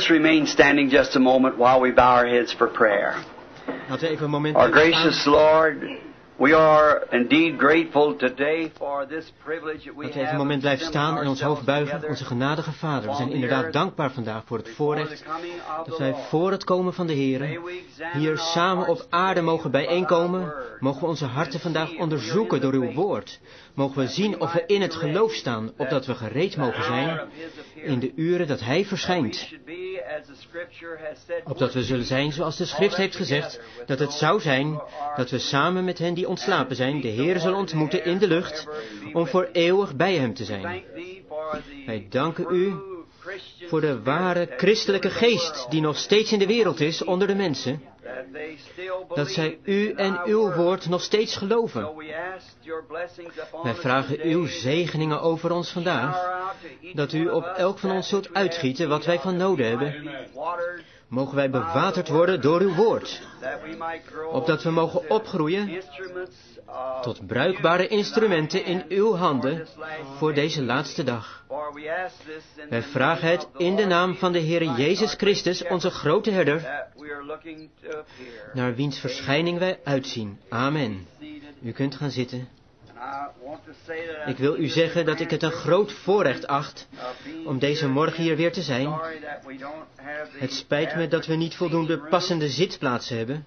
us remain standing just a moment while we bow our heads for prayer. Laten we even een moment Our blijven gracious staan. Lord, we are indeed grateful today for this privilege that we Laten we even een have moment of blijven staan en ons ourselves hoofd buigen. together Onze genadige Vader, we zijn inderdaad dankbaar vandaag voor het before the voorrecht coming of dat the wij Lord. voor het komen van de May Heer we examine hier our samen hearts op aarde today mogen by thy bijeenkomen. word. Mogen we onze harten vandaag See if onderzoeken we are door in uw the woord. Mogen we zien of we in het geloof staan, opdat we gereed mogen zijn in de uren dat Hij verschijnt. Opdat we zullen zijn zoals de schrift heeft gezegd, dat het zou zijn dat we samen met hen die ontslapen zijn, de Heer zullen ontmoeten in de lucht, om voor eeuwig bij Hem te zijn. Wij danken u voor de ware christelijke geest die nog steeds in de wereld is onder de mensen, dat zij u en uw woord nog steeds geloven. Wij vragen uw zegeningen over ons vandaag, dat u op elk van ons zult uitgieten wat wij van nodig hebben. Mogen wij bewaterd worden door uw woord, opdat we mogen opgroeien tot bruikbare instrumenten in uw handen voor deze laatste dag. Wij vragen het in de naam van de Heer Jezus Christus, onze grote herder, naar wiens verschijning wij uitzien. Amen. U kunt gaan zitten. Ik wil u zeggen dat ik het een groot voorrecht acht om deze morgen hier weer te zijn. Het spijt me dat we niet voldoende passende zitplaatsen hebben.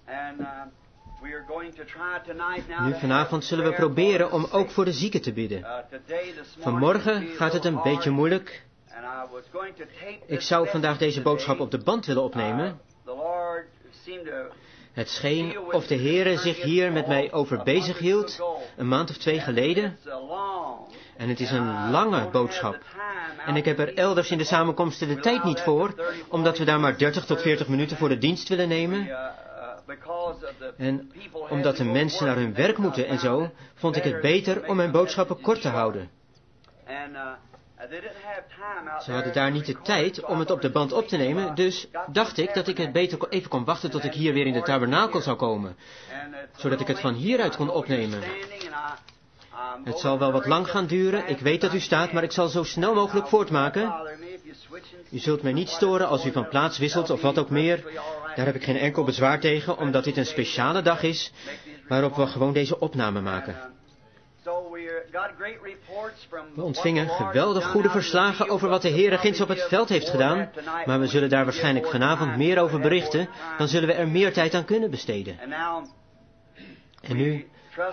Nu vanavond zullen we proberen om ook voor de zieken te bidden. Vanmorgen gaat het een beetje moeilijk. Ik zou vandaag deze boodschap op de band willen opnemen. Het scheen of de Heere zich hier met mij over bezig hield, een maand of 2 geleden. En het is een lange boodschap. En ik heb er elders in de samenkomsten de tijd niet voor, omdat we daar maar 30 tot 40 minuten voor de dienst willen nemen. En omdat de mensen naar hun werk moeten en zo, vond ik het beter om mijn boodschappen kort te houden. Ze hadden daar niet de tijd om het op de band op te nemen, dus dacht ik dat ik het beter even kon wachten tot ik hier weer in de tabernakel zou komen, zodat ik het van hieruit kon opnemen. Het zal wel wat lang gaan duren, ik weet dat u staat, maar ik zal zo snel mogelijk voortmaken. U zult mij niet storen als u van plaats wisselt of wat ook meer. Daar heb ik geen enkel bezwaar tegen, omdat dit een speciale dag is waarop we gewoon deze opname maken. We ontvingen geweldig goede verslagen over wat de Heere ginds op het veld heeft gedaan, maar we zullen daar waarschijnlijk vanavond meer over berichten, dan zullen we er meer tijd aan kunnen besteden. En nu,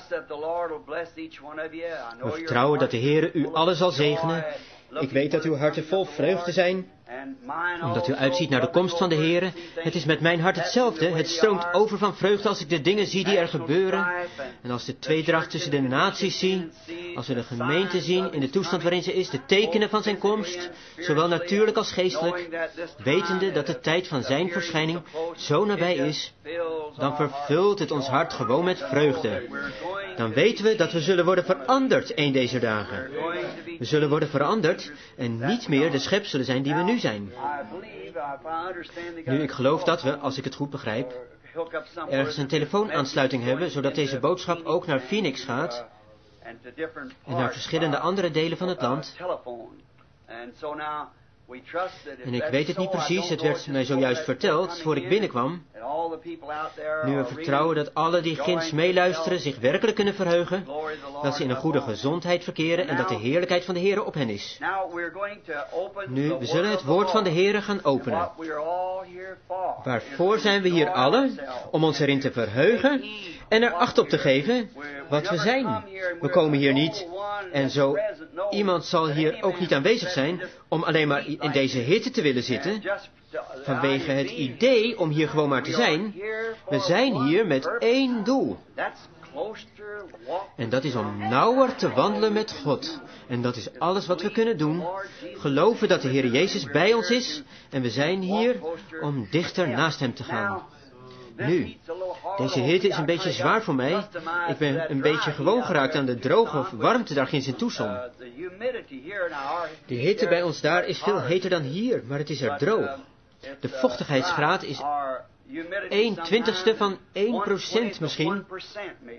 we vertrouwen dat de Heere u allen zal zegenen. Ik weet dat uw harten vol vreugde zijn, omdat u uitziet naar de komst van de Heere. Het is met mijn hart hetzelfde. Het stroomt over van vreugde als ik de dingen zie die er gebeuren. En als de tweedracht tussen de naties zie, als we de gemeente zien in de toestand waarin ze is, de tekenen van zijn komst, zowel natuurlijk als geestelijk, wetende dat de tijd van zijn verschijning zo nabij is, dan vervult het ons hart gewoon met vreugde. Dan weten we dat we zullen worden veranderd een deze dagen. We zullen worden veranderd en niet meer de schepselen zijn die we nu zijn. Nu, ik geloof dat we, als ik het goed begrijp, ergens een telefoonaansluiting hebben, zodat deze boodschap ook naar Phoenix gaat en naar verschillende andere delen van het land. En ik weet het niet precies, het werd mij zojuist verteld, voor ik binnenkwam. Nu we vertrouwen dat alle die ginds meeluisteren zich werkelijk kunnen verheugen, dat ze in een goede gezondheid verkeren en dat de heerlijkheid van de Heere op hen is. Nu, we zullen het woord van de Heere gaan openen. Waarvoor zijn we hier allen? Om ons erin te verheugen en er acht op te geven wat we zijn. We komen hier niet en zo iemand zal hier ook niet aanwezig zijn om alleen maar in deze hitte te willen zitten, vanwege het idee om hier gewoon maar te zijn. We zijn hier met één doel. En dat is om nauwer te wandelen met God. En dat is alles wat we kunnen doen. Geloven dat de Heer Jezus bij ons is. En we zijn hier om dichter naast Hem te gaan. Nu, deze hitte is een beetje zwaar voor mij. Ik ben een beetje gewoon geraakt aan de droge of warmte daar ginds in Tucson. De hitte bij ons daar is veel heter dan hier, maar het is er droog. De vochtigheidsgraad is 1/20ste van 1% misschien.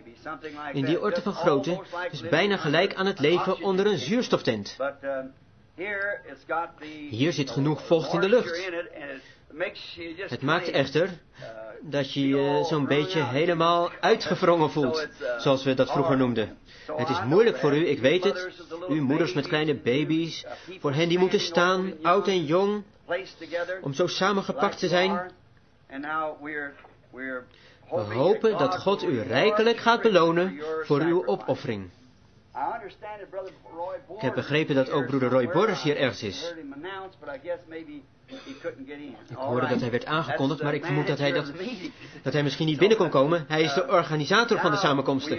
In die orde van grootte, dus bijna gelijk aan het leven onder een zuurstoftent. Hier zit genoeg vocht in de lucht. Het maakt echter dat je je zo'n beetje helemaal uitgewrongen voelt, zoals we dat vroeger noemden. Het is moeilijk voor u, ik weet het. U moeders met kleine baby's, voor hen die moeten staan, oud en jong, om zo samengepakt te zijn. We hopen dat God u rijkelijk gaat belonen voor uw opoffering. Ik heb begrepen dat ook broeder Roy Borders hier ergens is. Ik hoorde dat hij werd aangekondigd, maar ik vermoed dat hij misschien niet binnen kon komen. Hij is de organisator van de samenkomsten.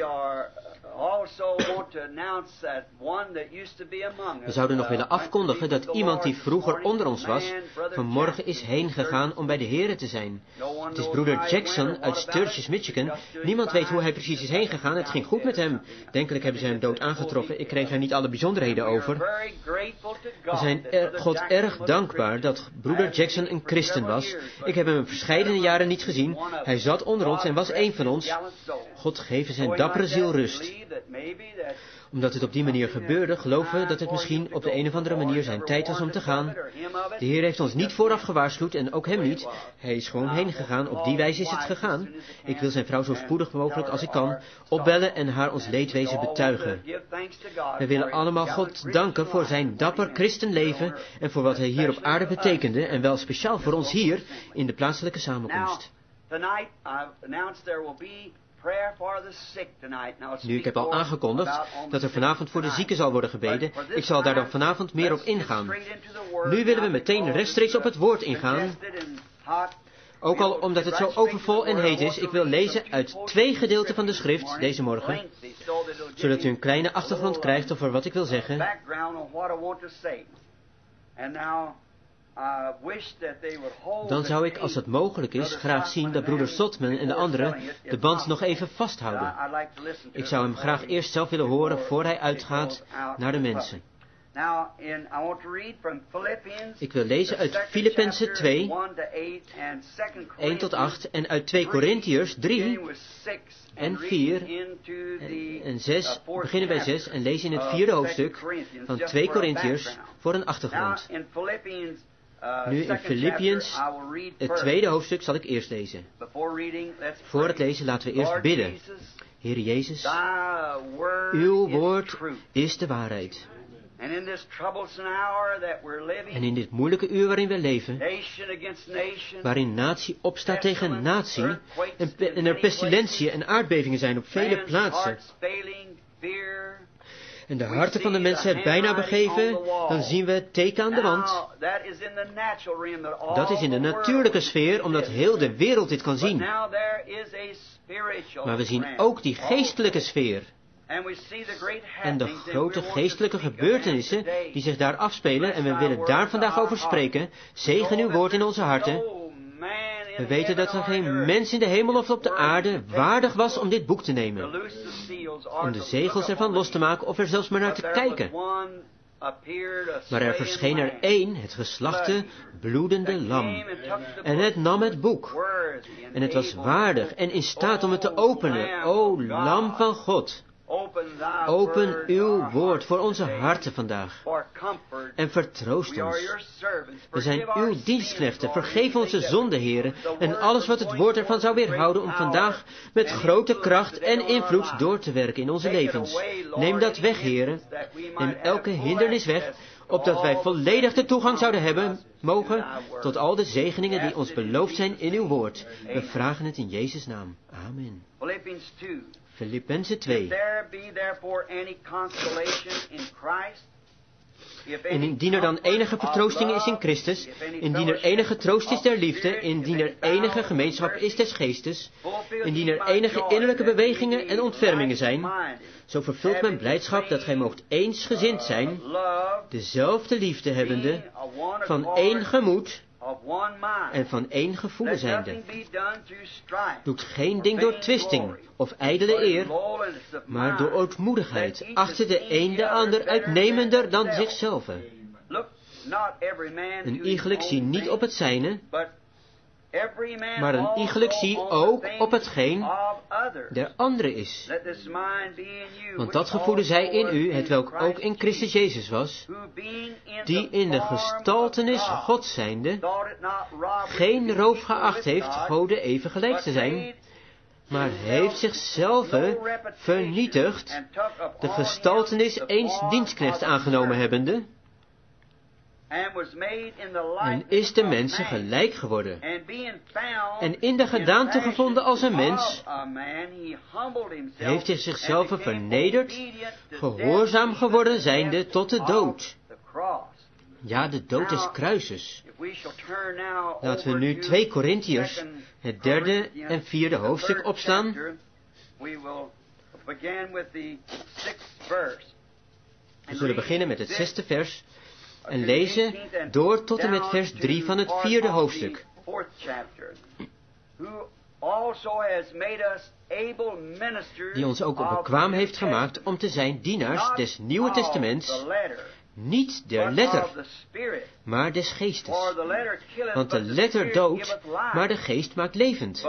We zouden nog willen afkondigen dat iemand die vroeger onder ons was, vanmorgen is heen gegaan om bij de Here te zijn. Het is broeder Jackson uit Sturgis, Michigan. Niemand weet hoe hij precies is heen gegaan. Het ging goed met hem. Denkelijk hebben ze hem dood aangetroffen. Ik kreeg er niet alle bijzonderheden over. We zijn God erg dankbaar dat broeder Jackson een christen was. Ik heb hem verscheidene jaren niet gezien. Hij zat onder ons en was één van ons. God geven zijn dappere ziel rust. Omdat het op die manier gebeurde, geloven we dat het misschien op de een of andere manier zijn tijd was om te gaan. De Heer heeft ons niet vooraf gewaarschuwd en ook hem niet. Hij is gewoon heen gegaan. Op die wijze is het gegaan. Ik wil zijn vrouw zo spoedig mogelijk als ik kan opbellen en haar ons leedwezen betuigen. We willen allemaal God danken voor zijn dapper christenleven en voor wat hij hier op aarde betekende en wel speciaal voor ons hier in de plaatselijke samenkomst. Nu, ik heb al aangekondigd dat er vanavond voor de zieken zal worden gebeden. Ik zal daar dan vanavond meer op ingaan. Nu willen we meteen rechtstreeks op het woord ingaan. Ook al omdat het zo overvol en heet is. Ik wil lezen uit 2 gedeelten van de schrift deze morgen, zodat u een kleine achtergrond krijgt over wat ik wil zeggen. Dan zou ik, als het mogelijk is, graag zien dat broeder Sotman en de anderen de band nog even vasthouden. Ik zou hem graag eerst zelf willen horen voor hij uitgaat naar de mensen. Ik wil lezen uit Filippenzen 2, 1 tot 8 en uit 2 Korintiërs 3 en 4 en 6, beginnen bij 6 en lezen in het 4e hoofdstuk van 2 Korintiërs voor een achtergrond. Nu in Filippiërs, het 2e hoofdstuk, zal ik eerst lezen. Voor het lezen laten we eerst bidden. Heer Jezus, uw woord is de waarheid. En in dit moeilijke uur waarin we leven, waarin natie opstaat tegen natie, en er pestilentiën en aardbevingen zijn op vele plaatsen, en de harten van de mensen het bijna begeven, dan zien we het teken aan de wand. Dat is in de natuurlijke sfeer, omdat heel de wereld dit kan zien. Maar we zien ook die geestelijke sfeer. En de grote geestelijke gebeurtenissen die zich daar afspelen, en we willen daar vandaag over spreken. Zegen uw woord in onze harten. We weten dat er geen mens in de hemel of op de aarde waardig was om dit boek te nemen, om de zegels ervan los te maken of er zelfs maar naar te kijken. Maar er verscheen er één, het geslachte, bloedende lam. En het nam het boek. En het was waardig en in staat om het te openen. O lam van God. Open uw woord voor onze harten vandaag. En vertroost ons. We zijn uw dienstknechten. Vergeef onze zonden, Heere. En alles wat het woord ervan zou weerhouden om vandaag met grote kracht en invloed door te werken in onze levens. Neem dat weg, Heere. Neem elke hindernis weg, opdat wij volledig de toegang zouden hebben mogen tot al de zegeningen die ons beloofd zijn in uw woord. We vragen het in Jezus' naam. Amen. Filippenzen 2. En indien er dan enige vertroosting is in Christus, indien er enige troost is der liefde, indien er enige gemeenschap is des geestes, indien er enige innerlijke bewegingen en ontfermingen zijn, zo vervult mijn blijdschap dat gij moogt eensgezind zijn, dezelfde liefde hebbende, van één gemoed en van één gevoel zijnde. Doet geen ding door twisting of ijdele eer, maar door ootmoedigheid, achter de een de ander uitnemender dan zichzelf. Een iegelijk zie niet op het zijne, maar een iegelijk zie ook op hetgeen der andere is. Want dat gevoelen zij in u, hetwelk ook in Christus Jezus was, die in de gestaltenis Gods zijnde geen roof geacht heeft Gode even gelijk te zijn, maar heeft zichzelf vernietigd, de gestaltenis eens dienstknecht aangenomen hebbende, en is de mensen gelijk geworden. En in de gedaante gevonden als een mens, heeft hij zichzelf vernederd, gehoorzaam geworden zijnde tot de dood. Ja, de dood des kruises. Laten we nu 2 Korintiërs, het 3e en 4e hoofdstuk opstaan. We zullen beginnen met het 6e vers en lezen door tot en met vers 3 van het 4e hoofdstuk. Die ons ook bekwaam heeft gemaakt om te zijn dienaars des Nieuwe Testaments, niet der letter, maar des geestes. Want de letter doodt, maar de geest maakt levend.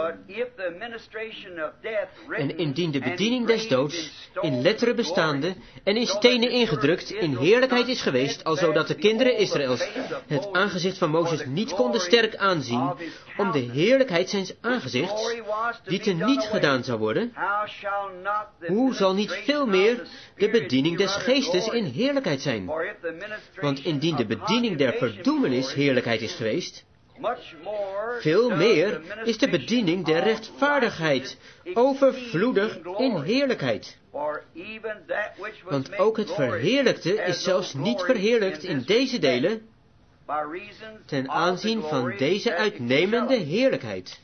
En indien de bediening des doods, in letteren bestaande en in stenen ingedrukt, in heerlijkheid is geweest, alzo dat de kinderen Israëls het aangezicht van Mozes niet konden sterk aanzien, om de heerlijkheid zijns aangezichts, die teniet gedaan zou worden, hoe zal niet veel meer de bediening des geestes in heerlijkheid zijn? Want indien de bediening der verdoemenis heerlijkheid is geweest, veel meer is de bediening der rechtvaardigheid overvloedig in heerlijkheid. Want ook het verheerlijkte is zelfs niet verheerlijkt in deze delen, ten aanzien van deze uitnemende heerlijkheid.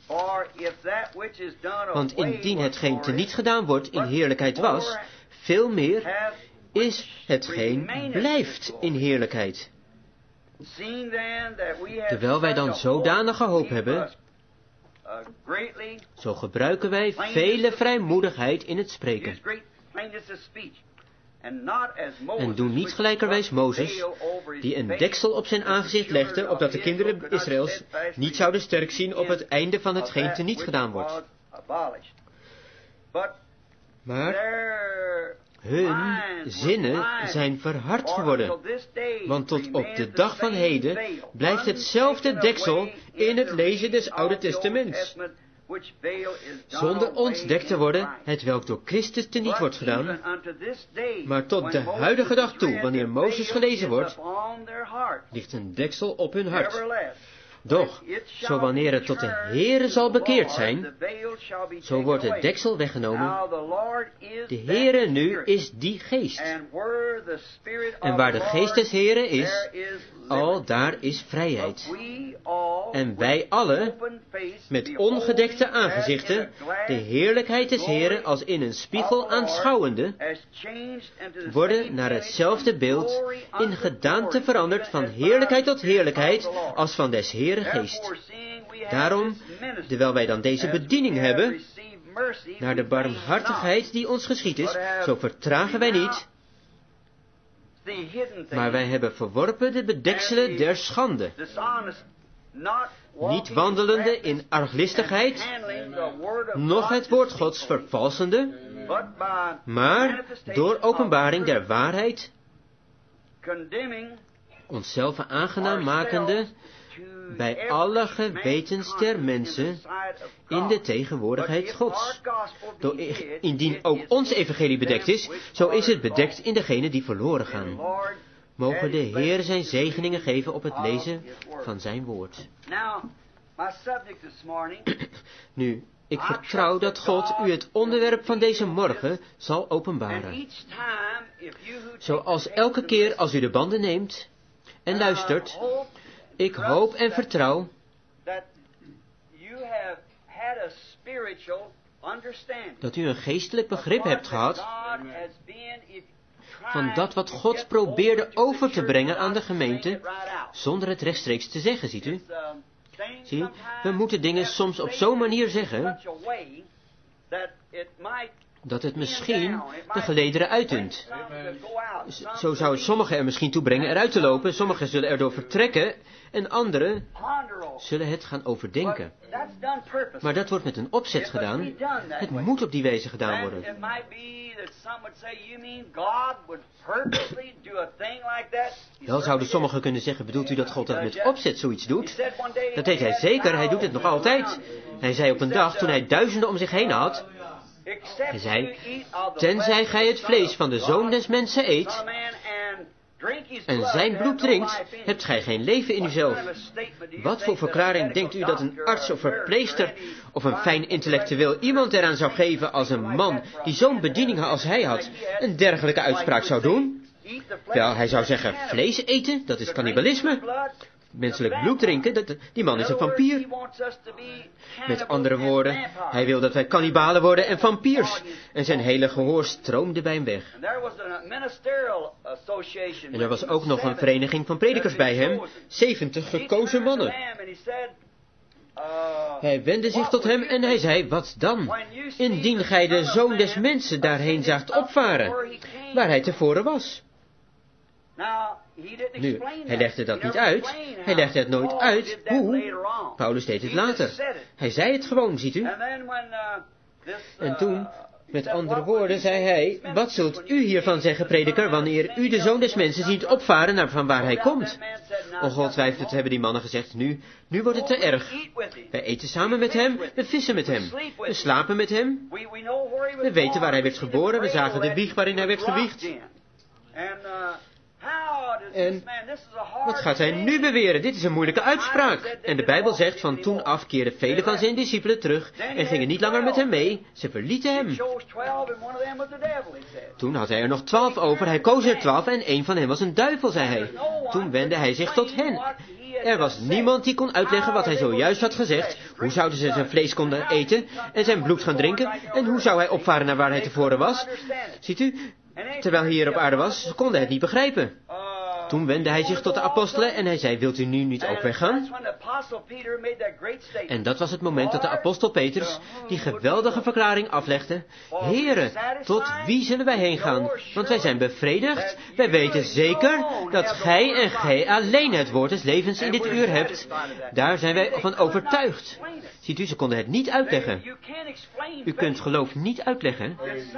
Want indien hetgeen teniet gedaan wordt in heerlijkheid was, veel meer is hetgeen blijft in heerlijkheid. Terwijl wij dan zodanige hoop hebben, zo gebruiken wij vele vrijmoedigheid in het spreken. En doen niet gelijkerwijs Mozes, die een deksel op zijn aangezicht legde, opdat de kinderen Israëls niet zouden sterk zien op het einde van hetgeen teniet gedaan wordt. Maar hun zinnen zijn verhard geworden, want tot op de dag van heden blijft hetzelfde deksel in het lezen des Oude Testaments, zonder ontdekt te worden, hetwelk door Christus teniet wordt gedaan, maar tot de huidige dag toe, wanneer Mozes gelezen wordt, ligt een deksel op hun hart. Doch, zo wanneer het tot de Heere zal bekeerd zijn, zo wordt het deksel weggenomen. De Heere nu is die geest. En waar de geest des Heere is, al daar is vrijheid. En wij allen, met ongedekte aangezichten, de heerlijkheid des Heere als in een spiegel aanschouwende, worden naar hetzelfde beeld in gedaante veranderd van heerlijkheid tot heerlijkheid als van des Heere geest. Daarom, terwijl wij dan deze bediening hebben, naar de barmhartigheid die ons geschied is, zo vertragen wij niet, maar wij hebben verworpen de bedekselen der schande, niet wandelende in arglistigheid, noch het woord Gods vervalsende, maar door openbaring der waarheid, onszelf aangenaam makende bij alle gewetens der mensen in de tegenwoordigheid Gods. Indien ook ons evangelie bedekt is, zo is het bedekt in degenen die verloren gaan. Mogen de Heer zijn zegeningen geven op het lezen van zijn woord. Nu, ik vertrouw dat God u het onderwerp van deze morgen zal openbaren. Zoals elke keer als u de banden neemt en luistert, ik hoop en vertrouw dat u een geestelijk begrip hebt gehad van dat wat God probeerde over te brengen aan de gemeente, zonder het rechtstreeks te zeggen, ziet u? Zie, we moeten dingen soms op zo'n manier zeggen, dat het misschien de gelederen uitdunt. Zo zou het sommigen er misschien toe brengen eruit te lopen, sommigen zullen erdoor vertrekken, en anderen zullen het gaan overdenken. Maar dat wordt met een opzet gedaan. Het moet op die wijze gedaan worden. Wel zouden sommigen kunnen zeggen, bedoelt u dat God dat met opzet zoiets doet? Dat deed hij zeker, hij doet het nog altijd. Hij zei op een dag, toen hij duizenden om zich heen had, hij zei, tenzij gij het vlees van de Zoon des Mensen eet en zijn bloed drinkt, hebt gij geen leven in uzelf. Wat voor verklaring denkt u dat een arts of verpleegster of een fijn intellectueel iemand eraan zou geven als een man die zo'n bediening als hij had, een dergelijke uitspraak zou doen? Wel, hij zou zeggen, vlees eten, dat is cannibalisme. Menselijk bloed drinken, die man is een vampier. Met andere woorden, hij wil dat wij kannibalen worden en vampiers. En zijn hele gehoor stroomde bij hem weg. En er was ook nog een vereniging van predikers bij hem, 70 gekozen mannen. Hij wendde zich tot hem en hij zei, wat dan? Indien gij de Zoon des Mensen daarheen zaagt opvaren, waar hij tevoren was. Nu, hij legde dat niet uit. Hij legde het nooit uit. Hoe? Paulus deed het later. Hij zei het gewoon, ziet u. En toen, met andere woorden, zei hij, wat zult u hiervan zeggen, prediker, wanneer u de Zoon des Mensen ziet opvaren naar van waar hij komt? Ongetwijfeld hebben die mannen gezegd, nu wordt het te erg. Wij eten samen met hem, we vissen met hem, we slapen met hem. We weten waar hij werd geboren, we zagen de wieg waarin hij werd gewiegd. En wat gaat hij nu beweren? Dit is een moeilijke uitspraak. En de Bijbel zegt, van toen af keerden vele van zijn discipelen terug en gingen niet langer met hem mee. Ze verlieten hem. Toen had hij er nog 12 over, hij koos er 12 en een van hen was een duivel, zei hij. Toen wendde hij zich tot hen. Er was niemand die kon uitleggen wat hij zojuist had gezegd. Hoe zouden ze zijn vlees konden eten en zijn bloed gaan drinken? En hoe zou hij opvaren naar waar hij tevoren was? Ziet u, terwijl hij hier op aarde was, ze konden het niet begrijpen. Toen wendde hij zich tot de apostelen en hij zei, wilt u nu niet ook weggaan? En dat was het moment dat de apostel Petrus die geweldige verklaring aflegde. Heere, tot wie zullen wij heen gaan? Want wij zijn bevredigd. Wij weten zeker dat gij en gij alleen het woord des levens in dit uur hebt. Daar zijn wij van overtuigd. Ziet u, ze konden het niet uitleggen. U kunt geloof niet uitleggen.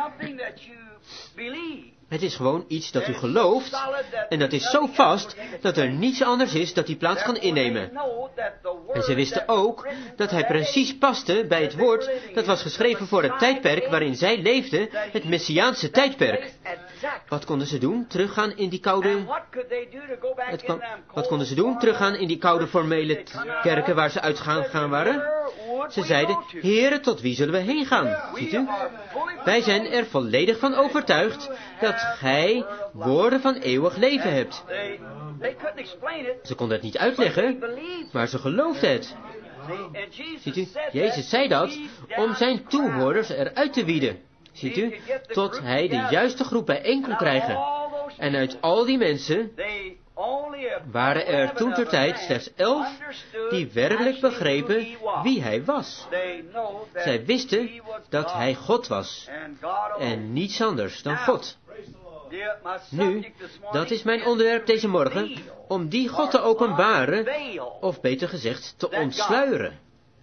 Het is gewoon iets dat u gelooft, en dat is zo vast, dat er niets anders is dat die plaats kan innemen. En ze wisten ook, dat hij precies paste bij het woord, dat was geschreven voor het tijdperk waarin zij leefden, het Messiaanse tijdperk. Wat konden ze doen? Teruggaan in die koude... Wat konden ze doen? Teruggaan in die koude formele kerken waar ze uitgegaan waren? Ze zeiden, Heere, tot wie zullen we heen gaan? Ziet u? Wij zijn er volledig van overtuigd dat gij woorden van eeuwig leven hebt. Ze konden het niet uitleggen, maar ze geloofden het. Ziet u? Jezus zei dat om zijn toehoorders eruit te wieden. Ziet u? Tot hij de juiste groep bijeen kon krijgen. En uit al die mensen waren er toentertijd slechts 11 die werkelijk begrepen wie hij was. Zij wisten dat hij God was en niets anders dan God. Nu, dat is mijn onderwerp deze morgen, om die God te openbaren, of beter gezegd, te ontsluieren.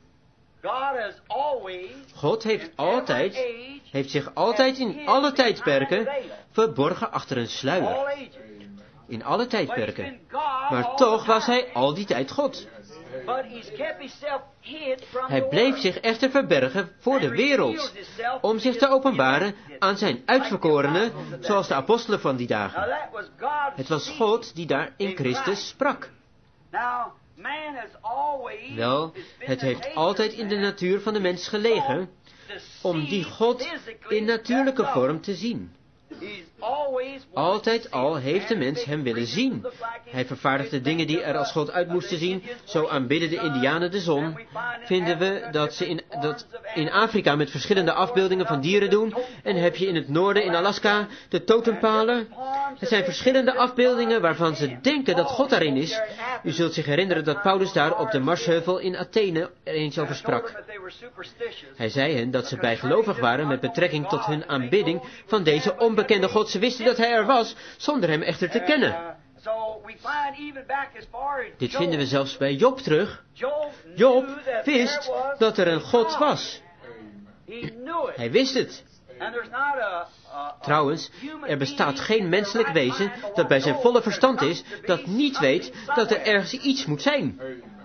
God heeft zich altijd in alle tijdperken verborgen achter een sluier. In alle tijdperken. Maar toch was hij al die tijd God. Hij bleef zich echter verbergen voor de wereld, om zich te openbaren aan zijn uitverkorenen, zoals de apostelen van die dagen. Het was God die daar in Christus sprak. Wel, het heeft altijd in de natuur van de mens gelegen, om die God in natuurlijke vorm te zien. Altijd al heeft de mens hem willen zien. Hij vervaardigde dingen die er als God uit moesten zien. Zo aanbidden de Indianen de zon. Vinden we dat ze in Afrika met verschillende afbeeldingen van dieren doen. En heb je in het noorden, in Alaska, de totempalen. Er zijn verschillende afbeeldingen waarvan ze denken dat God daarin is. U zult zich herinneren dat Paulus daar op de Marsheuvel in Athene er eens over sprak. Hij zei hen dat ze bijgelovig waren met betrekking tot hun aanbidding van deze onbekende God. Ze wisten dat hij er was, zonder hem echter te kennen. Dit vinden we zelfs bij Job terug. Job wist dat er een God was. Hij wist het. Trouwens, er bestaat geen menselijk wezen dat bij zijn volle verstand is, dat niet weet dat er ergens iets moet zijn.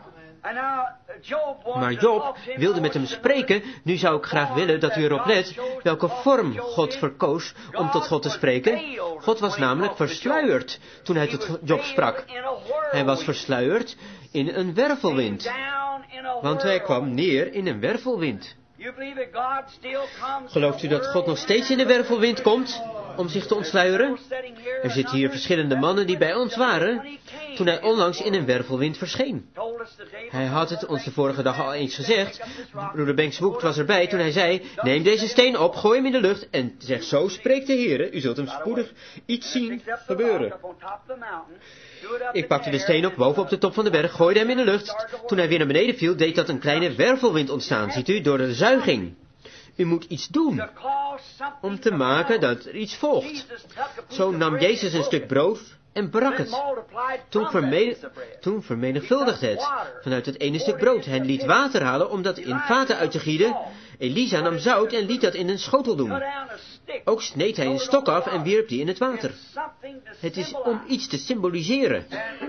Maar Job wilde met hem spreken. Nu zou ik graag willen dat u erop let welke vorm God verkoos om tot God te spreken. God was namelijk versluierd toen hij tot Job sprak. Hij was versluierd in een wervelwind. Want hij kwam neer in een wervelwind. Gelooft u dat God nog steeds in de wervelwind komt om zich te ontsluieren? Er zitten hier verschillende mannen die bij ons waren toen hij onlangs in een wervelwind verscheen. Hij had het ons de vorige dag al eens gezegd. Broeder Banks Wood was erbij toen hij zei: neem deze steen op, gooi hem in de lucht en zeg: zo spreekt de Heere, u zult hem spoedig iets zien gebeuren. Ik pakte de steen op boven op de top van de berg, gooide hem in de lucht. Toen hij weer naar beneden viel, deed dat een kleine wervelwind ontstaan, ziet u, door de zuiging. U moet iets doen om te maken dat er iets volgt. Zo nam Jezus een stuk brood en brak het. Toen vermenigvuldigde het vanuit het ene stuk brood. Hij liet water halen om dat in vaten uit te gieten. Elisa nam zout en liet dat in een schotel doen. Ook sneed hij een stok af en wierp die in het water. Het is om iets te symboliseren.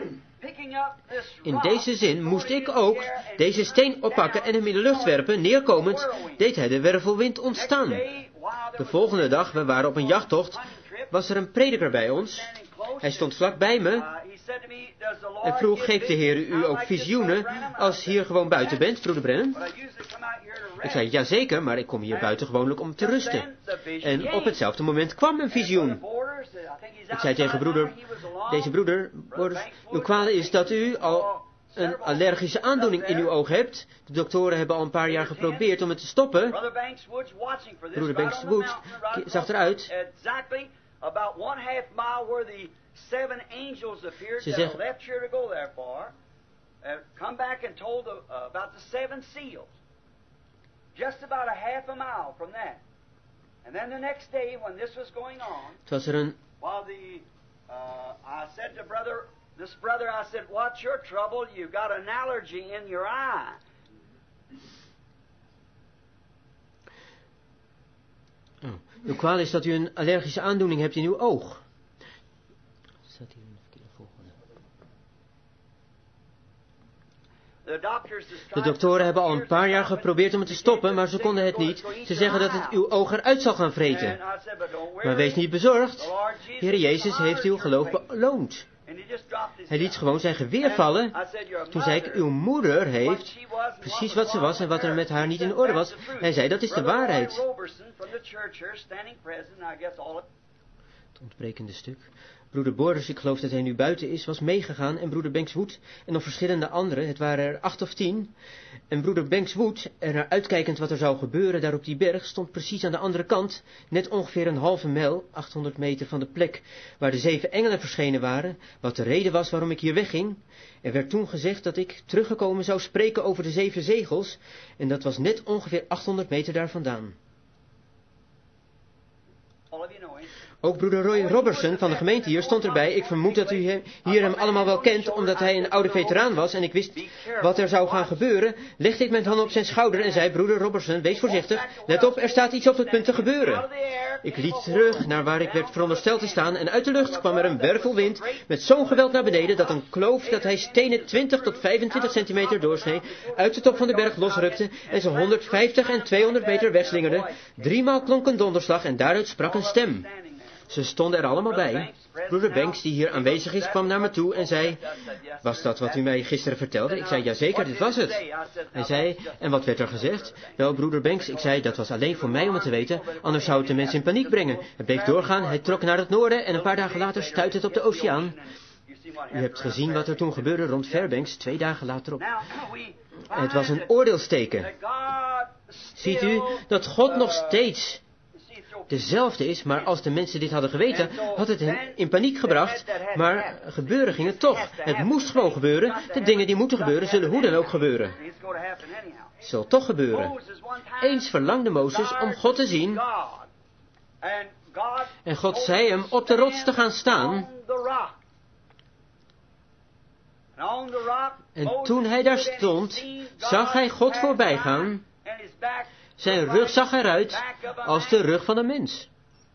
In deze zin moest ik ook deze steen oppakken en hem in de lucht werpen. Neerkomend deed hij de wervelwind ontstaan. De volgende dag, we waren op een jachttocht, was er een prediker bij ons. Hij stond vlak bij me en vroeg: geeft de Heer u ook visioenen als hier gewoon buiten bent, broeder Brennan? Ik zei: jazeker, maar ik kom hier buiten gewoonlijk om te rusten. En op hetzelfde moment kwam een visioen. Ik zei tegen deze broeder, uw kwade is dat u al een allergische aandoening in uw oog hebt. De doktoren hebben al een paar jaar geprobeerd om het te stoppen. Broeder Banks Wood zag eruit. Ze zegt: come back and told about the 7 seals. Just about a half a mile from that. And then the next day when this was going on, het was er een I said to this brother, I said, what's your trouble? You got an allergy in your eye. Oh. Uw kwaal is dat u een allergische aandoening hebt in uw oog. Staat hier een verkeerde volgende. De doktoren hebben al een paar jaar geprobeerd om het te stoppen, maar ze konden het niet. Ze zeggen dat het uw oog eruit zal gaan vreten. Maar wees niet bezorgd. Heer Jezus heeft uw geloof beloond. Hij liet gewoon zijn geweer vallen. Toen zei ik: uw moeder heeft precies wat ze was en wat er met haar niet in orde was. Hij zei: dat is de waarheid. Het ontbrekende stuk. Broeder Boris, ik geloof dat hij nu buiten is, was meegegaan en broeder Banks Wood en nog verschillende anderen, het waren er 8 of 10. En broeder Banks Wood, er naar uitkijkend wat er zou gebeuren daar op die berg, stond precies aan de andere kant, net ongeveer een halve mijl, 800 meter van de plek waar de 7 engelen verschenen waren, wat de reden was waarom ik hier wegging. Er werd toen gezegd dat ik teruggekomen zou spreken over de 7 zegels en dat was net ongeveer 800 meter daar vandaan. Ook broeder Roy Robertson van de gemeente hier stond erbij. Ik vermoed dat u hier hem allemaal wel kent, omdat hij een oude veteraan was en ik wist wat er zou gaan gebeuren. Legde ik mijn hand op zijn schouder en zei: broeder Robertson, wees voorzichtig. Let op, er staat iets op het punt te gebeuren. Ik liet terug naar waar ik werd verondersteld te staan en uit de lucht kwam er een wervelwind met zo'n geweld naar beneden dat een kloof dat hij stenen 20 tot 25 centimeter doorsnee uit de top van de berg losrukte en ze 150 en 200 meter wegslingerde. 3 maal klonk een donderslag en daaruit sprak een stem. Ze stonden er allemaal bij. Broeder Banks, die hier aanwezig is, kwam naar me toe en zei: was dat wat u mij gisteren vertelde? Ik zei: jazeker, dit was het. Hij zei: en wat werd er gezegd? Wel, broeder Banks, ik zei: dat was alleen voor mij om het te weten, anders zou het de mensen in paniek brengen. Het bleef doorgaan, hij trok naar het noorden en een paar dagen later stuitte het op de oceaan. U hebt gezien wat er toen gebeurde rond Fairbanks 2 dagen later op. Het was een oordeelsteken. Ziet u dat God nog steeds dezelfde is, maar als de mensen dit hadden geweten, had het hen in paniek gebracht, maar gebeuren ging het toch. Het moest gewoon gebeuren. De dingen die moeten gebeuren, zullen hoe dan ook gebeuren. Het zal toch gebeuren. Eens verlangde Mozes om God te zien, en God zei hem op de rots te gaan staan. En toen hij daar stond, zag hij God voorbij gaan. Zijn rug zag eruit als de rug van een mens.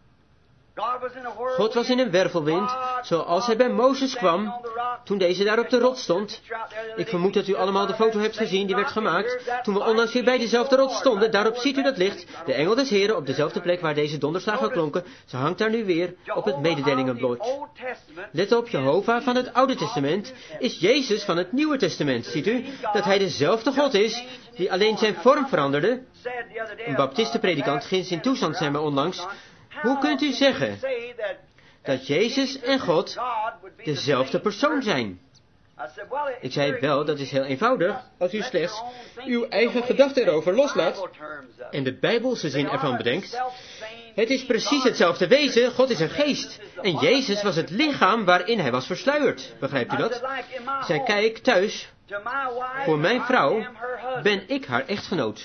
God was in een wervelwind, zoals hij bij Mozes kwam, toen deze daar op de rots stond. Ik vermoed dat u allemaal de foto hebt gezien, die werd gemaakt, toen we onlangs weer bij dezelfde rots stonden. Daarop ziet u dat licht, de engel des Heren, op dezelfde plek waar deze donderslagen klonken. Ze hangt daar nu weer, op het mededelingenblad. Let op, Jehovah van het Oude Testament is Jezus van het Nieuwe Testament. Ziet u, dat hij dezelfde God is, die alleen zijn vorm veranderde. Een baptistenpredikant ginds in toestand zijn we onlangs. Hoe kunt u zeggen dat Jezus en God dezelfde persoon zijn? Ik zei wel, dat is heel eenvoudig, als u slechts uw eigen gedachten erover loslaat en de Bijbelse zin ervan bedenkt. Het is precies hetzelfde wezen, God is een geest. En Jezus was het lichaam waarin hij was versluierd. Begrijpt u dat? Zij kijk thuis, voor mijn vrouw ben ik haar echtgenoot.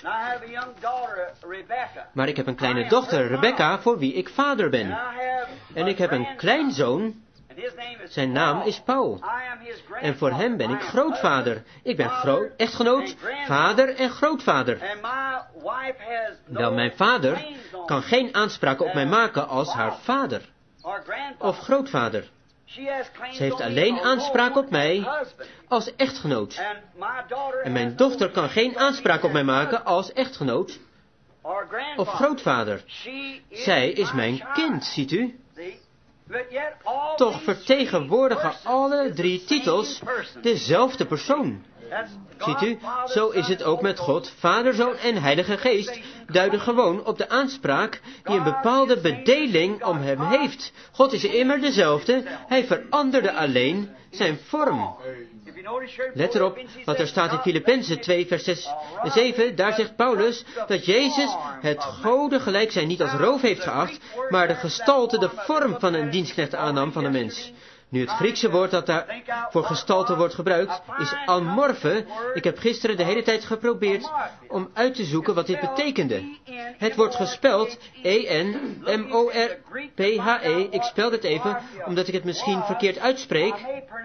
Maar ik heb een kleine dochter, Rebecca, voor wie ik vader ben. En ik heb een kleinzoon, zijn naam is Paul. En voor hem ben ik grootvader. Ik ben echtgenoot, vader en grootvader. Wel, mijn vader kan geen aanspraak op mij maken als haar vader of grootvader. Ze heeft alleen aanspraak op mij als echtgenoot. En mijn dochter kan geen aanspraak op mij maken als echtgenoot of grootvader. Zij is mijn kind, ziet u? Toch vertegenwoordigen alle drie titels dezelfde persoon. Ziet u, zo is het ook met God. Vader, Zoon en Heilige Geest duiden gewoon op de aanspraak die een bepaalde bedeling om hem heeft. God is immer dezelfde, hij veranderde alleen zijn vorm. Let erop wat er staat in Filippenzen 2 vers 6 en 7. Daar zegt Paulus dat Jezus het Gode gelijk zijn niet als roof heeft geacht, maar de gestalte, de vorm van een dienstknecht aannam van een mens. Nu, het Griekse woord dat daar voor gestalte wordt gebruikt, is amorphe. Ik heb gisteren de hele tijd geprobeerd om uit te zoeken wat dit betekende. Het wordt gespeld E-N-M-O-R-P-H-E. Ik spel het even, omdat ik het misschien verkeerd uitspreek.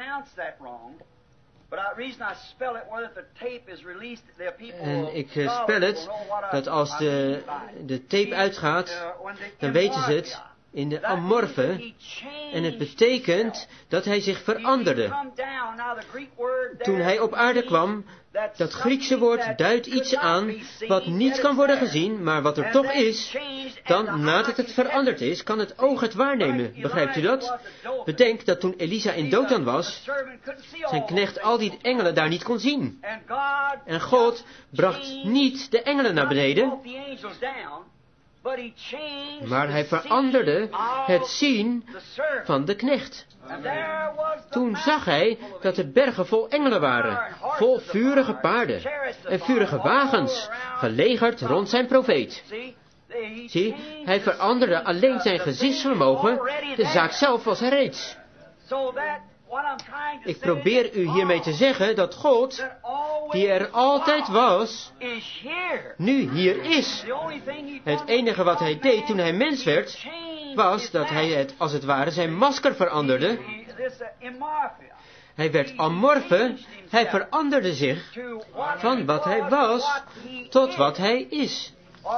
En ik spel het, dat als de tape uitgaat, dan weten ze het. In de amorfe, en het betekent dat hij zich veranderde. Toen hij op aarde kwam, dat Griekse woord duidt iets aan wat niet kan worden gezien, maar wat er toch is. Dan, nadat het veranderd is, kan het oog het waarnemen. Begrijpt u dat? Bedenk dat toen Elisa in Dothan was, zijn knecht al die engelen daar niet kon zien. En God bracht niet de engelen naar beneden, maar hij veranderde het zien van de knecht. Toen zag hij dat de bergen vol engelen waren, vol vurige paarden en vurige wagens, gelegerd rond zijn profeet. Zie, hij veranderde alleen zijn gezichtsvermogen, de zaak zelf was er reeds. Ik probeer u hiermee te zeggen dat God, die er altijd was, nu hier is. Het enige wat hij deed toen hij mens werd, was dat hij het, als het ware, zijn masker veranderde. Hij werd amorfe, hij veranderde zich van wat hij was tot wat hij is.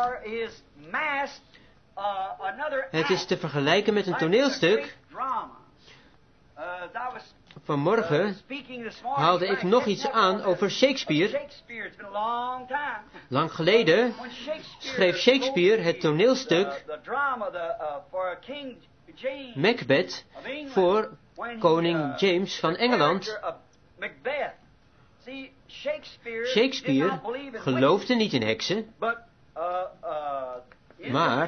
Het is te vergelijken met een toneelstuk. Vanmorgen haalde ik nog iets aan over Shakespeare. Lang geleden schreef Shakespeare het toneelstuk Macbeth voor koning James van Engeland. Shakespeare geloofde niet in heksen, maar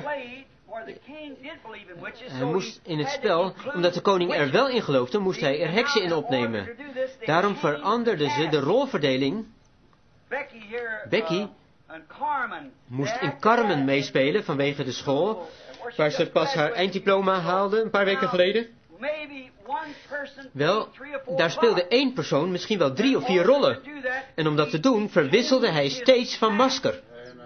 hij moest in het spel, omdat de koning er wel in geloofde, moest hij er heksen in opnemen. Daarom veranderden ze de rolverdeling. Becky moest in Carmen meespelen vanwege de school, waar ze pas haar einddiploma haalde een paar weken geleden. Wel, daar speelde één persoon misschien wel 3 of 4 rollen. En om dat te doen, verwisselde hij steeds van masker.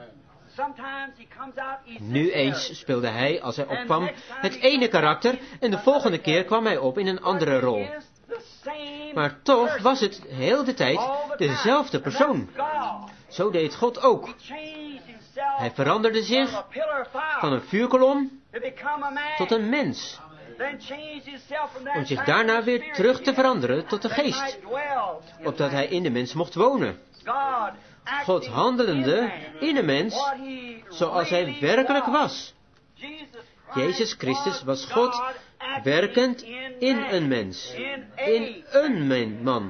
Nu eens speelde hij, als hij opkwam, het ene karakter en de volgende keer kwam hij op in een andere rol. Maar toch was het heel de tijd dezelfde persoon. Zo deed God ook. Hij veranderde zich van een vuurkolom tot een mens. Om zich daarna weer terug te veranderen tot de geest. Opdat hij in de mens mocht wonen. God handelende in een mens zoals hij werkelijk was. Jezus Christus was God werkend in een mens. In een man.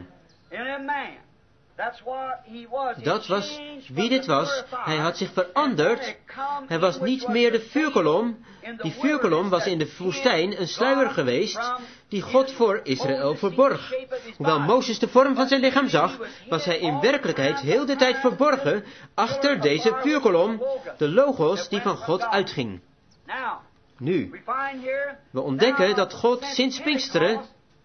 Dat was wie dit was. Hij had zich veranderd. Hij was niet meer de vuurkolom. Die vuurkolom was in de woestijn een sluier geweest die God voor Israël verborg. Hoewel Mozes de vorm van zijn lichaam zag, was hij in werkelijkheid heel de tijd verborgen achter deze vuurkolom, de logos die van God uitging. Nu, we ontdekken dat God sinds Pinksteren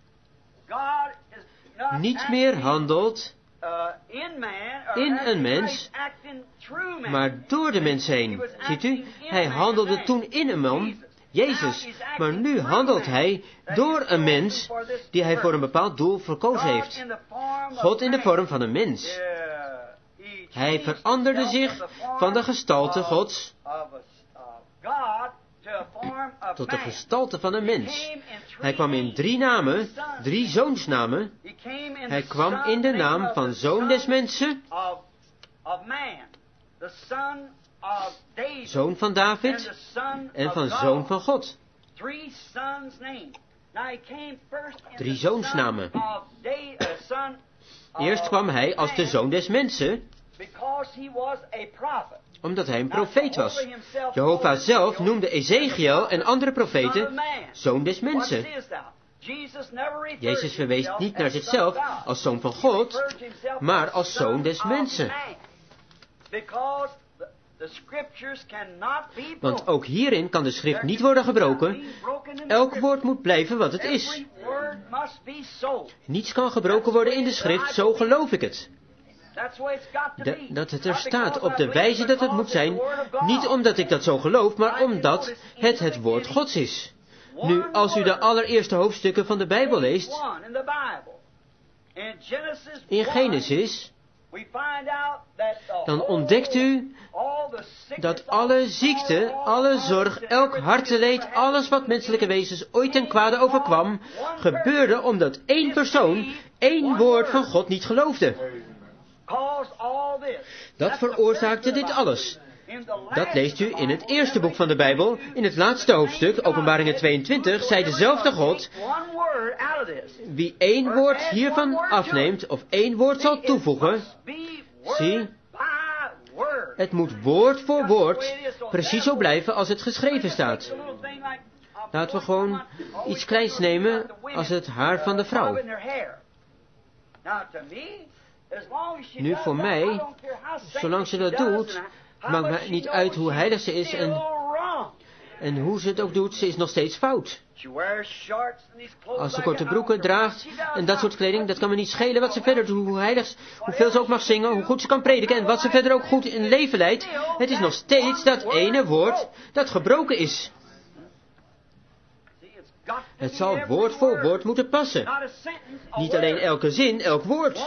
niet meer handelt in een mens, maar door de mens heen. Ziet u, hij handelde toen in een man, Jezus, maar nu handelt hij door een mens die hij voor een bepaald doel verkozen heeft. God in de vorm van een mens. Hij veranderde zich van de gestalte Gods tot de gestalte van een mens. Hij kwam in 3 namen, 3 zoonsnamen. Hij kwam in de naam van Zoon des Mensen, Zoon van David en van Zoon van God. 3 zoonsnamen. Eerst kwam hij als de Zoon des Mensen, omdat hij een profeet was. Jehovah zelf noemde Ezekiel en andere profeten Zoon des Mensen. Jezus verwees niet naar zichzelf als Zoon van God, maar als Zoon des Mensen. Want ook hierin kan de schrift niet worden gebroken. Elk woord moet blijven wat het is. Niets kan gebroken worden in de schrift, zo geloof ik het. Dat het er staat op de wijze dat het moet zijn, niet omdat ik dat zo geloof, maar omdat het woord Gods is. Nu, als u de allereerste hoofdstukken van de Bijbel leest, in Genesis, dan ontdekt u dat alle ziekte, alle zorg, elk harteleed, alles wat menselijke wezens ooit ten kwade overkwam, gebeurde omdat één persoon, één woord van God niet geloofde. Dat veroorzaakte dit alles. Dat leest u in het eerste boek van de Bijbel. In het laatste hoofdstuk, Openbaringen 22, zei dezelfde God: wie 1 woord hiervan afneemt, of 1 woord zal toevoegen, zie, het moet woord voor woord precies zo blijven als het geschreven staat. Laten we gewoon iets kleins nemen als het haar van de vrouw. Nu voor mij, zolang ze dat doet, maakt mij niet uit hoe heilig ze is en hoe ze het ook doet, ze is nog steeds fout. Als ze korte broeken draagt en dat soort kleding, dat kan me niet schelen wat ze verder doet, hoe heilig, hoeveel ze ook mag zingen, hoe goed ze kan prediken en wat ze verder ook goed in leven leidt. Het is nog steeds dat ene woord dat gebroken is. Het zal woord voor woord moeten passen. Niet alleen elke zin, elk woord.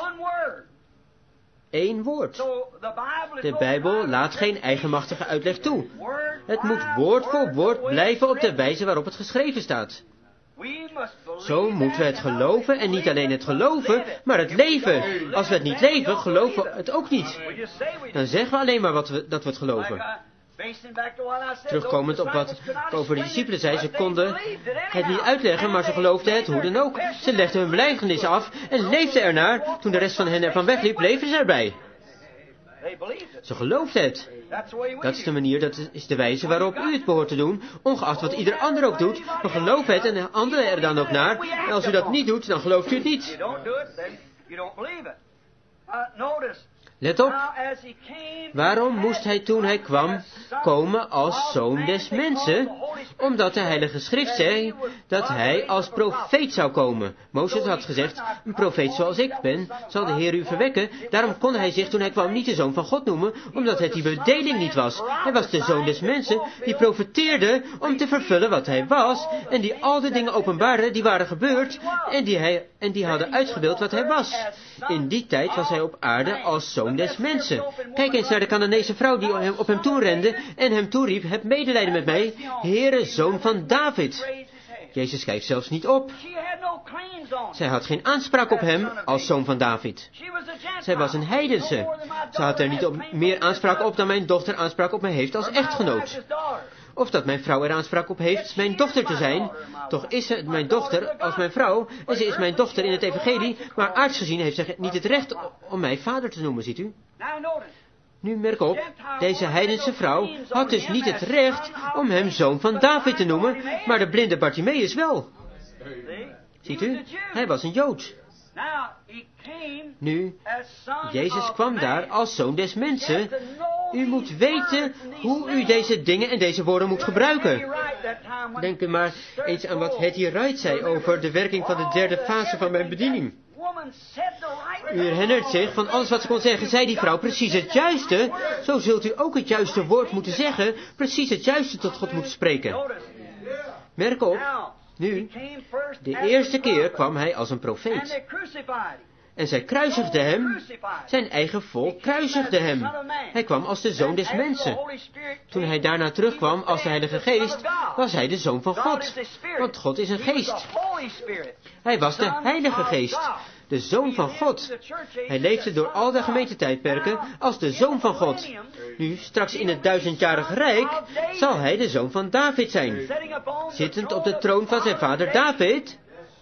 1 woord. De Bijbel laat geen eigenmachtige uitleg toe. Het moet woord voor woord blijven op de wijze waarop het geschreven staat. Zo moeten we het geloven en niet alleen het geloven, maar het leven. Als we het niet leven, geloven we het ook niet. Dan zeggen we alleen maar dat we het geloven. Terugkomend op wat ik over de discipelen zei, ze konden het niet uitleggen, maar ze geloofden het hoe dan ook. Ze legden hun belijdenis af en leefden ernaar. Toen de rest van hen ervan wegliep, bleven ze erbij. Ze geloofden het. Dat is de manier, dat is de wijze waarop u het behoort te doen, ongeacht wat ieder ander ook doet. We geloven het en handelen er dan ook naar. En als u dat niet doet, dan gelooft u het niet. Let op, waarom moest hij toen hij kwam komen als zoon des mensen? Omdat de Heilige Schrift zei dat hij als profeet zou komen. Mozes had gezegd, een profeet zoals ik ben, zal de Heer u verwekken. Daarom kon hij zich toen hij kwam niet de zoon van God noemen, omdat het die bedeling niet was. Hij was de zoon des mensen, die profeteerde om te vervullen wat hij was, en die al de dingen openbaarde die waren gebeurd, en die hadden uitgebeeld wat hij was. In die tijd was hij op aarde als zoon des mensen. Kijk eens naar de Canaanese vrouw die op hem toerende en hem toeriep, heb medelijden met mij, Heere, zoon van David. Jezus schrijft zelfs niet op. Zij had geen aanspraak op hem als zoon van David. Zij was een heidense. Ze had er niet meer aanspraak op dan mijn dochter aanspraak op mij heeft als echtgenoot. Of dat mijn vrouw er aanspraak op heeft mijn dochter te zijn. Toch is ze mijn dochter als mijn vrouw, en ze is mijn dochter in het evangelie, maar aards gezien heeft ze niet het recht om mij vader te noemen, ziet u? Nu merk op, deze heidense vrouw had dus niet het recht om hem zoon van David te noemen, maar de blinde Bartimaeus wel. Ziet u? Hij was een Jood. Nu, Jezus kwam daar als zoon des mensen. U moet weten hoe u deze dingen en deze woorden moet gebruiken. Denk er maar eens aan wat Hetty Wright zei over de werking van de derde fase van mijn bediening. U herinnert zich, van alles wat ze kon zeggen, zei die vrouw precies het juiste. Zo zult u ook het juiste woord moeten zeggen, precies het juiste tot God moeten spreken. Merk op, nu, de eerste keer kwam hij als een profeet. En zij kruisigden hem, zijn eigen volk kruisigde hem. Hij kwam als de zoon des mensen. Toen hij daarna terugkwam als de Heilige Geest, was hij de zoon van God. Want God is een geest. Hij was de Heilige Geest, de zoon van God. Hij leefde door al de gemeentetijdperken als de zoon van God. Nu, straks in het 1000-jarig rijk, zal hij de zoon van David zijn. Zittend op de troon van zijn vader David.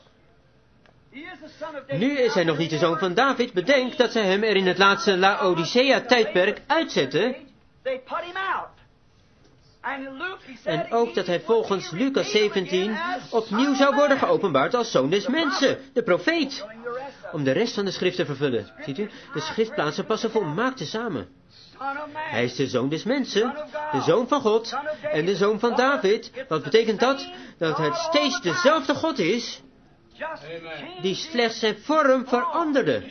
Nu is hij nog niet de zoon van David. Bedenk dat zij hem er in het laatste Laodicea-tijdperk uitzetten. En ook dat hij volgens Lucas 17 opnieuw zou worden geopenbaard als zoon des mensen, de profeet. Om de rest van de schrift te vervullen. Ziet u, de schriftplaatsen passen volmaakt samen. Hij is de zoon des mensen, de zoon van God en de zoon van David. Wat betekent dat? Dat het steeds dezelfde God is, die slechts zijn vorm veranderde.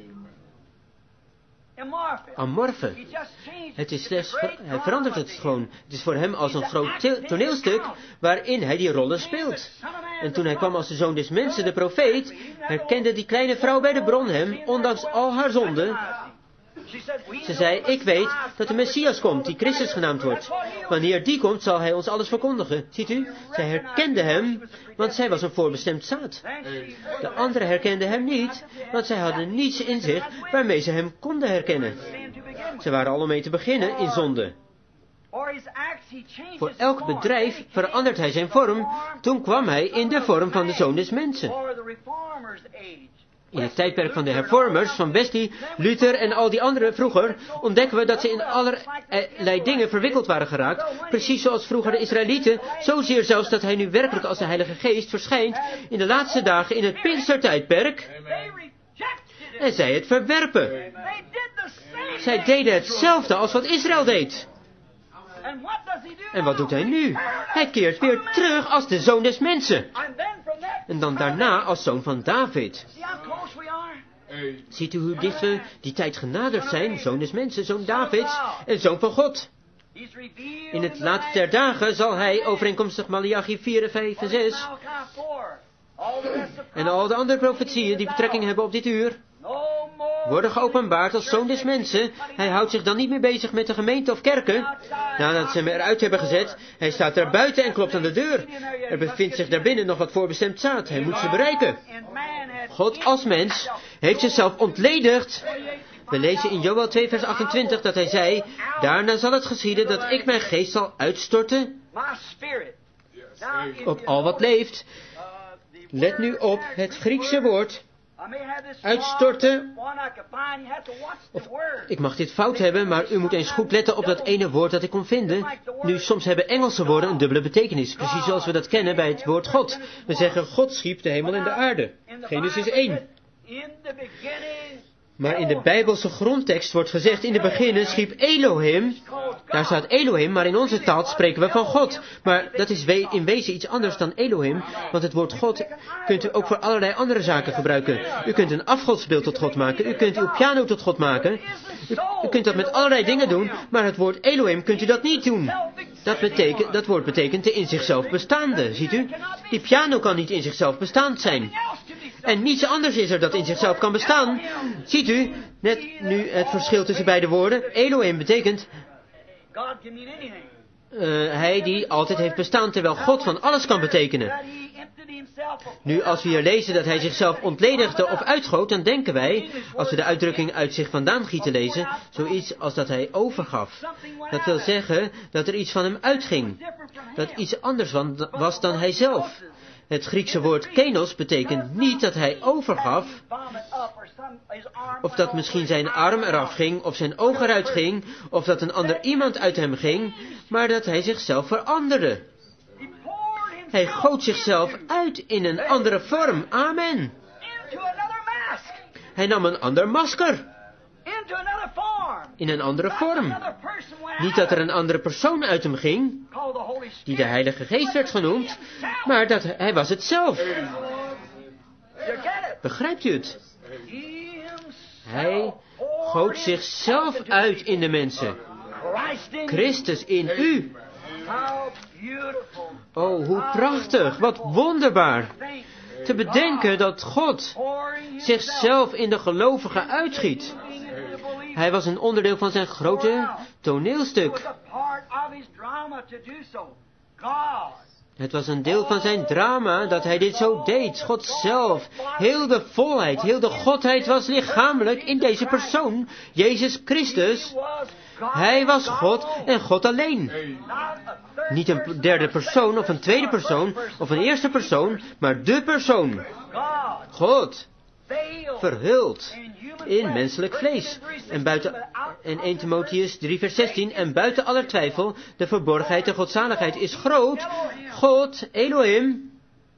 Amorfe. Het is slechts, hij verandert het gewoon. Het is voor hem als een groot toneelstuk waarin hij die rollen speelt. En toen hij kwam als de zoon des mensen, de profeet, herkende die kleine vrouw bij de bron hem, ondanks al haar zonden. Ze zei, ik weet dat de Messias komt, die Christus genaamd wordt. Wanneer die komt, zal hij ons alles verkondigen. Ziet u, zij herkende hem, want zij was een voorbestemd zaad. De anderen herkenden hem niet, want zij hadden niets in zich waarmee ze hem konden herkennen. Ze waren al om mee te beginnen in zonde. Voor elk bedrijf verandert hij zijn vorm. Toen kwam hij in de vorm van de zoon des mensen. In het tijdperk van de hervormers, van Wesley, Luther en al die anderen vroeger, ontdekken we dat ze in allerlei dingen verwikkeld waren geraakt. Precies zoals vroeger de Israëlieten, zozeer zelfs dat hij nu werkelijk als de Heilige Geest verschijnt in de laatste dagen in het Pinkstertijdperk. En zij het verwerpen. Zij deden hetzelfde als wat Israël deed. En wat doet hij nu? Hij keert weer terug als de zoon des mensen. En dan daarna als zoon van David. Ziet u hoe dicht we die tijd genaderd zijn? Zoon des mensen, zoon Davids en zoon van God. In het laatste der dagen zal hij, overeenkomstig Maleachi 4, 5 en 6... en al de andere profetieën die betrekking hebben op dit uur, worden geopenbaard als zoon des mensen. Hij houdt zich dan niet meer bezig met de gemeente of kerken. Nadat ze hem eruit hebben gezet, hij staat daar buiten en klopt aan de deur. Er bevindt zich daarbinnen nog wat voorbestemd zaad. Hij moet ze bereiken. God als mens heeft zichzelf ontledigd. We lezen in Joël 2 vers 28 dat hij zei, daarna zal het geschieden dat ik mijn geest zal uitstorten op al wat leeft. Let nu op het Griekse woord uitstorten. Ik mag dit fout hebben, maar u moet eens goed letten op dat ene woord dat ik kon vinden. Nu, soms hebben Engelse woorden een dubbele betekenis, precies zoals we dat kennen bij het woord God. We zeggen, God schiep de hemel en de aarde. Genesis 1. Maar in de Bijbelse grondtekst wordt gezegd, in de beginnen schiep Elohim. Daar staat Elohim, maar in onze taal spreken we van God. Maar dat is in wezen iets anders dan Elohim, want het woord God kunt u ook voor allerlei andere zaken gebruiken. U kunt een afgodsbeeld tot God maken, u kunt uw piano tot God maken. U kunt dat met allerlei dingen doen, maar het woord Elohim kunt u dat niet doen. Dat woord betekent de in zichzelf bestaande, ziet u? Die piano kan niet in zichzelf bestaand zijn. En niets anders is er dat in zichzelf kan bestaan. Ziet u, net nu het verschil tussen beide woorden. Elohim betekent hij die altijd heeft bestaan, terwijl God van alles kan betekenen. Nu, als we hier lezen dat hij zichzelf ontledigde of uitgoot, dan denken wij, als we de uitdrukking uit zich vandaan gieten lezen, zoiets als dat hij overgaf. Dat wil zeggen dat er iets van hem uitging. Dat iets anders was dan hij zelf. Het Griekse woord kenos betekent niet dat hij overgaf, of dat misschien zijn arm eraf ging, of zijn oog eruit ging, of dat een ander iemand uit hem ging, maar dat hij zichzelf veranderde. Hij goot zichzelf uit in een andere vorm. Amen. Hij nam een ander masker. In een andere vorm. Niet dat er een andere persoon uit hem ging, die de Heilige Geest werd genoemd, maar dat hij was het zelf. Begrijpt u het? Hij goot zichzelf uit in de mensen. Christus in u. Oh, hoe prachtig, wat wonderbaar. Te bedenken dat God zichzelf in de gelovigen uitgiet. Hij was een onderdeel van zijn grote toneelstuk. Het was een deel van zijn drama dat hij dit zo deed. God zelf, heel de volheid, heel de Godheid was lichamelijk in deze persoon, Jezus Christus. Hij was God en God alleen. Niet een derde persoon of een tweede persoon of een eerste persoon, maar de persoon. God. Verhuld in menselijk vlees. En 1 Timotheüs 3 vers 16. En buiten aller twijfel, de verborgenheid en godzaligheid is groot. God, Elohim,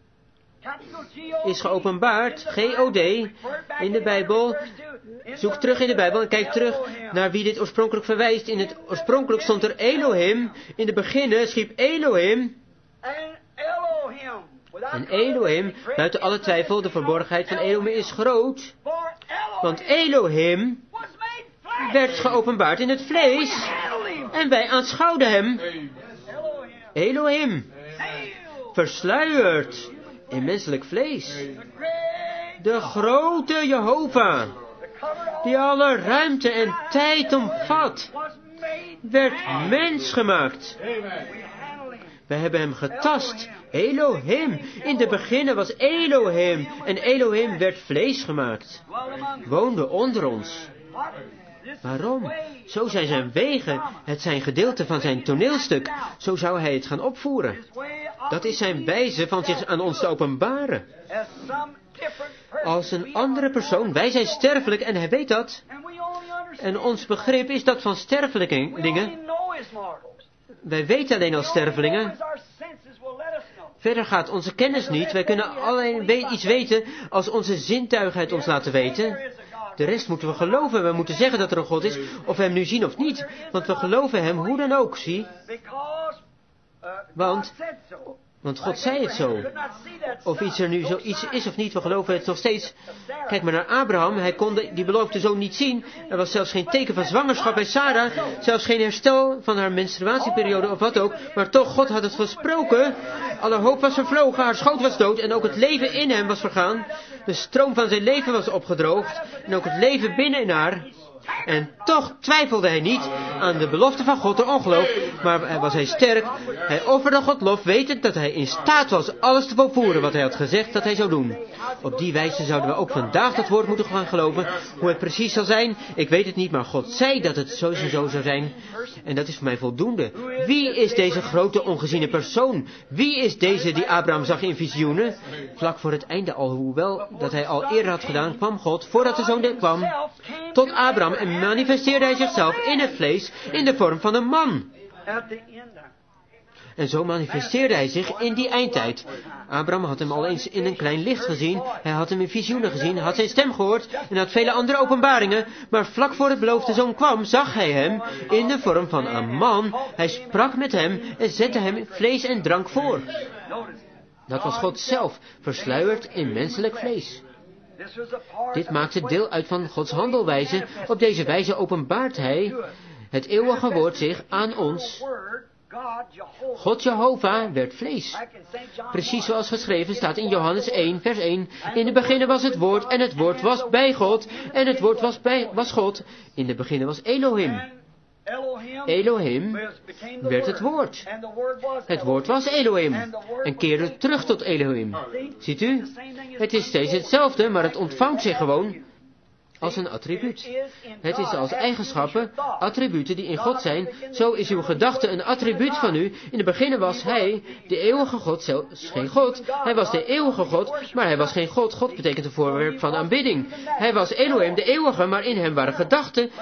is geopenbaard, G-O-D, in de Bijbel. Zoek terug in de Bijbel en kijk terug naar wie dit oorspronkelijk verwijst. In het oorspronkelijk stond er Elohim. In de beginnen schiep Elohim. En Elohim, buiten alle twijfel, de verborgenheid van Elohim is groot. Want Elohim werd geopenbaard in het vlees. En wij aanschouwden hem. Elohim. Versluierd in menselijk vlees. De grote Jehovah, die alle ruimte en tijd omvat, werd mens gemaakt. We hebben hem getast. Elohim. In de beginnen was Elohim. En Elohim werd vlees gemaakt. Woonde onder ons. Waarom? Zo zijn zijn wegen. Het zijn gedeelten van zijn toneelstuk. Zo zou hij het gaan opvoeren. Dat is zijn wijze van zich aan ons te openbaren. Als een andere persoon. Wij zijn sterfelijk en hij weet dat. En ons begrip is dat van stervelingen. Wij weten alleen als stervelingen. Verder gaat onze kennis niet. Wij kunnen alleen iets weten als onze zintuigen het ons laten weten. De rest moeten we geloven. We moeten zeggen dat er een God is, of we hem nu zien of niet. Want we geloven hem hoe dan ook, zie. Want God zei het zo. Of iets er nu zoiets is of niet, we geloven het nog steeds. Kijk maar naar Abraham, hij kon die beloofde zoon niet zien. Er was zelfs geen teken van zwangerschap bij Sarah. Zelfs geen herstel van haar menstruatieperiode of wat ook. Maar toch, God had het gesproken. Alle hoop was vervlogen, haar schoot was dood en ook het leven in hem was vergaan. De stroom van zijn leven was opgedroogd en ook het leven binnen in haar. En toch twijfelde hij niet aan de belofte van God door ongeloof, maar was hij sterk. Hij offerde God lof, wetend dat hij in staat was alles te volvoeren wat hij had gezegd dat hij zou doen. Op die wijze zouden we ook vandaag dat woord moeten gaan geloven. Hoe het precies zal zijn, ik weet het niet, maar God zei dat het zo en zo zou zijn. En dat is voor mij voldoende. Wie is deze grote ongeziene persoon? Wie is deze die Abraham zag in visioenen? Vlak voor het einde al, hoewel dat hij al eerder had gedaan, kwam God, voordat de zoon kwam, tot Abraham en manifesteerde hij zichzelf in het vlees in de vorm van een man. En zo manifesteerde hij zich in die eindtijd. Abraham had hem al eens in een klein licht gezien. Hij had hem in visioenen gezien, had zijn stem gehoord en had vele andere openbaringen. Maar vlak voor het beloofde zoon kwam, zag hij hem in de vorm van een man. Hij sprak met hem en zette hem vlees en drank voor. Dat was God zelf, versluierd in menselijk vlees. Dit maakte deel uit van Gods handelwijze. Op deze wijze openbaart hij het eeuwige woord zich aan ons. God Jehovah werd vlees. Precies zoals geschreven staat in Johannes 1, vers 1. In de beginnen was het woord en het woord was bij God en het woord was God. In de beginnen was Elohim. Elohim werd het woord. Het woord was Elohim en keerde terug tot Elohim. Ziet u? Het is steeds hetzelfde, maar het ontvangt zich gewoon als een attribuut. Het is als eigenschappen, attributen die in God zijn. Zo is uw gedachte een attribuut van u. In het begin was hij, de eeuwige God, zelfs geen God. Hij was de eeuwige God, maar hij was geen God. God betekent een voorwerp van aanbidding. Hij was Elohim, de eeuwige, maar in hem waren gedachten.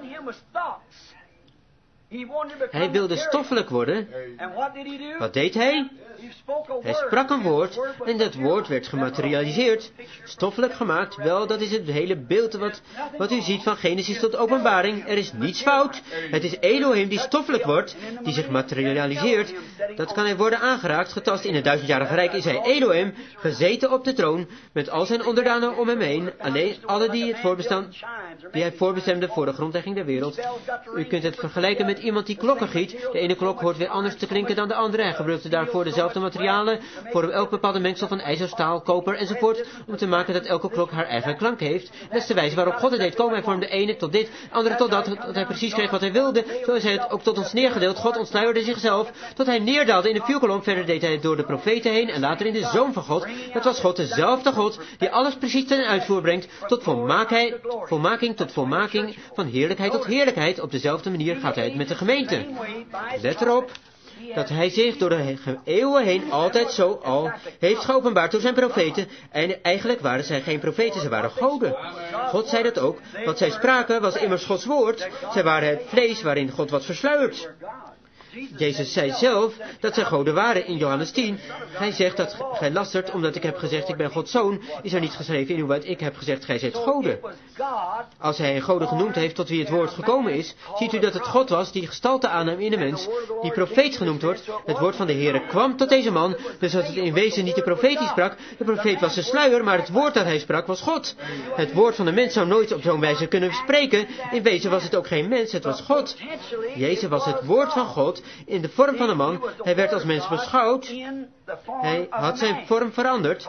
Hij wilde stoffelijk worden. Wat deed hij? Hij sprak een woord en dat woord werd gematerialiseerd, stoffelijk gemaakt. Wel, dat is het hele beeld wat u ziet van Genesis tot Openbaring. Er is niets fout. Het is Elohim die stoffelijk wordt, die zich materialiseert. Dat kan hij worden aangeraakt, getast. In het 1000-jarige rijk is hij Elohim, gezeten op de troon, met al zijn onderdanen om hem heen. Alleen alle die hij voorbestemde voor de grondlegging der wereld. U kunt het vergelijken met iemand die klokken giet. De ene klok hoort weer anders te klinken dan de andere. Hij gebruikte daarvoor dezelfde materialen voor elk bepaalde mengsel van ijzer, staal, koper enzovoort, om te maken dat elke klok haar eigen klank heeft. Dat is de wijze waarop God het deed komen. Hij vormde de ene tot dit, de andere tot dat hij precies kreeg wat hij wilde. Zo is hij het ook tot ons neergedeeld. God ontsluierde zichzelf tot hij neerdaalde in de vuurkolom. Verder deed hij het door de profeten heen en later in de Zoon van God. Dat was God, dezelfde God, die alles precies ten uitvoer brengt, tot volmaking tot volmaking, van heerlijkheid tot heerlijkheid. Op dezelfde manier gaat hij het met de gemeente. Let erop dat hij zich door de eeuwen heen altijd zo al heeft geopenbaard door zijn profeten. En eigenlijk waren zij geen profeten, ze waren goden. God zei dat ook. Wat zij spraken was immers Gods woord. Zij waren het vlees waarin God was versluierd. Jezus zei zelf dat zij goden waren in Johannes 10. Hij zegt dat gij lastert omdat ik heb gezegd ik ben Gods zoon. Is er niet geschreven in uw wet ik heb gezegd gij zijt goden. Als hij een goden genoemd heeft tot wie het woord gekomen is, ziet u dat het God was die gestalte aannam in de mens, die profeet genoemd wordt. Het woord van de Heere kwam tot deze man, dus dat het in wezen niet de profeet die sprak. De profeet was de sluier, maar het woord dat hij sprak was God. Het woord van de mens zou nooit op zo'n wijze kunnen spreken. In wezen was het ook geen mens, het was God. Jezus was het woord van God in de vorm van een man. Hij werd als mens beschouwd. Hij had zijn vorm veranderd.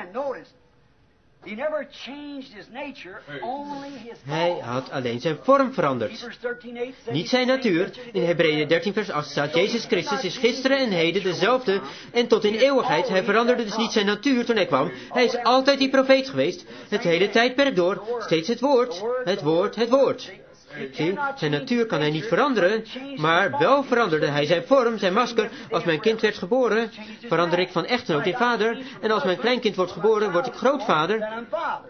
Hij had alleen zijn vorm veranderd. Niet zijn natuur. In Hebreeën 13 vers 8 staat, Jezus Christus is gisteren en heden dezelfde en tot in eeuwigheid. Hij veranderde dus niet zijn natuur toen hij kwam. Hij is altijd die profeet geweest. Het hele tijdperk door. Steeds het woord. Het woord. Het woord. Zie, zijn natuur kan hij niet veranderen, maar wel veranderde hij zijn vorm, zijn masker. Als mijn kind werd geboren, verander ik van echtgenoot in vader. En als mijn kleinkind wordt geboren, word ik grootvader.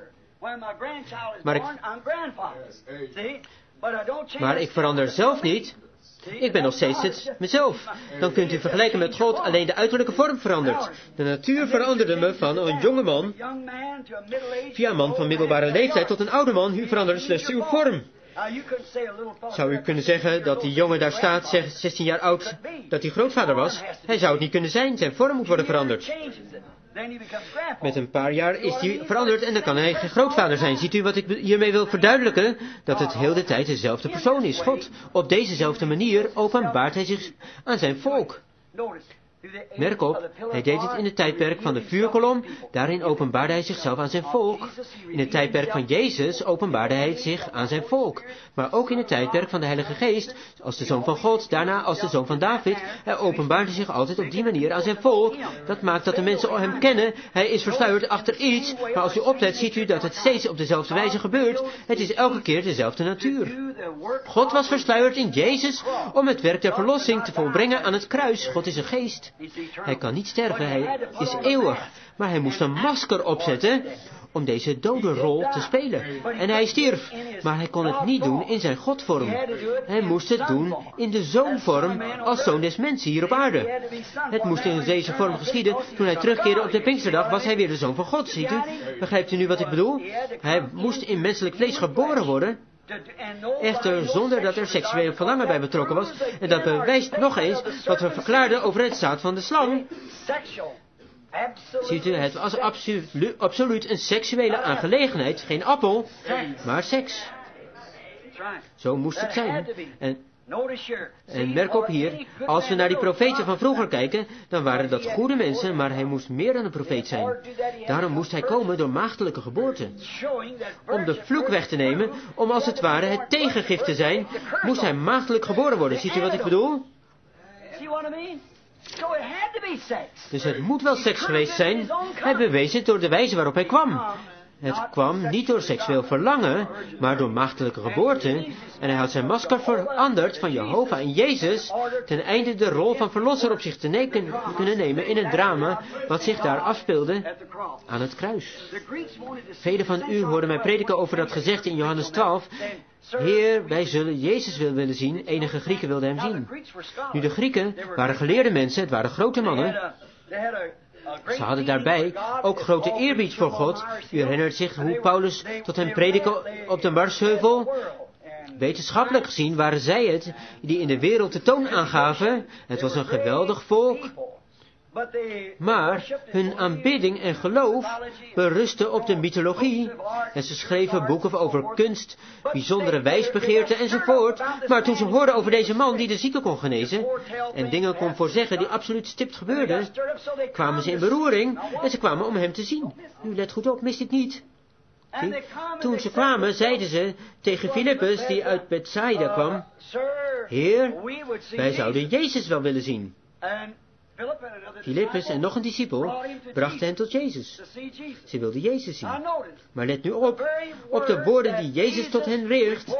Maar ik verander zelf niet. Ik ben nog steeds mezelf. Dan kunt u vergelijken met God, alleen de uiterlijke vorm verandert. De natuur veranderde me van een jonge man, via een man van middelbare leeftijd, tot een oude man. U veranderde slechts uw vorm. Zou u kunnen zeggen dat die jongen daar staat, 16 jaar oud, dat hij grootvader was? Hij zou het niet kunnen zijn, zijn vorm moet worden veranderd. Met een paar jaar is hij veranderd en dan kan hij geen grootvader zijn. Ziet u wat ik hiermee wil verduidelijken? Dat het heel de tijd dezelfde persoon is, God. Op dezezelfde manier openbaart hij zich aan zijn volk. Merk op, hij deed het in het tijdperk van de vuurkolom, daarin openbaarde hij zichzelf aan zijn volk. In het tijdperk van Jezus openbaarde hij zich aan zijn volk. Maar ook in het tijdperk van de Heilige Geest, als de Zoon van God, daarna als de Zoon van David, hij openbaarde zich altijd op die manier aan zijn volk. Dat maakt dat de mensen hem kennen, hij is versluierd achter iets, maar als u oplet ziet u dat het steeds op dezelfde wijze gebeurt. Het is elke keer dezelfde natuur. God was versluierd in Jezus om het werk der verlossing te volbrengen aan het kruis. God is een geest. Hij kan niet sterven, hij is eeuwig. Maar hij moest een masker opzetten om deze dode rol te spelen. En hij stierf, maar hij kon het niet doen in zijn godvorm. Hij moest het doen in de zoonvorm als zoon des mensen hier op aarde. Het moest in deze vorm geschieden. Toen hij terugkeerde op de Pinksterdag was hij weer de zoon van God, ziet u? Begrijpt u nu wat ik bedoel? Hij moest in menselijk vlees geboren worden. Echter zonder dat er seksueel verlangen bij betrokken was. En dat bewijst nog eens wat we verklaarden over het zaad van de slang. Ziet u, het was absoluut een seksuele aangelegenheid. Geen appel, maar seks. Zo moest het zijn. En merk op hier, als we naar die profeten van vroeger kijken, dan waren dat goede mensen, maar hij moest meer dan een profeet zijn. Daarom moest hij komen door maagdelijke geboorte. Om de vloek weg te nemen, om als het ware het tegengif te zijn, moest hij maagdelijk geboren worden. Ziet u wat ik bedoel? Dus het moet wel seks geweest zijn. Hij bewees het door de wijze waarop hij kwam. Het kwam niet door seksueel verlangen, maar door maagdelijke geboorte. En hij had zijn masker veranderd van Jehovah en Jezus, ten einde de rol van verlosser op zich te kunnen nemen in een drama wat zich daar afspeelde aan het kruis. Velen van u hoorden mij prediken over dat gezegde in Johannes 12. Heer, wij zullen Jezus willen zien. Enige Grieken wilden hem zien. Nu de Grieken waren geleerde mensen, het waren grote mannen. Ze hadden daarbij ook grote eerbied voor God. U herinnert zich hoe Paulus tot hem predikte op de Marsheuvel. Wetenschappelijk gezien waren zij het die in de wereld de toon aangaven. Het was een geweldig volk. Maar hun aanbidding en geloof berustte op de mythologie. En ze schreven boeken over kunst, bijzondere wijsbegeerten enzovoort. Maar toen ze hoorden over deze man die de zieken kon genezen en dingen kon voorzeggen die absoluut stipt gebeurden, kwamen ze in beroering en ze kwamen om hem te zien. Nu let goed op, mis dit niet. Toen ze kwamen, zeiden ze tegen Filippus, die uit Bethsaida kwam: Heer, wij zouden Jezus wel willen zien. Filippus en nog een discipel brachten hen tot Jezus. Ze wilden Jezus zien. Maar let nu op de woorden die Jezus tot hen richt.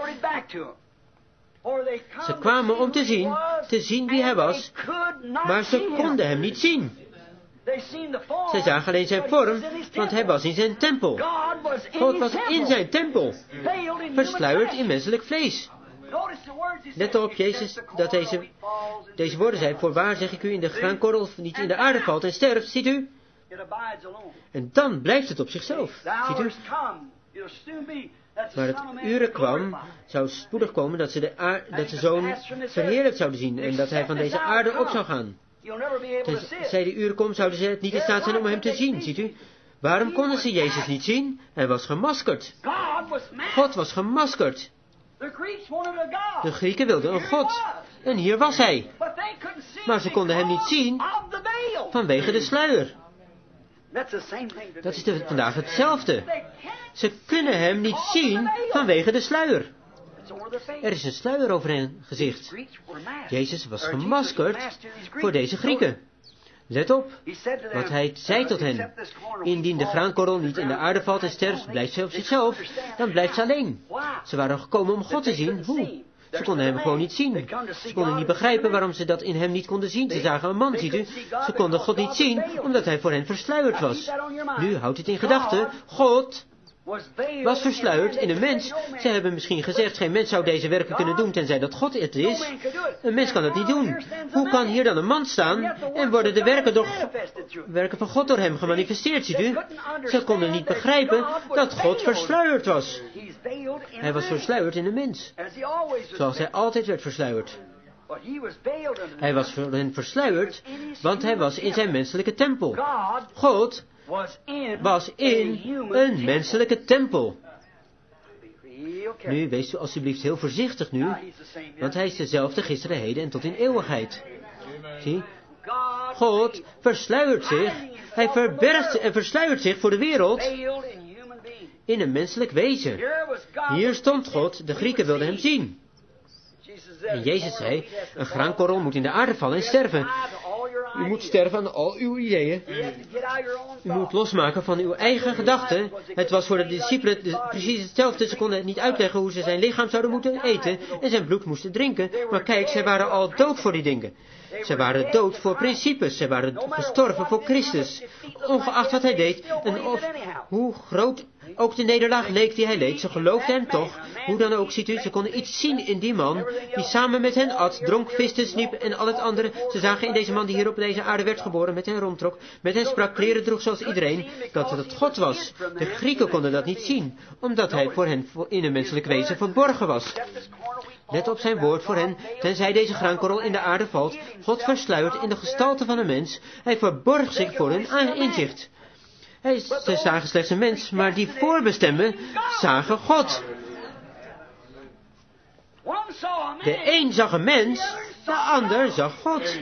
Ze kwamen om te zien wie hij was, maar ze konden hem niet zien. Zij zagen alleen zijn vorm, want hij was in zijn tempel. God was in zijn tempel, versluierd in menselijk vlees. Let op, Jezus, dat deze woorden zijn: voorwaar zeg ik u, in de graankorrel niet in de aarde valt en sterft, ziet u? En dan blijft het op zichzelf, ziet u? Maar het uren kwam, zou spoedig komen, dat ze zoon verheerlijkt zouden zien en dat hij van deze aarde op zou gaan. Tenzij de uren komt, zouden ze het niet in staat zijn om hem te zien, ziet u? Waarom konden ze Jezus niet zien? Hij was gemaskerd. God was gemaskerd. De Grieken wilden een God. En hier was hij. Maar ze konden hem niet zien vanwege de sluier. Dat is vandaag hetzelfde. Ze kunnen hem niet zien vanwege de sluier. Er is een sluier over hun gezicht. Jezus was gemaskerd voor deze Grieken. Let op, wat hij zei tot hen: indien de graankorrel niet in de aarde valt en sterft, blijft zij op zichzelf, dan blijft ze alleen. Ze waren gekomen om God te zien. Hoe? Ze konden hem gewoon niet zien. Ze konden niet begrijpen waarom ze dat in hem niet konden zien. Ze zagen een man, ziet u. Ze konden God niet zien, omdat hij voor hen versluierd was. Nu houdt het in gedachten, God was versluierd in een mens. Ze hebben misschien gezegd, geen mens zou deze werken kunnen doen, tenzij dat God het is. Een mens kan dat niet doen. Hoe kan hier dan een man staan en worden de werken van God door hem gemanifesteerd, ziet u? Ze konden niet begrijpen dat God versluierd was. Hij was versluierd in een mens, zoals hij altijd werd versluierd. Hij was voor hen versluierd, want hij was in zijn menselijke tempel. God was in een menselijke tempel. Nu, wees u alsjeblieft heel voorzichtig nu, want hij is dezelfde gisteren, heden en tot in eeuwigheid. Zie, God versluiert zich, hij verbergt en versluiert zich voor de wereld in een menselijk wezen. Hier stond God, de Grieken wilden hem zien. En Jezus zei, een graankorrel moet in de aarde vallen en sterven. U moet sterven aan al uw ideeën. U moet losmaken van uw eigen gedachten. Het was voor de discipelen precies hetzelfde. Ze konden niet uitleggen hoe ze zijn lichaam zouden moeten eten en zijn bloed moesten drinken. Maar kijk, zij waren al dood voor die dingen. Zij waren dood voor principes. Zij waren gestorven voor Christus. Ongeacht wat hij deed en of hoe groot ook de nederlaag leek die hij leed. Ze geloofden hem toch. Hoe dan ook, ziet u, ze konden iets zien in die man die samen met hen at, dronk, viste, sliep en al het andere. Ze zagen in deze man die hier op deze aarde werd geboren, met hen rondtrok, met hen sprak, kleren droeg zoals iedereen, dat het God was. De Grieken konden dat niet zien, omdat hij voor hen in een menselijk wezen verborgen was. Let op zijn woord voor hen, tenzij deze graankorrel in de aarde valt, God versluiert in de gestalte van een mens. Hij verborg zich voor hun inzicht. Ze zagen slechts een mens, maar die voorbestemden zagen God. De een zag een mens, de ander zag God.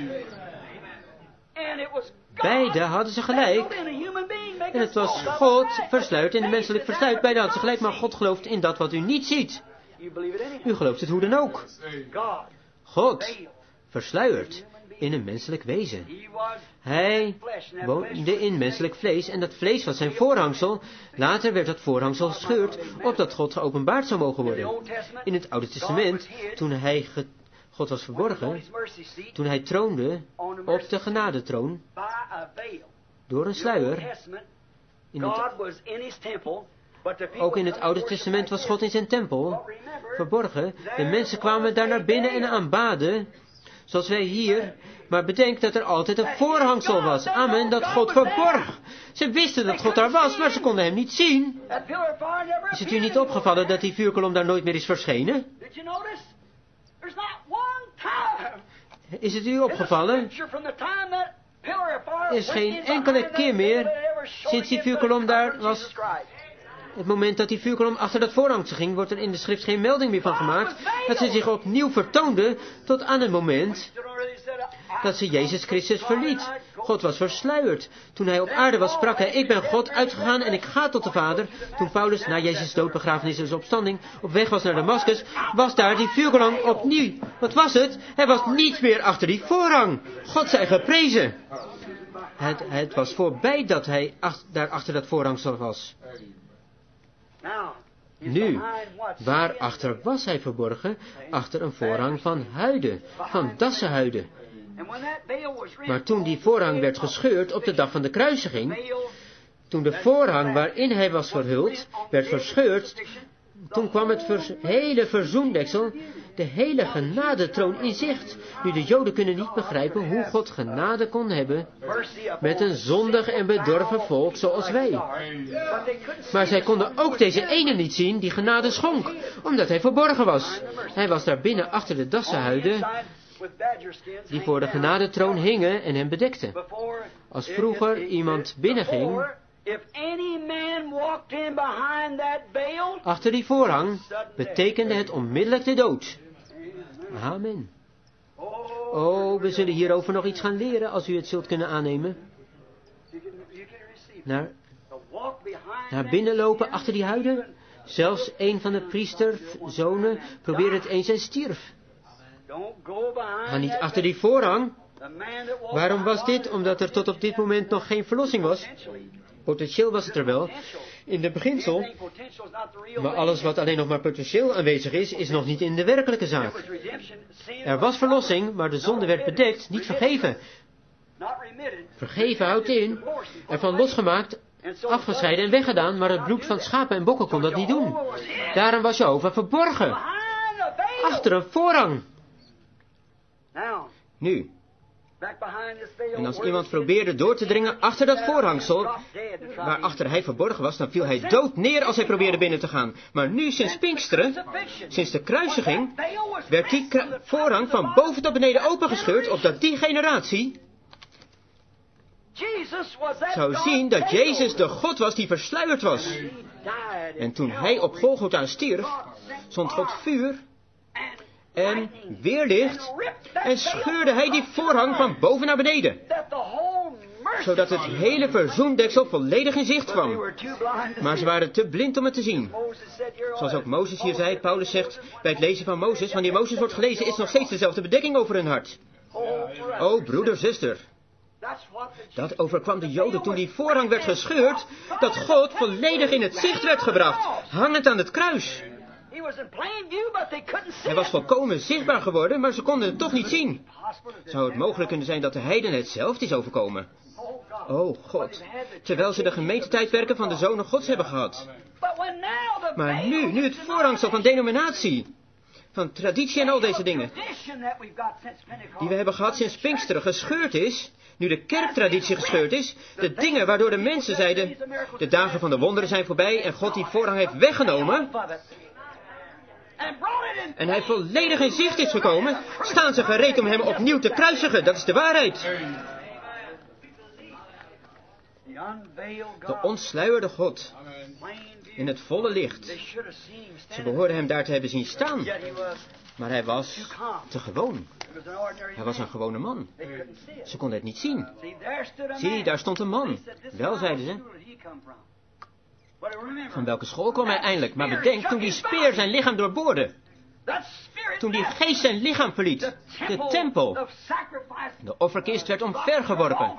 Beide hadden ze gelijk. En het was God versluit en de menselijk versluit. Beide hadden ze gelijk, maar God gelooft in dat wat u niet ziet. U gelooft het hoe dan ook. God versluiert in een menselijk wezen. Hij woonde in menselijk vlees en dat vlees was zijn voorhangsel. Later werd dat voorhangsel gescheurd, opdat God geopenbaard zou mogen worden. In het Oude Testament, toen God was verborgen, toen hij troonde op de genadetroon, door een sluier. Ook in het Oude Testament was God in zijn tempel, verborgen. De mensen kwamen daar naar binnen en aanbaden, zoals wij hier. Maar bedenk dat er altijd een voorhangsel was. Amen, dat God verborg. Ze wisten dat God daar was, maar ze konden hem niet zien. Is het u niet opgevallen dat die vuurkolom daar nooit meer is verschenen? Is het u opgevallen? Er is geen enkele keer meer sinds die vuurkolom daar was. Het moment dat die vuurkolom achter dat voorhangsel ging, wordt er in de schrift geen melding meer van gemaakt, dat ze zich opnieuw vertoonde tot aan het moment dat ze Jezus Christus verliet. God was versluierd. Toen hij op aarde was, sprak hij, ik ben God uitgegaan en ik ga tot de Vader. Toen Paulus, na Jezus' dood, begrafenis en opstanding, op weg was naar Damascus, was daar die vuurkolom opnieuw. Wat was het? Hij was niet meer achter die voorhang. God zij geprezen. Het was voorbij dat hij daar achter dat voorhangsel was. Nu, waarachter was hij verborgen? Achter een voorhang van huiden, van dassenhuiden. Maar toen die voorhang werd gescheurd op de dag van de kruisiging, toen de voorhang waarin hij was verhuld, werd verscheurd, toen kwam het hele verzoendeksel, de hele genadetroon in zicht. Nu, de Joden kunnen niet begrijpen hoe God genade kon hebben met een zondig en bedorven volk zoals wij. Maar zij konden ook deze ene niet zien die genade schonk, omdat hij verborgen was. Hij was daar binnen achter de dassenhuiden die voor de genadetroon hingen en hem bedekten. Als vroeger iemand binnenging achter die voorhang, betekende het onmiddellijk de dood. Amen. Oh, we zullen hierover nog iets gaan leren als u het zult kunnen aannemen. Naar binnen lopen achter die huiden. Zelfs een van de priesterzonen probeerde het eens en stierf. Ga niet achter die voorhang. Waarom was dit? Omdat er tot op dit moment nog geen verlossing was. Potentieel was het er wel, in de beginsel, maar alles wat alleen nog maar potentieel aanwezig is, is nog niet in de werkelijke zaak. Er was verlossing, maar de zonde werd bedekt, niet vergeven. Vergeven houdt in, ervan losgemaakt, afgescheiden en weggedaan, maar het bloed van schapen en bokken kon dat niet doen. Daarom was Jehovah verborgen, achter een voorhang. Nu. En als iemand probeerde door te dringen achter dat voorhangsel, waarachter hij verborgen was, dan viel hij dood neer als hij probeerde binnen te gaan. Maar nu, sinds Pinksteren, sinds de kruisiging, werd die voorhang van boven tot beneden opengescheurd, opdat die generatie zou zien dat Jezus de God was die versluierd was. En toen hij op Golgotha stierf, zond God vuur en weerlicht en scheurde hij die voorhang van boven naar beneden, zodat het hele verzoendeksel volledig in zicht kwam. Maar ze waren te blind om het te zien. Zoals ook Mozes hier zei, Paulus zegt bij het lezen van Mozes, wanneer Mozes wordt gelezen is nog steeds dezelfde bedekking over hun hart. O broeder, zuster, Dat overkwam de Joden toen die voorhang werd gescheurd, dat God volledig in het zicht werd gebracht, hangend aan het kruis. Hij was volkomen zichtbaar geworden, maar ze konden het toch niet zien. Zou het mogelijk kunnen zijn dat de heidenen hetzelfde is overkomen? O God, terwijl ze de gemeentetijdperken van de Zonen Gods hebben gehad. Maar nu het voorhangsel van denominatie, van traditie en al deze dingen, die we hebben gehad sinds Pinksteren, gescheurd is, nu de kerktraditie gescheurd is, de dingen waardoor de mensen zeiden, de dagen van de wonderen zijn voorbij en God die voorhang heeft weggenomen, en hij volledig in zicht is gekomen, staan ze gereed om hem opnieuw te kruisigen. Dat is de waarheid. De ontsluierde God, in het volle licht. Ze behoorden hem daar te hebben zien staan, maar hij was te gewoon. Hij was een gewone man. Ze konden het niet zien. Zie, daar stond een man. Wel, zeiden ze. Van welke school kwam hij eindelijk? Maar bedenk, toen die speer zijn lichaam doorboorde. Toen die geest zijn lichaam verliet. De tempel. De offerkist werd omvergeworpen.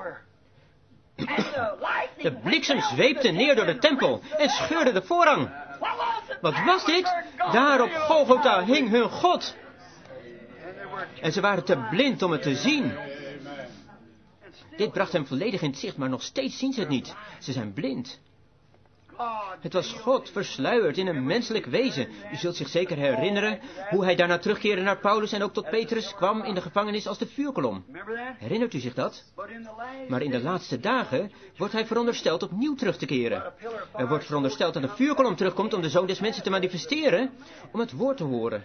De bliksem zweepte neer door de tempel en scheurde de voorhang. Wat was dit? Daar op Golgotha hing hun God. En ze waren te blind om het te zien. Dit bracht hem volledig in het zicht, maar nog steeds zien ze het niet. Ze zijn blind. Het was God versluierd in een menselijk wezen. U zult zich zeker herinneren hoe hij daarna terugkeerde naar Paulus en ook tot Petrus kwam in de gevangenis als de vuurkolom. Herinnert u zich dat? Maar in de laatste dagen wordt hij verondersteld opnieuw terug te keren. Er wordt verondersteld dat een vuurkolom terugkomt om de Zoon des Mensen te manifesteren, om het woord te horen.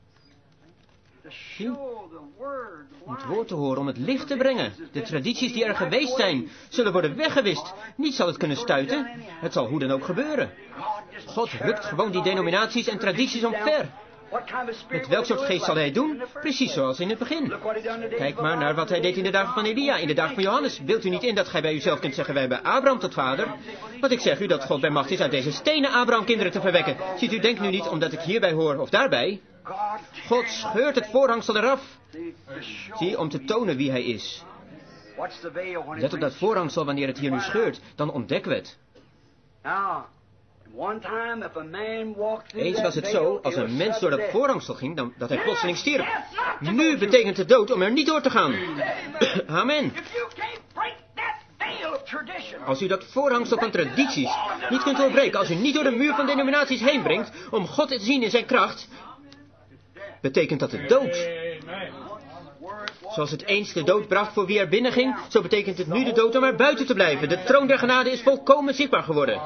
Om het woord te horen, om het licht te brengen. De tradities die er geweest zijn, zullen worden weggewist. Niets zal het kunnen stuiten. Het zal hoe dan ook gebeuren. God rukt gewoon die denominaties en tradities omver. Met welk soort geest zal hij doen? Precies zoals in het begin. Kijk maar naar wat hij deed in de dagen van Elia, in de dagen van Johannes. Beeldt u niet in dat gij bij uzelf kunt zeggen, wij hebben Abraham tot vader? Want ik zeg u dat God bij macht is uit deze stenen Abraham kinderen te verwekken. Ziet u, denkt nu niet omdat ik hierbij hoor of daarbij. God scheurt het voorhangsel eraf. Zie, om te tonen wie hij is. Let op dat voorhangsel wanneer het hier nu scheurt, dan ontdekken we het. Eens was het zo, als een mens door dat voorhangsel ging, dan dat hij plotseling stierf. Nu betekent het dood om er niet door te gaan. Amen. Als u dat voorhangsel van tradities niet kunt doorbreken, als u niet door de muur van denominaties heen brengt, om God te zien in zijn kracht, betekent dat het dood. Zoals het eens de dood bracht voor wie er binnen ging, zo betekent het nu de dood om er buiten te blijven. De troon der genade is volkomen zichtbaar geworden.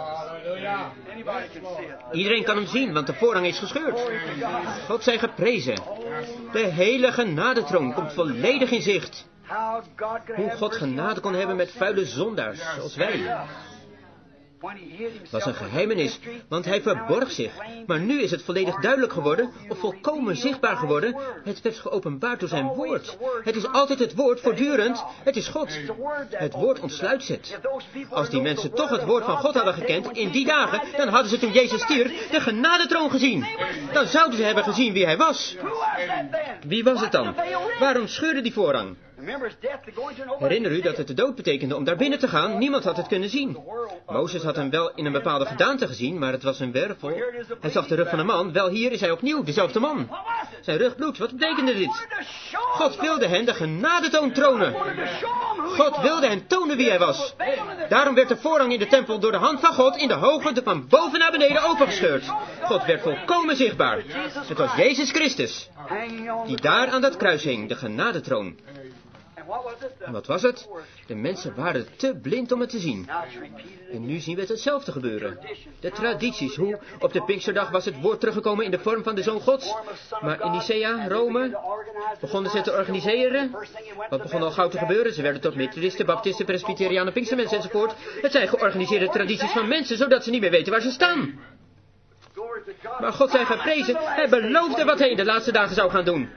Iedereen kan hem zien, want de voorhang is gescheurd. God zij geprezen. De hele genadetroon komt volledig in zicht. Hoe God genade kon hebben met vuile zondaars, zoals wij. Was een geheimenis, want hij verborg zich. Maar nu is het volledig duidelijk geworden, of volkomen zichtbaar geworden. Het werd geopenbaard door zijn woord. Het is altijd het woord, voortdurend. Het is God. Het woord ontsluit het. Als die mensen toch het woord van God hadden gekend in die dagen, dan hadden ze toen Jezus stierf de genadetroon gezien. Dan zouden ze hebben gezien wie hij was. Wie was het dan? Waarom scheurde die voorhang? Herinner u dat het de dood betekende om daar binnen te gaan? Niemand had het kunnen zien. Mozes had hem wel in een bepaalde gedaante gezien, maar het was een wervel. Hij zag de rug van een man. Wel, hier is hij opnieuw, dezelfde man. Zijn rug bloedt. Wat betekende dit? God wilde hen de genadetoon tronen. God wilde hen tonen wie hij was. Daarom werd de voorhang in de tempel door de hand van God in de hoogte van boven naar beneden opengescheurd. God werd volkomen zichtbaar. Het was Jezus Christus, die daar aan dat kruis hing, de genadetroon. En wat was het? De mensen waren te blind om het te zien. En nu zien we hetzelfde gebeuren. De tradities, hoe op de Pinksterdag was het woord teruggekomen in de vorm van de Zoon Gods. Maar in Nicea, Rome, begonnen ze te organiseren. Wat begon al gauw te gebeuren? Ze werden tot Methodisten, Baptisten, Presbyterianen, Pinkstermensen enzovoort. Het zijn georganiseerde tradities van mensen, zodat ze niet meer weten waar ze staan. Maar God zij geprezen, hij beloofde wat hij in de laatste dagen zou gaan doen.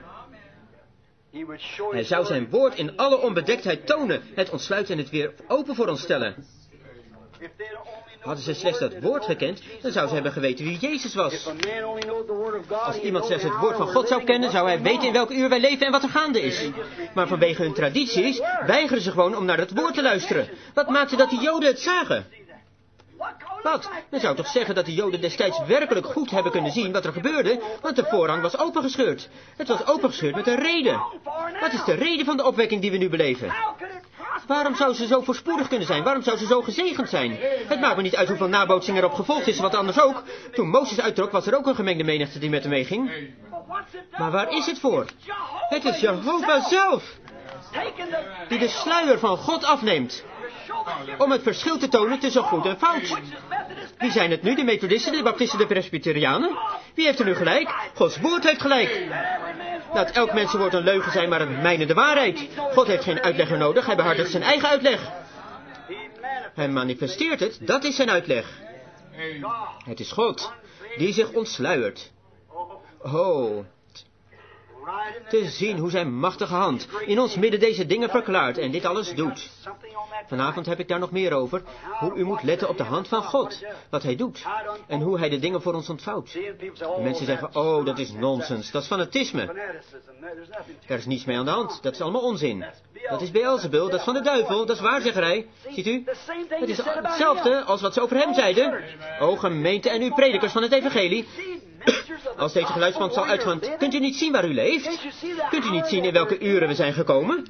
Hij zou zijn woord in alle onbedektheid tonen, het ontsluiten en het weer open voor ons stellen. Hadden ze slechts dat woord gekend, dan zou ze hebben geweten wie Jezus was. Als iemand slechts het woord van God zou kennen, zou hij weten in welk uur wij leven en wat er gaande is. Maar vanwege hun tradities weigeren ze gewoon om naar het woord te luisteren. Wat maakte dat die Joden het zagen? Wat? Men zou toch zeggen dat de Joden destijds werkelijk goed hebben kunnen zien wat er gebeurde, want de voorhang was opengescheurd. Het was opengescheurd met een reden. Wat is de reden van de opwekking die we nu beleven? Waarom zou ze zo voorspoedig kunnen zijn? Waarom zou ze zo gezegend zijn? Het maakt me niet uit hoeveel nabootsing erop gevolgd is, wat anders ook. Toen Mozes uittrok, was er ook een gemengde menigte die met hem meeging. Maar waar is het voor? Het is Jehovah zelf, die de sluier van God afneemt, om het verschil te tonen tussen goed en fout. Wie zijn het nu? De Methodisten, de Baptisten, de Presbyterianen? Wie heeft er nu gelijk? Gods woord heeft gelijk. Laat elk mensenwoord een leugen zijn, maar het mijne de waarheid. God heeft geen uitlegger nodig, hij behartigt zijn eigen uitleg. Hij manifesteert het, dat is zijn uitleg. Het is God, die zich ontsluiert. Oh, te zien hoe zijn machtige hand in ons midden deze dingen verklaart en dit alles doet. Vanavond heb ik daar nog meer over, hoe u moet letten op de hand van God, wat hij doet, en hoe hij de dingen voor ons ontvouwt. De mensen zeggen, oh, dat is nonsens, dat is fanatisme. Er is niets mee aan de hand, dat is allemaal onzin. Dat is Beelzebul, dat is van de duivel, dat is waarzeggerij. Ziet u? Het is hetzelfde als wat ze over hem zeiden. O gemeente en uw predikers van het evangelie. Als deze geluidsband zal uitgaan, kunt u niet zien waar u leeft? Kunt u niet zien in welke uren we zijn gekomen?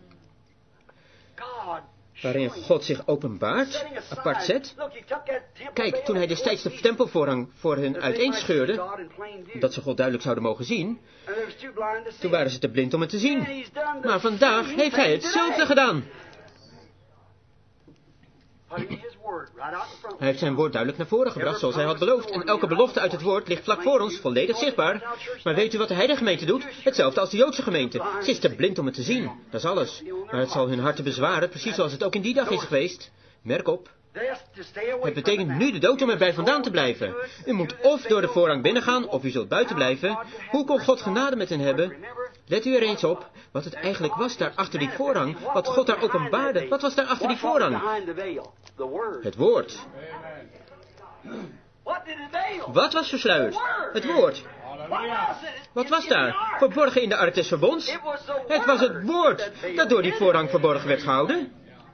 Waarin God zich openbaart, apart zet. Kijk, toen hij destijds de tempelvoorhang voor hen uiteenscheurde, dat ze God duidelijk zouden mogen zien, toen waren ze te blind om het te zien. Maar vandaag heeft hij hetzelfde gedaan. Hij heeft zijn woord duidelijk naar voren gebracht, zoals hij had beloofd. En elke belofte uit het woord ligt vlak voor ons, volledig zichtbaar. Maar weet u wat de heidengemeente doet? Hetzelfde als de Joodse gemeente. Ze is te blind om het te zien, dat is alles. Maar het zal hun harten bezwaren, precies zoals het ook in die dag is geweest. Merk op. Het betekent nu de dood om erbij vandaan te blijven. U moet of door de voorhang binnengaan, of u zult buiten blijven. Hoe kon God genade met hen hebben? Let u er eens op, wat het eigenlijk was daar achter die voorhang, wat God daar openbaarde. Wat was daar achter die voorhang? Het woord. Wat was versluierd? Het woord. Wat was daar? Verborgen in de ark des verbonds? Het was het woord dat door die voorhang verborgen werd gehouden.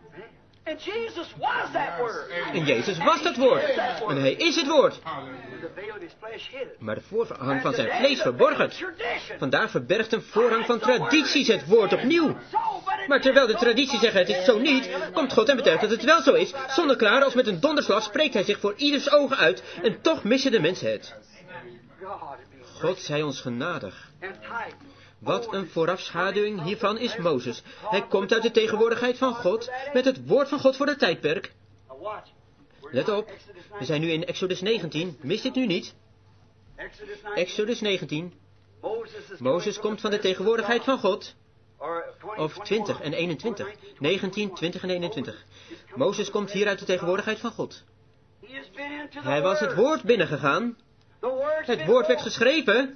En Jezus was dat woord. En hij is het woord. Maar de voorhang van zijn vlees verborg het. Vandaar verbergt een voorhang van tradities het woord opnieuw. Maar terwijl de tradities zeggen het is zo niet, komt God en betuigt dat het wel zo is. Zonneklaar als met een donderslag spreekt hij zich voor ieders ogen uit. En toch missen de mensen het. God zij ons genadig. Wat een voorafschaduwing hiervan is Mozes. Hij komt uit de tegenwoordigheid van God, met het woord van God voor het tijdperk. Let op, we zijn nu in Exodus 19, mis dit nu niet. Exodus 19. Mozes komt van de tegenwoordigheid van God. Of 20 en 21. 19, 20 en 21. Mozes komt hier uit de tegenwoordigheid van God. Hij was het woord binnengegaan. Het woord werd geschreven.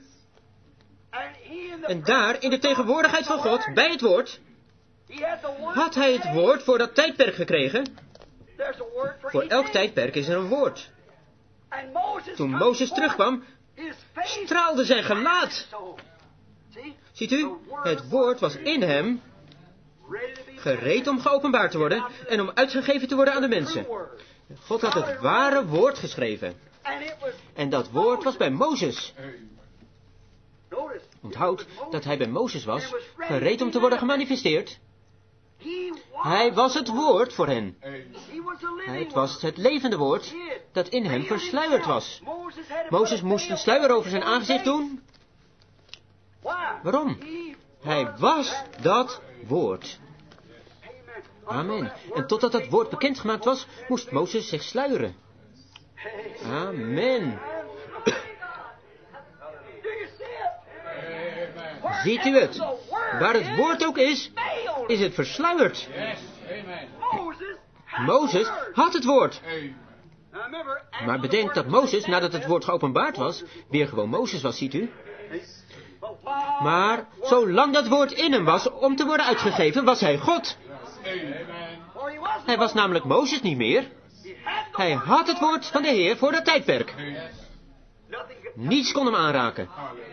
En daar, in de tegenwoordigheid van God, bij het woord, had hij het woord voor dat tijdperk gekregen. Voor elk tijdperk is er een woord. Toen Mozes terugkwam, straalde zijn gelaat. Ziet u, het woord was in hem, gereed om geopenbaard te worden en om uitgegeven te worden aan de mensen. God had het ware woord geschreven. En dat woord was bij Mozes. Onthoud dat hij bij Mozes was, gereed om te worden gemanifesteerd. Hij was het woord voor hen. Het was het levende woord dat in hem versluierd was. Mozes moest een sluier over zijn aangezicht doen. Waarom? Hij was dat woord. Amen. En totdat dat woord bekendgemaakt was, moest Mozes zich sluieren. Amen. Ziet u het? Waar het woord ook is, is het versluierd. Mozes had het woord. Maar bedenk dat Mozes, nadat het woord geopenbaard was, weer gewoon Mozes was, ziet u? Maar zolang dat woord in hem was om te worden uitgegeven, was hij God. Hij was namelijk Mozes niet meer. Hij had het woord van de Heer voor dat tijdperk. Niets kon hem aanraken.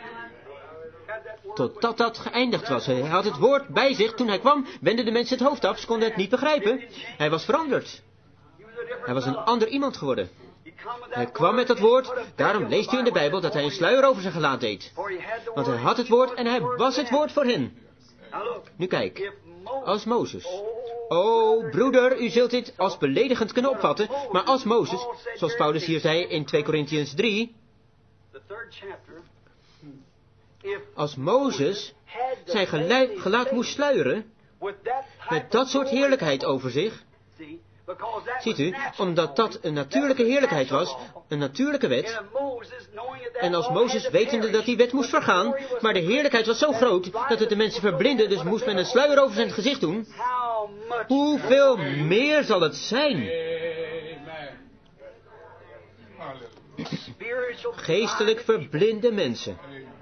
Totdat dat geëindigd was. Hij had het woord bij zich. Toen hij kwam, wendden de mensen het hoofd af. Ze konden het niet begrijpen. Hij was veranderd. Hij was een ander iemand geworden. Hij kwam met dat woord. Daarom leest u in de Bijbel dat hij een sluier over zijn gelaat deed. Want hij had het woord en hij was het woord voor hen. Nu kijk. Als Mozes. O, broeder, u zult dit als beledigend kunnen opvatten. Maar als Mozes, zoals Paulus hier zei in 2 Korintiërs 3... Als Mozes zijn gelaat moest sluieren, met dat soort heerlijkheid over zich, ziet u, omdat dat een natuurlijke heerlijkheid was, een natuurlijke wet, en als Mozes wetende dat die wet moest vergaan, maar de heerlijkheid was zo groot dat het de mensen verblindde, dus moest men een sluier over zijn gezicht doen, hoeveel meer zal het zijn? Geestelijk verblinde mensen.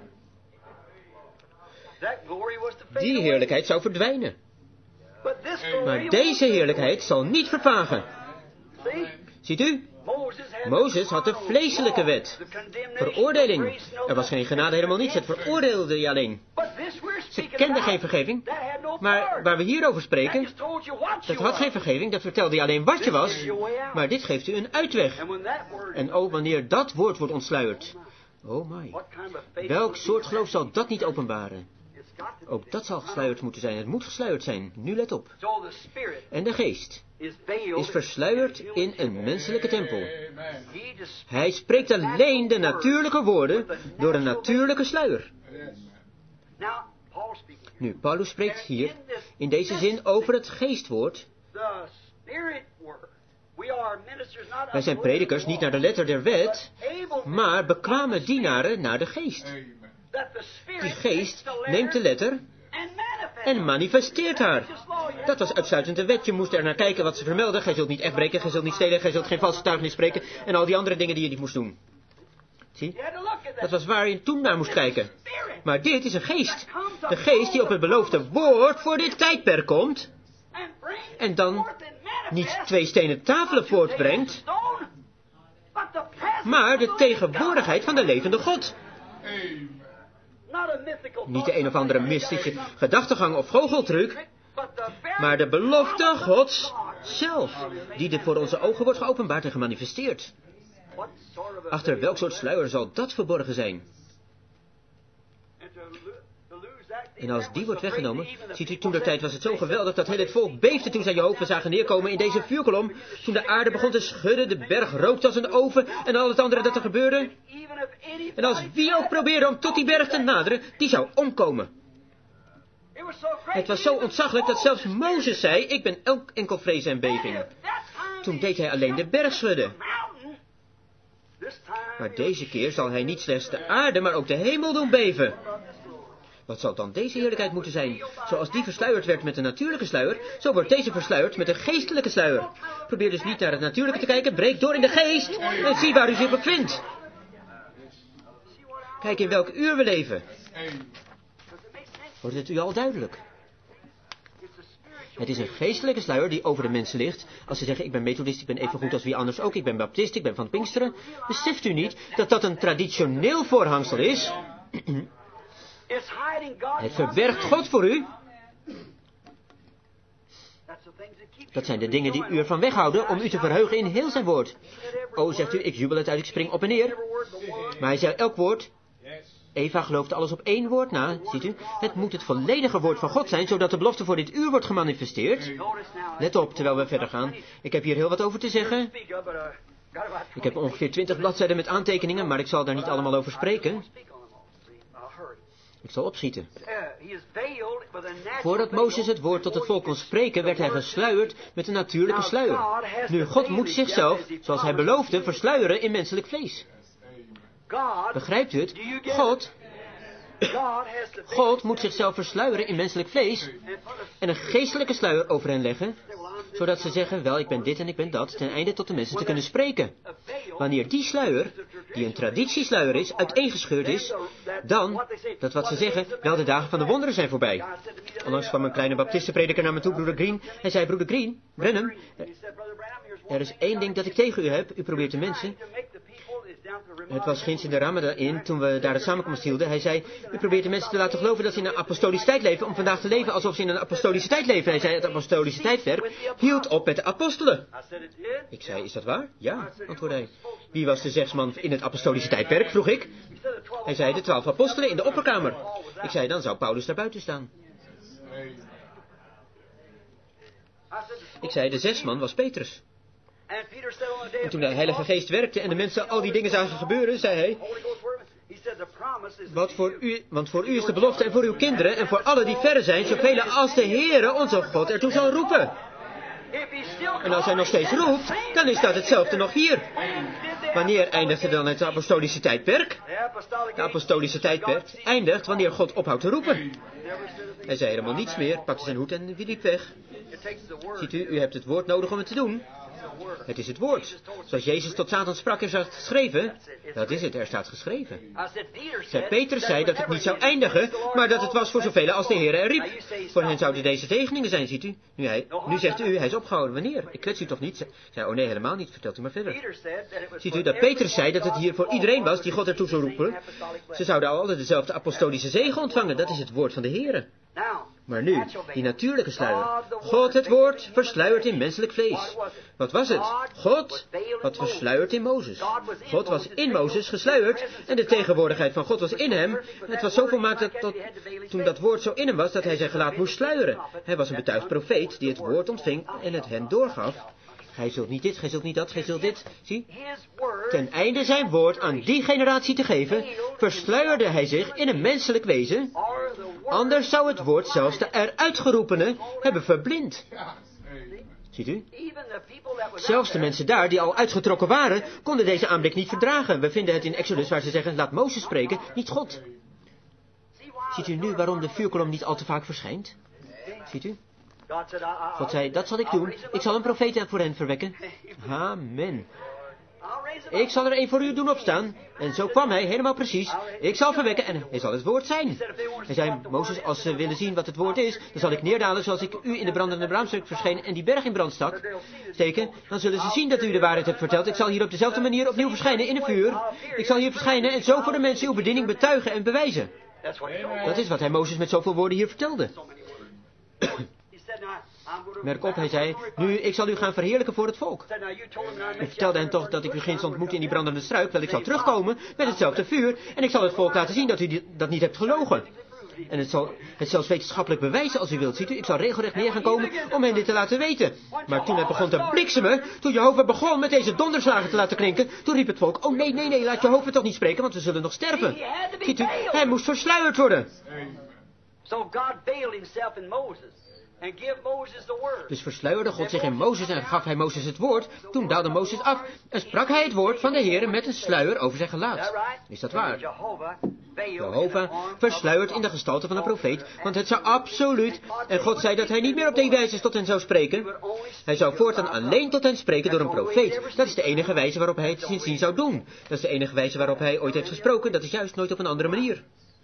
Die heerlijkheid zou verdwijnen. Maar deze heerlijkheid zal niet vervagen. Ziet u? Mozes had de vleeselijke wet. Veroordeling. Er was geen genade, helemaal niets. Het veroordeelde je alleen. Ze kenden geen vergeving. Maar waar we hier over spreken, dat had geen vergeving. Dat vertelde je alleen wat je was. Maar dit geeft u een uitweg. En oh, wanneer dat woord wordt ontsluierd. Oh my. Welk soort geloof zal dat niet openbaren? Ook dat zal gesluierd moeten zijn. Het moet gesluierd zijn. Nu let op. En de geest is versluierd in een menselijke tempel. Hij spreekt alleen de natuurlijke woorden door een natuurlijke sluier. Nu, Paulus spreekt hier in deze zin over het geestwoord. Wij zijn predikers niet naar de letter der wet, maar bekwame dienaren naar de geest. Die geest neemt de letter en manifesteert haar. Dat was uitsluitend een wet. Je moest er naar kijken wat ze vermelden. Gij zult niet afbreken, gij zult niet stelen, gij zult geen valse getuigenis spreken en al die andere dingen die je niet moest doen. Zie? Dat was waar je toen naar moest kijken. Maar dit is een geest. De geest die op het beloofde woord voor dit tijdperk komt en dan niet 2 stenen tafelen voortbrengt, maar de tegenwoordigheid van de levende God. Niet de een of andere mystische gedachtegang of goocheltruc, maar de belofte Gods zelf, die voor onze ogen wordt geopenbaard en gemanifesteerd. Achter welk soort sluier zal dat verborgen zijn? En als die wordt weggenomen, ziet u, toen der tijd was het zo geweldig dat heel het volk beefde toen zij Jehovah zagen neerkomen in deze vuurkolom. Toen de aarde begon te schudden, de berg rookte als een oven en al het andere dat er gebeurde. En als wie ook probeerde om tot die berg te naderen, die zou omkomen. Het was zo ontzaglijk dat zelfs Mozes zei, ik ben elk enkel vrees en beving. Toen deed hij alleen de berg schudden. Maar deze keer zal hij niet slechts de aarde, maar ook de hemel doen beven. Wat zal dan deze heerlijkheid moeten zijn? Zoals die versluierd werd met een natuurlijke sluier, zo wordt deze versluierd met een geestelijke sluier. Probeer dus niet naar het natuurlijke te kijken, breek door in de geest en zie waar u zich bevindt. Kijk in welk uur we leven. Wordt het u al duidelijk? Het is een geestelijke sluier die over de mensen ligt. Als ze zeggen, ik ben methodist, ik ben even goed als wie anders ook, ik ben baptist, ik ben van Pinksteren. Beseft u niet dat dat een traditioneel voorhangsel is? Het verbergt God voor u. Dat zijn de dingen die u ervan weghouden om u te verheugen in heel zijn woord. O, zegt u, ik jubel het uit, ik spring op en neer. Maar hij zei elk woord. Eva gelooft alles op 1 woord na, ziet u. Het moet het volledige woord van God zijn, zodat de belofte voor dit uur wordt gemanifesteerd. Let op, terwijl we verder gaan. Ik heb hier heel wat over te zeggen. Ik heb ongeveer 20 bladzijden met aantekeningen, maar ik zal daar niet allemaal over spreken. Ik zal opschieten. Voordat Mozes het woord tot het volk kon spreken, werd hij gesluierd met een natuurlijke sluier. Nu, God moet zichzelf, zoals hij beloofde, versluieren in menselijk vlees. Begrijpt u het? God moet zichzelf versluieren in menselijk vlees en een geestelijke sluier over hen leggen, zodat ze zeggen, wel, ik ben dit en ik ben dat, ten einde tot de mensen te kunnen spreken. Wanneer die sluier, die een traditiesluier is, uiteengescheurd is, dan, dat wat ze zeggen, wel, de dagen van de wonderen zijn voorbij. Onlangs kwam een kleine baptistenprediker naar me toe, broeder Green. Hij zei, broeder Green, Brenham, er is één ding dat ik tegen u heb. U probeert de mensen. Het was ginds in de Ramadan in, toen we daar de samenkomst hielden. Hij zei, u probeert de mensen te laten geloven dat ze in een apostolische tijd leven, om vandaag te leven alsof ze in een apostolische tijd leven. Hij zei, het apostolische tijdperk hield op met de apostelen. Ik zei, is dat waar? Ja, antwoordde hij. Wie was de zegsman in het apostolische tijdperk, vroeg ik. Hij zei, de 12 apostelen in de opperkamer. Ik zei, dan zou Paulus daar buiten staan. Ik zei, de zegsman was Petrus. En toen de Heilige Geest werkte en de mensen al die dingen zagen gebeuren, zei hij, want voor u is de belofte en voor uw kinderen en voor alle die verre zijn, zoveel als de Heere onze God ertoe zal roepen. En als hij nog steeds roept, dan is dat hetzelfde nog hier. Wanneer eindigde dan het apostolische tijdperk? De apostolische tijdperk eindigt wanneer God ophoudt te roepen. Hij zei helemaal niets meer, pakte zijn hoed en liep weg. Ziet u, u hebt het woord nodig om het te doen. Het is het woord. Zoals Jezus tot Satan sprak, er staat geschreven. Dat is het, er staat geschreven. Petrus zei dat het niet zou eindigen, maar dat het was voor zoveel als de Heer er riep. Voor hen zouden deze zegeningen zijn, ziet u. Nu zegt u, hij is opgehouden. Wanneer? Ik kwets u toch niet? Zei, oh nee, helemaal niet. Vertelt u maar verder. Ziet u dat Petrus zei dat het hier voor iedereen was die God ertoe zou roepen. Ze zouden altijd dezelfde apostolische zegen ontvangen. Dat is het woord van de Heer. Maar nu, die natuurlijke sluier. God, het woord, versluierd in menselijk vlees. Wat was het? God, wat versluierd in Mozes. God was in Mozes gesluierd en de tegenwoordigheid van God was in hem. Het was zo volmaakt dat toen dat woord zo in hem was, dat hij zijn gelaat moest sluieren. Hij was een betuigd profeet die het woord ontving en het hen doorgaf. Gij zult niet dit, gij zult niet dat, gij zult dit. Zie? Ten einde zijn woord aan die generatie te geven, versluierde hij zich in een menselijk wezen. Anders zou het woord zelfs de eruitgeroepenen hebben verblind. Ziet u? Zelfs de mensen daar die al uitgetrokken waren, konden deze aanblik niet verdragen. We vinden het in Exodus waar ze zeggen, laat Mozes spreken, niet God. Ziet u nu waarom de vuurkolom niet al te vaak verschijnt? Ziet u? God zei, dat zal ik doen. Ik zal een profeet voor hen verwekken. Amen. Ik zal er een voor u doen opstaan. En zo kwam hij, helemaal precies. Ik zal verwekken en hij zal het woord zijn. Hij zei, Mozes, als ze willen zien wat het woord is, dan zal ik neerdalen zoals ik u in de brandende braamstuk verscheen en die berg in brand steken. Dan zullen ze zien dat u de waarheid hebt verteld. Ik zal hier op dezelfde manier opnieuw verschijnen in een vuur. Ik zal hier verschijnen en zo voor de mensen uw bediening betuigen en bewijzen. Dat is wat hij Mozes met zoveel woorden hier vertelde. Merk op, hij zei, nu, ik zal u gaan verheerlijken voor het volk. Ik vertelde hen toch dat ik u ginds ontmoette in die brandende struik, dat ik zal terugkomen met hetzelfde vuur, en ik zal het volk laten zien dat u dat niet hebt gelogen. En het zal het zelfs wetenschappelijk bewijzen als u wilt, ziet u. Ik zal regelrecht neer gaan komen om hen dit te laten weten. Maar toen het begon te bliksemen, toen Jehovah begon met deze donderslagen te laten klinken, toen riep het volk, oh nee, laat Jehovah toch niet spreken, want we zullen nog sterven. Ziet u, hij moest versluierd worden. So God veiled himself in Moses. Dus versluierde God zich in Mozes en gaf hij Mozes het woord. Toen daalde Mozes af en sprak hij het woord van de Heere met een sluier over zijn gelaat. Is dat waar? Jehovah versluierd in de gestalte van een profeet, want het zou absoluut... En God zei dat hij niet meer op die wijze tot hen zou spreken. Hij zou voortaan alleen tot hen spreken door een profeet. Dat is de enige wijze waarop hij het sindsdien zou doen. Dat is de enige wijze waarop hij ooit heeft gesproken. Dat is juist nooit op een andere manier.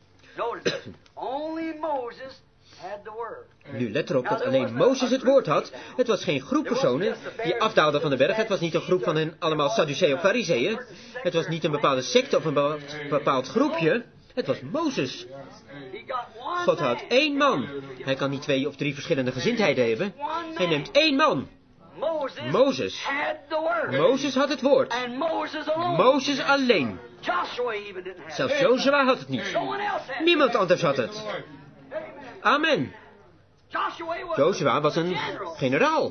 Nu, let erop dat alleen Mozes het woord had. Het was geen groep personen die afdaalden van de berg. Het was niet een groep van hen allemaal Sadduceeën of Farizeeën. Het was niet een bepaalde secte of een bepaald groepje. Het was Mozes. God had één man. Hij kan niet 2 of 3 verschillende gezindheden hebben. Hij neemt één man. Mozes. Mozes had het woord. Mozes alleen. Zelfs Jozua had het niet. Niemand anders had het. Amen. Jozua was een generaal.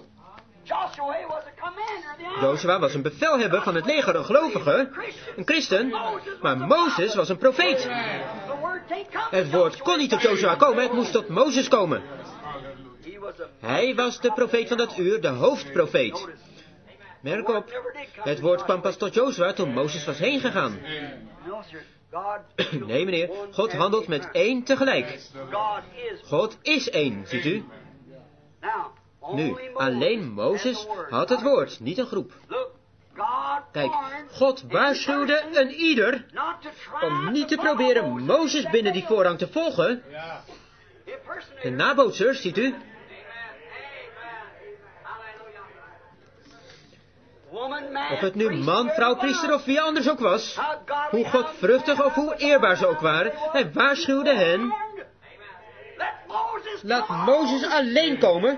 Jozua was een bevelhebber van het leger, een gelovige, een christen. Maar Mozes was een profeet. Het woord kon niet tot Jozua komen, het moest tot Mozes komen. Hij was de profeet van dat uur, de hoofdprofeet. Merk op, het woord kwam pas tot Jozua toen Mozes was heen gegaan. Nee, meneer, God handelt met één tegelijk. God is één, ziet u. Nu, alleen Mozes had het woord, niet een groep. Kijk, God waarschuwde een ieder om niet te proberen Mozes binnen die voorrang te volgen. De nabootsers, ziet u. Of het nu man, vrouw, priester of wie anders ook was. Hoe godvruchtig of hoe eerbaar ze ook waren. Hij waarschuwde hen. Laat Mozes alleen komen.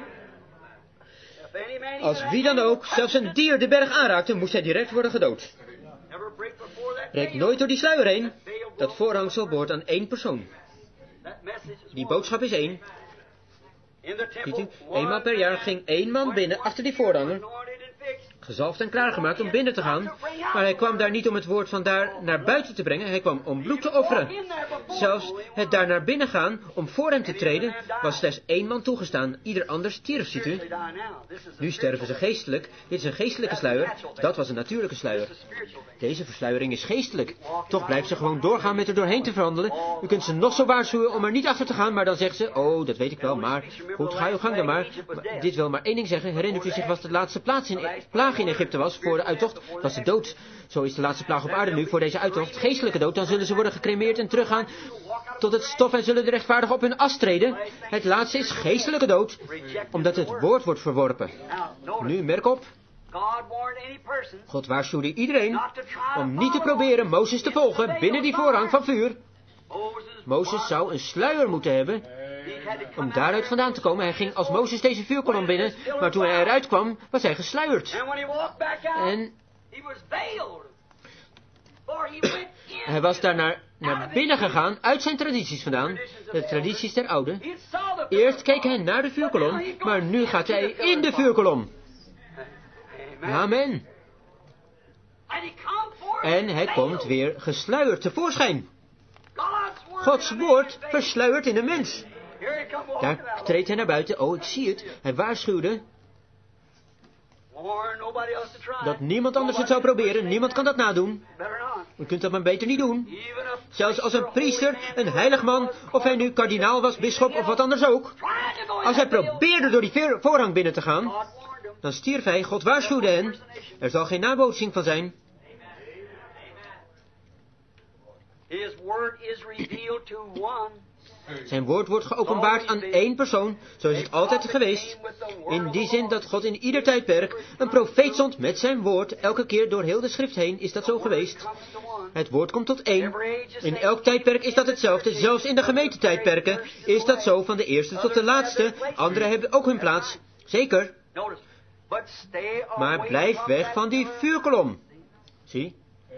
Als wie dan ook, zelfs een dier de berg aanraakte, moest hij direct worden gedood. Breek nooit door die sluier heen. Dat voorhangsel behoort aan één persoon. Die boodschap is één. Ziet u, eenmaal per jaar ging één man binnen achter die voorhanger, gezalfd en klaargemaakt om binnen te gaan, maar hij kwam daar niet om het woord van daar naar buiten te brengen, hij kwam om bloed te offeren. Zelfs het daar naar binnen gaan, om voor hem te treden, was slechts één man toegestaan, ieder ander stierf, ziet u. Nu sterven ze geestelijk, dit is een geestelijke sluier, dat was een natuurlijke sluier. Deze versluiering is geestelijk, toch blijft ze gewoon doorgaan met er doorheen te verhandelen. U kunt ze nog zo waarschuwen om er niet achter te gaan, maar dan zegt ze, oh, dat weet ik wel, maar goed, ga uw gang dan maar. Dit wil maar één ding zeggen, herinnert u zich wat de laatste plaag in Egypte was voor de uittocht, was de dood. Zo is de laatste plaag op aarde nu voor deze uittocht, geestelijke dood. Dan zullen ze worden gecremeerd en teruggaan tot het stof en zullen de rechtvaardigen op hun as treden. Het laatste is geestelijke dood, omdat het woord wordt verworpen. Nu, merk op. God waarschuwde iedereen om niet te proberen Mozes te volgen binnen die voorhang van vuur. Mozes zou een sluier moeten hebben om daaruit vandaan te komen. Hij ging als Mozes deze vuurkolom binnen, maar toen hij eruit kwam, was hij gesluierd. En hij was daar naar binnen gegaan, uit zijn tradities vandaan, de tradities der oude. Eerst keek hij naar de vuurkolom, maar nu gaat hij in de vuurkolom. Amen. En hij komt weer gesluierd tevoorschijn. Gods woord versluiert in een mens. Daar treedt hij naar buiten. Oh, ik zie het. Hij waarschuwde dat niemand anders het zou proberen. Niemand kan dat nadoen. U kunt dat maar beter niet doen. Zelfs als een priester, een heilig man, of hij nu kardinaal was, bisschop of wat anders ook. Als hij probeerde door die voorhang binnen te gaan, dan stierf hij. God waarschuwde hen. Er zal geen nabootsing van zijn. Zijn woord wordt geopenbaard aan één persoon, zo is het altijd geweest. In die zin dat God in ieder tijdperk een profeet zond met zijn woord. Elke keer door heel de schrift heen is dat zo geweest. Het woord komt tot één. In elk tijdperk is dat hetzelfde. Zelfs in de gemeentetijdperken is dat zo, van de eerste tot de laatste. Anderen hebben ook hun plaats. Zeker. Maar blijf weg van die vuurkolom. Zie?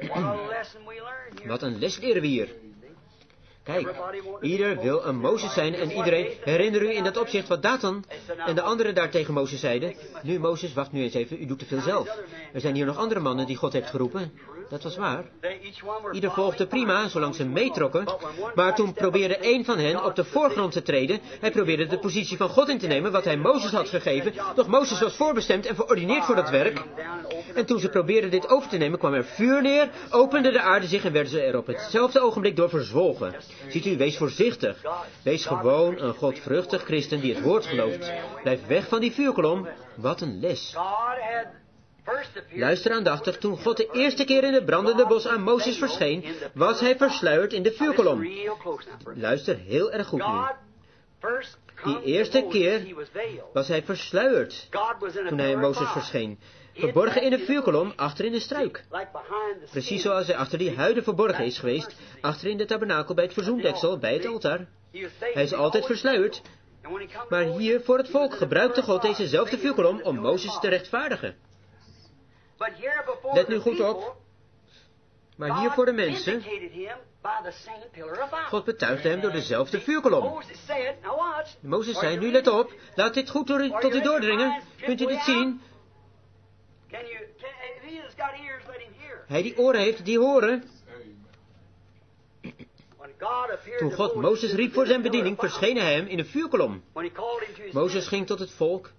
Wat een les leren we hier. Kijk, ieder wil een Mozes zijn en iedereen, herinner u in dat opzicht wat Dathan en de anderen daar tegen Mozes zeiden. Nu Mozes, wacht nu eens even, u doet te veel zelf. Er zijn hier nog andere mannen die God heeft geroepen. Dat was waar. Ieder volgde prima, zolang ze meetrokken. Maar toen probeerde één van hen op de voorgrond te treden. Hij probeerde de positie van God in te nemen, wat hij Mozes had gegeven. Doch Mozes was voorbestemd en verordineerd voor dat werk. En toen ze probeerden dit over te nemen, kwam er vuur neer, opende de aarde zich en werden ze er op hetzelfde ogenblik door verzwolgen. Ziet u, wees voorzichtig. Wees gewoon een godvruchtig christen die het woord gelooft. Blijf weg van die vuurkolom. Wat een les. Luister aandachtig, toen God de eerste keer in het brandende bos aan Mozes verscheen, was hij versluierd in de vuurkolom. Luister heel erg goed nu. Die eerste keer was hij versluierd toen hij aan Mozes verscheen. Verborgen in een vuurkolom, achter in de struik. Precies zoals hij achter die huiden verborgen is geweest, achter in de tabernakel bij het verzoendeksel, bij het altaar. Hij is altijd versluierd. Maar hier voor het volk gebruikte God dezezelfde vuurkolom om Mozes te rechtvaardigen. Let nu goed op. Maar hier voor de mensen, God betuigde hem door dezelfde vuurkolom. Mozes zei, nu let op, laat dit goed tot u doordringen. Kunt u dit zien? Hij die oren heeft, die horen. Toen God Mozes riep voor zijn bediening, verscheen hij hem in een vuurkolom. Mozes ging tot het volk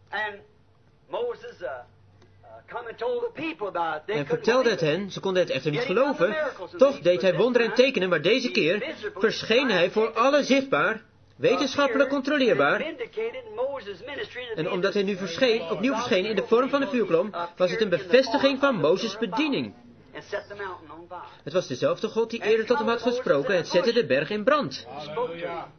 en vertelde het hen, ze konden het echter niet geloven. Toch deed hij wonderen en tekenen, maar deze keer verscheen hij voor alle zichtbaar, wetenschappelijk controleerbaar. En omdat hij nu opnieuw verscheen in de vorm van een vuurkolom, was het een bevestiging van Mozes' bediening. Het was dezelfde God die eerder tot hem had gesproken, het zette de berg in brand.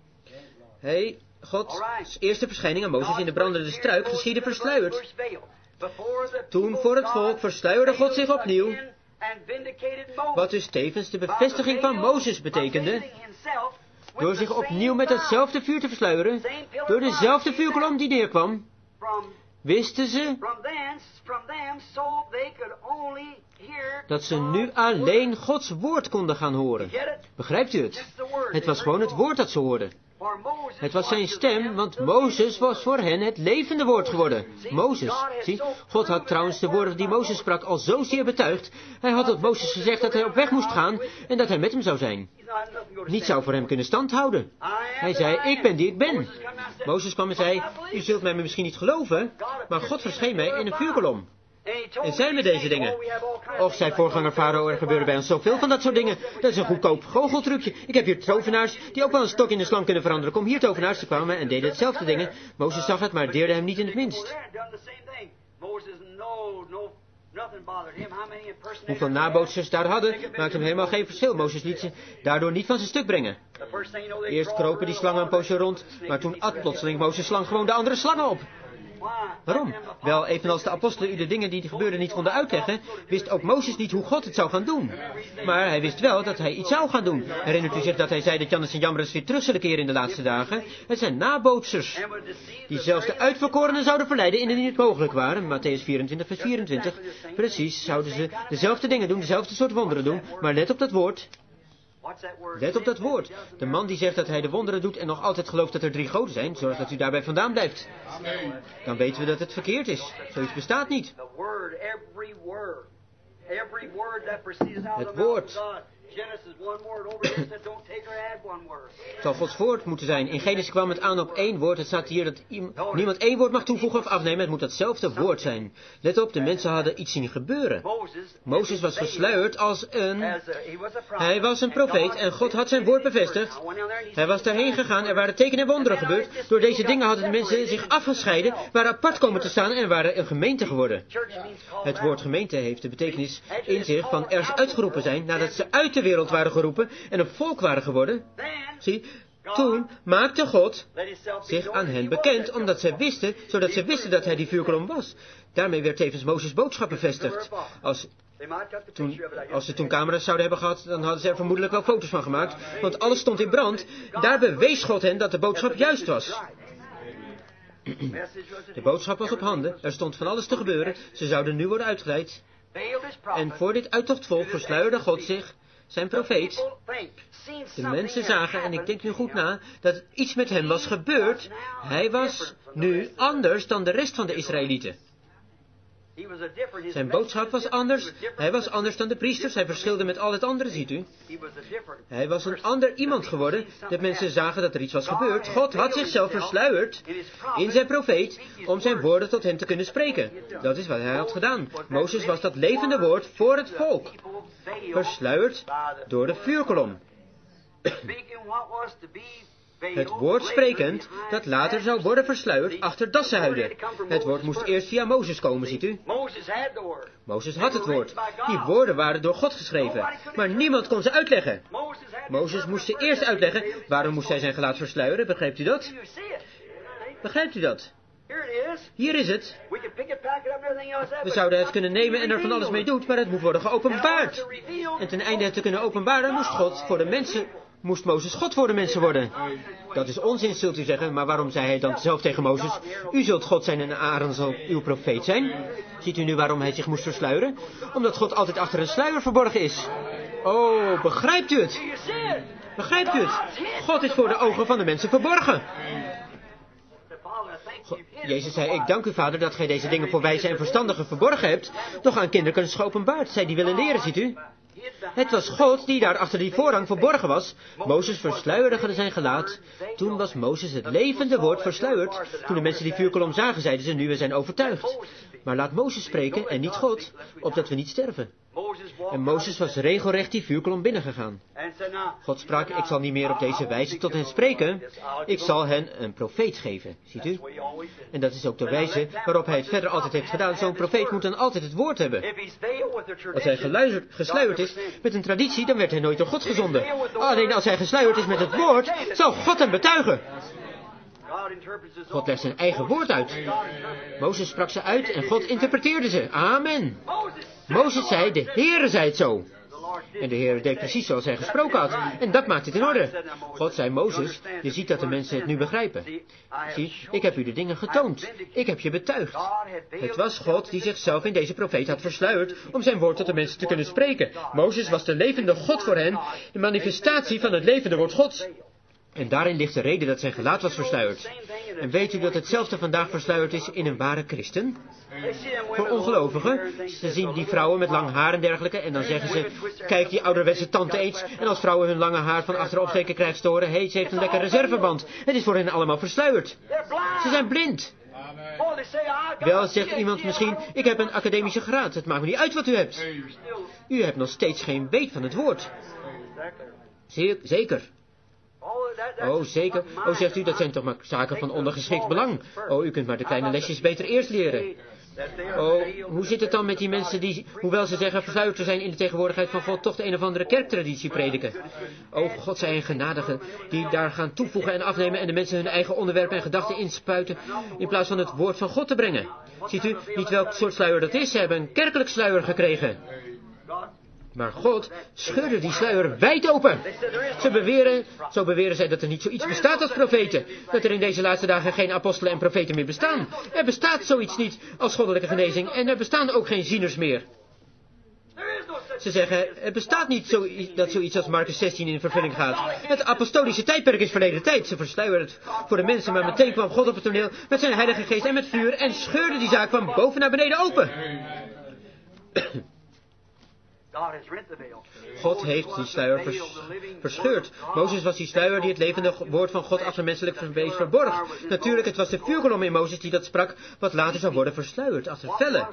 Gods eerste verschijning aan Mozes in de brandende struik geschiedde versluierd. Toen voor het volk versluierde God zich opnieuw, wat dus tevens de bevestiging van Mozes betekende, door zich opnieuw met hetzelfde vuur te versluieren, door dezelfde vuurkolom die neerkwam, wisten ze dat ze nu alleen Gods woord konden gaan horen. Begrijpt u het? Het was gewoon het woord dat ze hoorden. Het was zijn stem, want Mozes was voor hen het levende woord geworden. Mozes, zie, God had trouwens de woorden die Mozes sprak al zozeer betuigd. Hij had tot Mozes gezegd dat hij op weg moest gaan en dat hij met hem zou zijn. Niets zou voor hem kunnen standhouden. Hij zei, ik ben die ik ben. Mozes kwam en zei, u zult mij misschien niet geloven, maar God verscheen mij in een vuurkolom. En zei me deze dingen. Och, zei voorganger Farao, er gebeuren bij ons zoveel van dat soort dingen. Dat is een goedkoop goocheltrucje. Ik heb hier tovenaars die ook wel een stok in de slang kunnen veranderen. Kom hier, tovenaars, ze kwamen en deden hetzelfde dingen. Mozes zag het, maar deerde hem niet in het minst. Hoeveel nabootsers daar hadden, maakte hem helemaal geen verschil. Mozes liet ze daardoor niet van zijn stuk brengen. Eerst kropen die slangen een poosje rond, maar toen at plotseling Mozes slang gewoon de andere slangen op. Waarom? Wel, evenals de apostelen u de dingen die gebeurden niet konden uitleggen, wist ook Mozes niet hoe God het zou gaan doen. Maar hij wist wel dat hij iets zou gaan doen. Herinnert u zich dat hij zei dat Jannes en Jambres weer terug zullen keren in de laatste dagen? Het zijn nabootsers, die zelfs de uitverkorenen zouden verleiden indien het niet mogelijk waren. Matthäus 24 vers 24. Precies, zouden ze dezelfde dingen doen, dezelfde soort wonderen doen, maar let op dat woord. Let op dat woord. De man die zegt dat hij de wonderen doet en nog altijd gelooft dat er 3 goden zijn, zorg dat u daarbij vandaan blijft. Dan weten we dat het verkeerd is. Zoiets bestaat niet. Het woord. Het zal Gods woord moeten zijn. In Genesis kwam het aan op 1 woord. Het staat hier dat niemand 1 woord mag toevoegen of afnemen. Het moet datzelfde woord zijn. Let op, de mensen hadden iets zien gebeuren. Mozes was versluierd als Hij was een profeet en God had zijn woord bevestigd. Hij was daarheen gegaan, er waren tekenen en wonderen gebeurd. Door deze dingen hadden de mensen zich afgescheiden, waren apart komen te staan en waren een gemeente geworden. Het woord gemeente heeft de betekenis in zich van ergens uitgeroepen zijn, nadat ze uit de wereld waren geroepen en een volk waren geworden. Zie, toen maakte God zich aan hen bekend, zodat ze wisten dat hij die vuurkolom was. Daarmee werd tevens Mozes' boodschap bevestigd. Als ze toen camera's zouden hebben gehad, dan hadden ze er vermoedelijk wel foto's van gemaakt, want alles stond in brand. Daar bewees God hen dat de boodschap juist was. De boodschap was op handen, er stond van alles te gebeuren, ze zouden nu worden uitgeleid. En voor dit uittochtvolk versluierde God zich, zijn profeet. De mensen zagen, en ik denk nu goed na, dat iets met hem was gebeurd. Hij was nu anders dan de rest van de Israëlieten. Zijn boodschap was anders. Hij was anders dan de priesters. Hij verschilde met al het andere, ziet u. Hij was een ander iemand geworden. De mensen zagen dat er iets was gebeurd. God had zichzelf versluierd in zijn profeet om zijn woorden tot hen te kunnen spreken. Dat is wat hij had gedaan. Mozes was dat levende woord voor het volk. Versluierd door de vuurkolom. Het woord sprekend, dat later zou worden versluierd achter dassenhuiden. Het woord moest eerst via Mozes komen, ziet u. Mozes had het woord. Die woorden waren door God geschreven. Maar niemand kon ze uitleggen. Mozes moest ze eerst uitleggen. Waarom moest hij zijn gelaat versluieren? Begrijpt u dat? Begrijpt u dat? Hier is het. We zouden het kunnen nemen en er van alles mee doen, maar het moet worden geopenbaard. En ten einde het te kunnen openbaren moest Mozes God voor de mensen worden. Dat is onzin, zult u zeggen, maar waarom zei hij dan zelf tegen Mozes? U zult God zijn en Aaron zal uw profeet zijn. Ziet u nu waarom hij zich moest versluieren? Omdat God altijd achter een sluier verborgen is. Oh, begrijpt u het? Begrijpt u het? God is voor de ogen van de mensen verborgen. Jezus zei, ik dank u, Vader, dat gij deze dingen voor wijze en verstandigen verborgen hebt, doch aan kinderen geopenbaard. Zij die willen leren, ziet u? Het was God die daar achter die voorhang verborgen was. Mozes versluierde zijn gelaat. Toen was Mozes het levende woord versluierd. Toen de mensen die vuurkolom zagen, zeiden ze, nu we zijn overtuigd. Maar laat Mozes spreken en niet God, opdat we niet sterven. En Mozes was regelrecht die vuurkolom binnengegaan. God sprak, ik zal niet meer op deze wijze tot hen spreken. Ik zal hen een profeet geven, ziet u? En dat is ook de wijze waarop hij het verder altijd heeft gedaan. Zo'n profeet moet dan altijd het woord hebben. Als hij gesluierd is met een traditie, dan werd hij nooit door God gezonden. Alleen als hij gesluierd is met het woord, zal God hem betuigen. God legt zijn eigen woord uit. Mozes sprak ze uit en God interpreteerde ze. Amen. Mozes zei, de Heere zei het zo. En de Heer deed precies zoals hij gesproken had. En dat maakt het in orde. God zei, Mozes, je ziet dat de mensen het nu begrijpen. Zie, ik heb u de dingen getoond. Ik heb je betuigd. Het was God die zichzelf in deze profeet had versluierd om zijn woord tot de mensen te kunnen spreken. Mozes was de levende God voor hen, de manifestatie van het levende woord Gods. En daarin ligt de reden dat zijn gelaat was versluierd. En weet u dat hetzelfde vandaag versluierd is in een ware christen? Voor ongelovigen, ze zien die vrouwen met lang haar en dergelijke, en dan zeggen ze, kijk die ouderwetse tante eens, en als vrouwen hun lange haar van achter opsteken krijgen te horen, hey, ze heeft een lekker reserveband. Het is voor hen allemaal versluierd. Ze zijn blind. Wel, zegt iemand misschien, ik heb een academische graad, het maakt me niet uit wat u hebt. U hebt nog steeds geen weet van het woord. Zeker. Oh, zeker. Oh, zegt u, dat zijn toch maar zaken van ondergeschikt belang. Oh, u kunt maar de kleine lesjes beter eerst leren. Oh, hoe zit het dan met die mensen die, hoewel ze zeggen versluierd te zijn in de tegenwoordigheid van God, toch de een of andere kerktraditie prediken? Oh, God zij een genadige, die daar gaan toevoegen en afnemen en de mensen hun eigen onderwerpen en gedachten inspuiten, in plaats van het woord van God te brengen. Ziet u niet welk soort sluier dat is? Ze hebben een kerkelijk sluier gekregen. Maar God scheurde die sluier wijd open. Zo beweren zij dat er niet zoiets bestaat als profeten. Dat er in deze laatste dagen geen apostelen en profeten meer bestaan. Er bestaat zoiets niet als goddelijke genezing en er bestaan ook geen zieners meer. Ze zeggen, er bestaat niet dat zoiets als Marcus 16 in vervulling gaat. Het apostolische tijdperk is verleden tijd. Ze versluieren het voor de mensen, maar meteen kwam God op het toneel met zijn heilige geest en met vuur en scheurde die zaak van boven naar beneden open. God heeft die sluier verscheurd. Mozes was die sluier die het levende woord van God achter menselijk vlees verborg. Natuurlijk, het was de vuurkolom in Mozes die dat sprak, wat later zou worden versluierd achter vellen.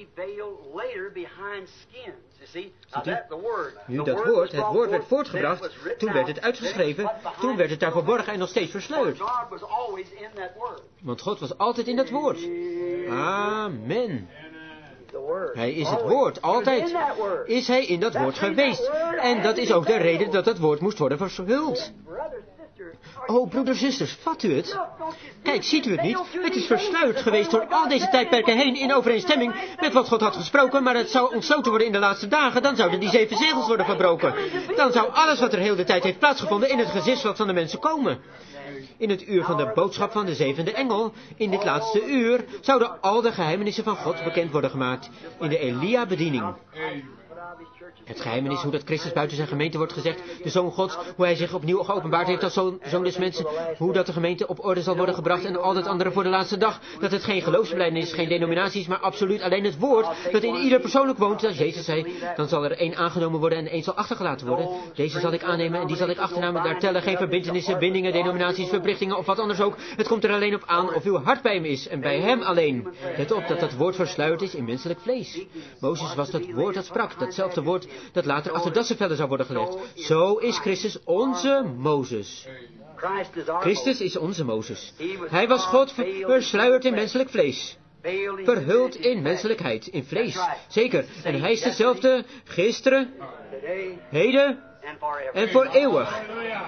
Nu dat woord, het woord werd voortgebracht, toen werd het uitgeschreven, toen werd het daar verborgen en nog steeds versluierd. Want God was altijd in dat woord. Amen. Hij is het woord, altijd is hij in dat woord geweest. En dat is ook de reden dat dat woord moest worden verhuld. Oh, broeders, zusters, vat u het? Kijk, ziet u het niet? Het is versluierd geweest door al deze tijdperken heen in overeenstemming met wat God had gesproken, maar het zou ontsloten worden in de laatste dagen. Dan zouden die 7 zegels worden verbroken. Dan zou alles wat er heel de tijd heeft plaatsgevonden in het gezichtsveld van de mensen komen. In het uur van de boodschap van de 7e engel, in dit laatste uur, zouden al de geheimenissen van God bekend worden gemaakt in de Elia-bediening. Het geheimenis hoe dat Christus buiten zijn gemeente wordt gezegd, de Zoon Gods, hoe hij zich opnieuw geopenbaard heeft als Zoon des mensen, hoe dat de gemeente op orde zal worden gebracht en al dat andere voor de laatste dag, dat het geen geloofsbelijdenis is, geen denominaties, maar absoluut alleen het woord, dat in ieder persoonlijk woont, als Jezus zei, dan zal er 1 aangenomen worden en 1 zal achtergelaten worden. Deze zal ik aannemen en die zal ik achternemen, daar tellen geen verbintenissen, bindingen, denominaties, verplichtingen of wat anders ook. Het komt er alleen op aan of uw hart bij hem is en bij hem alleen. Let op dat dat woord versluierd is in menselijk vlees. Mozes was dat woord dat sprak, datzelfde woord dat later achter dassenvellen zou worden gelegd. Zo is Christus onze Mozes. Christus is onze Mozes. Hij was God versluierd in menselijk vlees. Verhuld in menselijkheid, in vlees. Zeker. En hij is dezelfde gisteren, heden en voor eeuwig.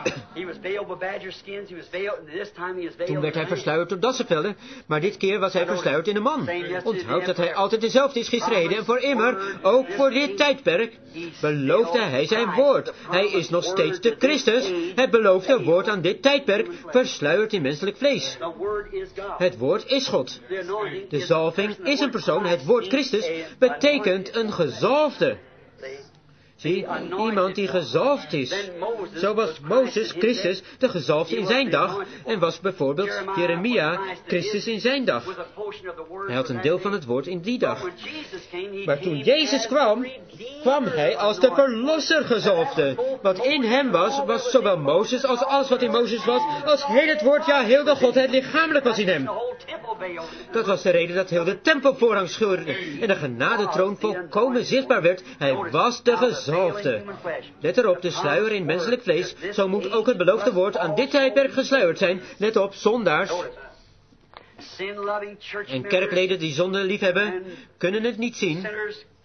Toen werd hij versluierd door dassenvellen, maar dit keer was hij versluierd in een man. Onthoud dat hij altijd dezelfde is gisteren, heden en voor immer. Ook voor dit tijdperk beloofde hij zijn woord. Hij is nog steeds de Christus, het beloofde woord aan dit tijdperk, versluierd in menselijk vlees. Het woord is God. De zalving is een persoon, het woord Christus betekent een gezalfde. Zie, iemand die gezalfd is. Zo was Mozes, Christus, de gezalfde in zijn dag. En was bijvoorbeeld Jeremia, Christus in zijn dag. Hij had een deel van het woord in die dag. Maar toen Jezus kwam, kwam hij als de verlosser gezalfde. Wat in hem was zowel Mozes als alles wat in Mozes was, als heel het woord, ja, heel de Godheid lichamelijk was in hem. Dat was de reden dat heel de tempelvoorhang scheurde en de genadetroon volkomen zichtbaar werd. Hij was de gezalfde. Let erop, de sluier in menselijk vlees, zo moet ook het beloofde woord aan dit tijdperk gesluierd zijn. Let op, zondaars en kerkleden die zonde liefhebben, kunnen het niet zien.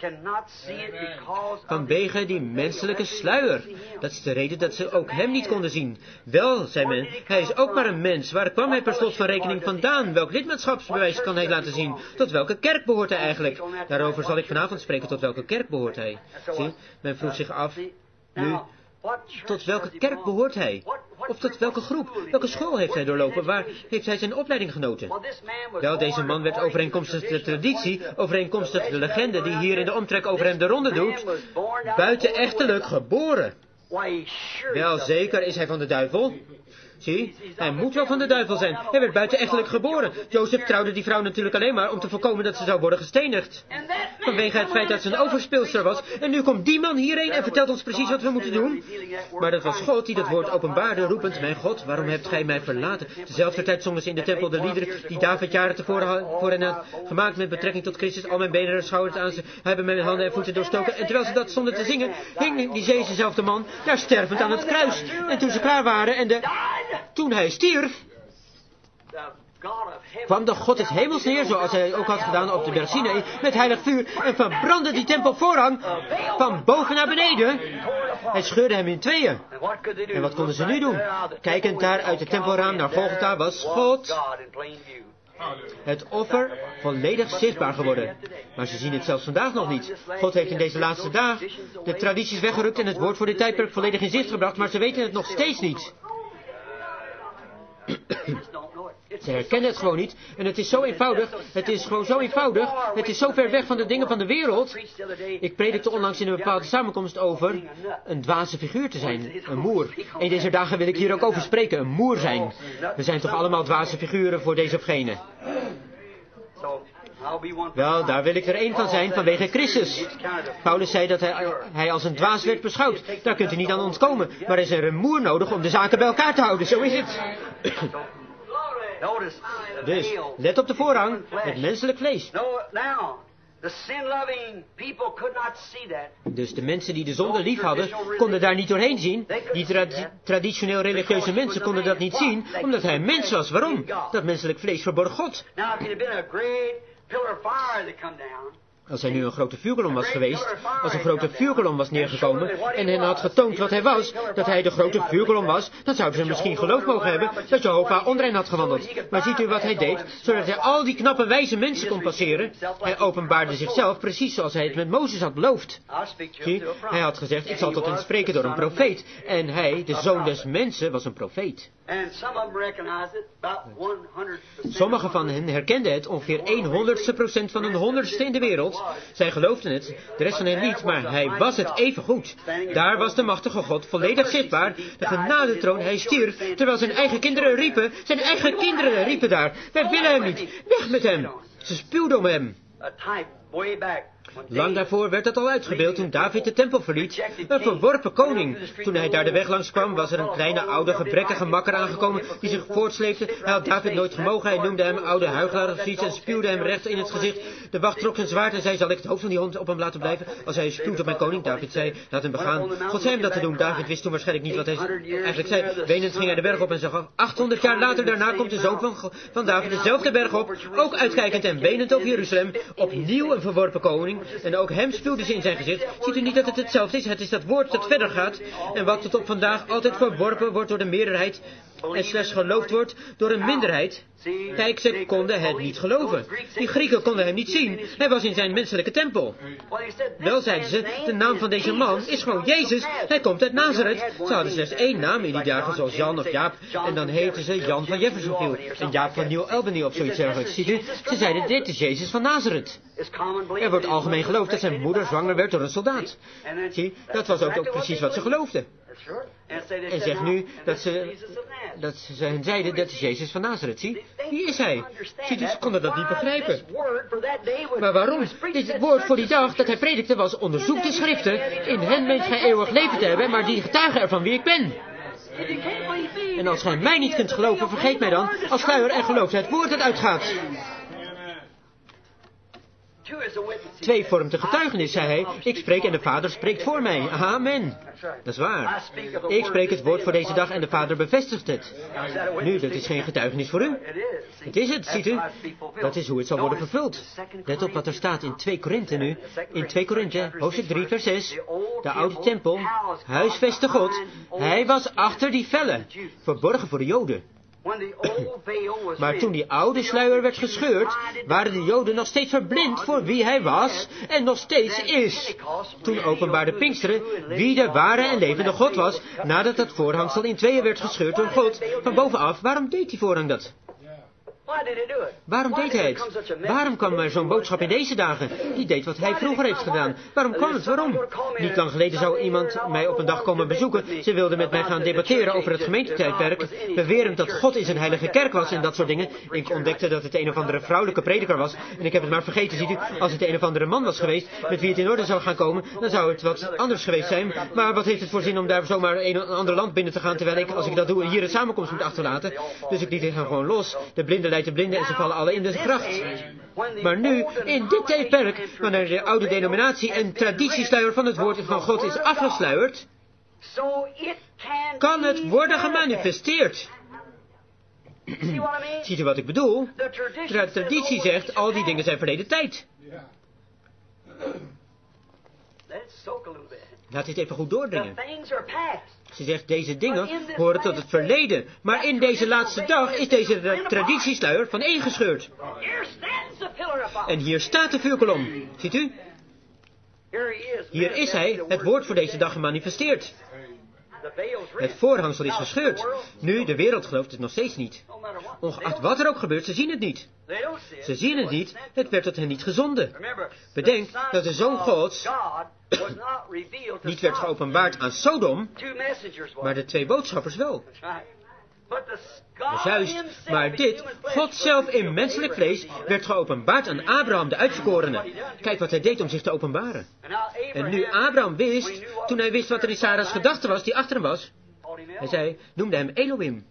Vanwege die menselijke sluier. Dat is de reden dat ze ook hem niet konden zien. Wel, zei men, hij is ook maar een mens. Waar kwam hij per slot van rekening vandaan? Welk lidmaatschapsbewijs kan hij laten zien? Tot welke kerk behoort hij eigenlijk? Daarover zal ik vanavond spreken. Tot welke kerk behoort hij? Zie, men vroeg zich af, nu, tot welke kerk behoort hij? Of tot welke groep? Welke school heeft hij doorlopen? Waar heeft hij zijn opleiding genoten? Wel, deze man werd overeenkomstig de traditie, overeenkomstig de legende die hier in de omtrek over hem de ronde doet, buitenechtelijk geboren. Wel, zeker is hij van de duivel. Zie, hij moet wel van de duivel zijn. Hij werd buitenechtelijk geboren. Jozef trouwde die vrouw natuurlijk alleen maar om te voorkomen dat ze zou worden gestenigd. Vanwege het feit dat ze een overspeelster was. En nu komt die man hierheen en vertelt ons precies wat we moeten doen. Maar dat was God die dat woord openbaarde, roepend, mijn God, waarom hebt gij mij verlaten? Tezelfde tijd zongen ze in de tempel de liederen die David jaren tevoren voor hen had gemaakt met betrekking tot Christus. Al mijn benen en schouders aan ze hebben mijn handen en voeten doorstoken. En terwijl ze dat stonden te zingen, hing die Jezus-zelfde man daar stervend aan het kruis. En toen ze klaar waren en toen hij stierf, kwam de God des hemels neer, zoals hij ook had gedaan op de berg Sinaï, met heilig vuur, en verbrandde die tempelvoorhang van boven naar beneden. Hij scheurde hem in tweeën. En wat konden ze nu doen? Kijkend daar uit het tempelraam naar Golgotha was God, het offer, volledig zichtbaar geworden. Maar ze zien het zelfs vandaag nog niet. God heeft in deze laatste dagen de tradities weggerukt en het woord voor dit tijdperk volledig in zicht gebracht, maar ze weten het nog steeds niet. Ze herkennen het gewoon niet. En het is zo eenvoudig. Het is gewoon zo eenvoudig. Het is zo ver weg van de dingen van de wereld. Ik predikte onlangs in een bepaalde samenkomst over een dwaze figuur te zijn. Een moer. En deze dagen wil ik hier ook over spreken. Een moer zijn. We zijn toch allemaal dwaze figuren voor deze of gene. Wel, daar wil ik er één van zijn vanwege Christus. Paulus zei dat hij als een dwaas werd beschouwd. Daar kunt u niet aan ontkomen. Maar er is er een moer nodig om de zaken bij elkaar te houden. Zo is het. Dus, let op de voorrang, het menselijk vlees. Dus de mensen die de zonde lief hadden, konden daar niet doorheen zien. Die traditioneel religieuze mensen konden dat niet zien, omdat hij een mens was. Waarom? Dat menselijk vlees verborg God. Als hij nu een grote vuurkolom was geweest, als een grote vuurkolom was neergekomen en hen had getoond wat hij was, dat hij de grote vuurkolom was, dan zouden ze misschien geloof mogen hebben dat Jehovah onder hen had gewandeld. Maar ziet u wat hij deed, zodat hij al die knappe wijze mensen kon passeren? Hij openbaarde zichzelf precies zoals hij het met Mozes had beloofd. Zie, hij had gezegd, ik zal tot hen spreken door een profeet. En hij, de zoon des mensen, was een profeet. Sommigen van hen herkenden het, ongeveer 100% van een 100ste in de wereld. Zij geloofden het, de rest van hen niet, maar hij was het even goed. Daar was de machtige God volledig zichtbaar, de genadetroon, hij stierf, terwijl zijn eigen kinderen riepen daar, wij willen hem niet, weg met hem. Ze spuwden om hem. Lang daarvoor werd dat al uitgebeeld toen David de tempel verliet, een verworpen koning. Toen hij daar de weg langs kwam, was er een kleine, oude, gebrekkige makker aangekomen die zich voortsleepte. Hij had David nooit gemogen, hij noemde hem oude huigelaar of zoiets en spuwde hem recht in het gezicht. De wacht trok zijn zwaard en zei, zal ik het hoofd van die hond op hem laten blijven? Als hij spuwt op mijn koning, David zei, laat hem begaan. God zei hem dat te doen. David wist toen waarschijnlijk niet wat hij eigenlijk zei. Wenend ging hij de berg op en zag af. 800 jaar later daarna komt de zoon van David dezelfde berg op, ook uitkijkend en wenend over Jeruzalem, opnieuw een verworpen koning. En ook hem spuwden ze in zijn gezicht. Ziet u niet dat het hetzelfde is? Het is dat woord dat verder gaat. En wat tot op vandaag altijd verworpen wordt door de meerderheid en slechts geloofd wordt door een minderheid. Kijk, ze konden het niet geloven. Die Grieken konden hem niet zien. Hij was in zijn menselijke tempel. Wel, zeiden ze, de naam van deze man is gewoon Jezus. Hij komt uit Nazareth. Ze hadden slechts één naam in die dagen, zoals Jan of Jaap. En dan heten ze Jan van Jeffersonville en Jaap van New Albany of zoiets dergelijks. Ziet u, ze zeiden, dit is Jezus van Nazareth. Er wordt algemeen geloofd dat zijn moeder zwanger werd door een soldaat. Zie, dat was ook precies wat ze geloofden. En zegt nu dat ze hen zeiden, dat is Jezus van Nazareth. Zie, wie is hij? Ziet u, ze konden dat niet begrijpen. Maar waarom? Dit woord voor die dag dat hij predikte was, onderzoek de schriften. In hen meent gij eeuwig leven te hebben, maar die getuigen ervan wie ik ben. En als gij mij niet kunt geloven, vergeet mij dan als sluier en geloof het woord dat uitgaat. 2 vormt de getuigenis, zei hij. Ik spreek en de Vader spreekt voor mij. Amen. Dat is waar. Ik spreek het woord voor deze dag en de Vader bevestigt het. Nu, dat is geen getuigenis voor u. Het is het, ziet u. Dat is hoe het zal worden vervuld. Let op wat er staat in 2 Korinthe nu. In 2 Korinthe, hoofdstuk 3, vers 6. De oude tempel, huisvestte God. Hij was achter die vellen, verborgen voor de Joden. Maar toen die oude sluier werd gescheurd, waren de Joden nog steeds verblind voor wie hij was en nog steeds is. Toen openbaarde Pinksteren wie de ware en levende God was, nadat het voorhangsel in tweeën werd gescheurd door God van bovenaf. Waarom deed die voorhang dat? Waarom deed hij het? Waarom kwam er zo'n boodschap in deze dagen? Die deed wat hij vroeger heeft gedaan. Waarom kwam het? Waarom? Niet lang geleden zou iemand mij op een dag komen bezoeken. Ze wilde met mij gaan debatteren over het gemeentetijdperk, bewerend dat God in zijn heilige kerk was en dat soort dingen. Ik ontdekte dat het een of andere vrouwelijke prediker was en ik heb het maar vergeten, ziet u. Als het een of andere man was geweest met wie het in orde zou gaan komen, dan zou het wat anders geweest zijn. Maar wat heeft het voor zin om daar zomaar een ander land binnen te gaan, terwijl ik, als ik dat doe, hier een samenkomst moet achterlaten. Dus ik liet hem gewoon los. De blinde leidt de blinde en ze vallen alle in de gracht. Maar nu, in dit tijdperk, wanneer de oude denominatie en traditiesluier van het woord van God is afgesluierd, kan het worden gemanifesteerd. Ziet u wat ik bedoel? De traditie zegt, al die dingen zijn verleden tijd. Laat dit even goed doordringen. Ze zegt, deze dingen horen tot het verleden. Maar in deze laatste dag is deze traditiesluier van één gescheurd. En hier staat de vuurkolom. Ziet u? Hier is hij, het woord voor deze dag gemanifesteerd. Het voorhangsel is gescheurd. Nu, de wereld gelooft het nog steeds niet. Ongeacht wat er ook gebeurt, ze zien het niet. Ze zien het niet, het werd tot hen niet gezonden. Bedenk dat de Zoon Gods niet werd geopenbaard aan Sodom, maar de 2 boodschappers wel. Dat is juist, maar dit, God zelf in menselijk vlees, werd geopenbaard aan Abraham, de uitverkorene. Kijk wat hij deed om zich te openbaren. En nu Abraham wist, toen hij wist wat er in Sarah's gedachte was, die achter hem was, hij zei, noemde hem Elohim,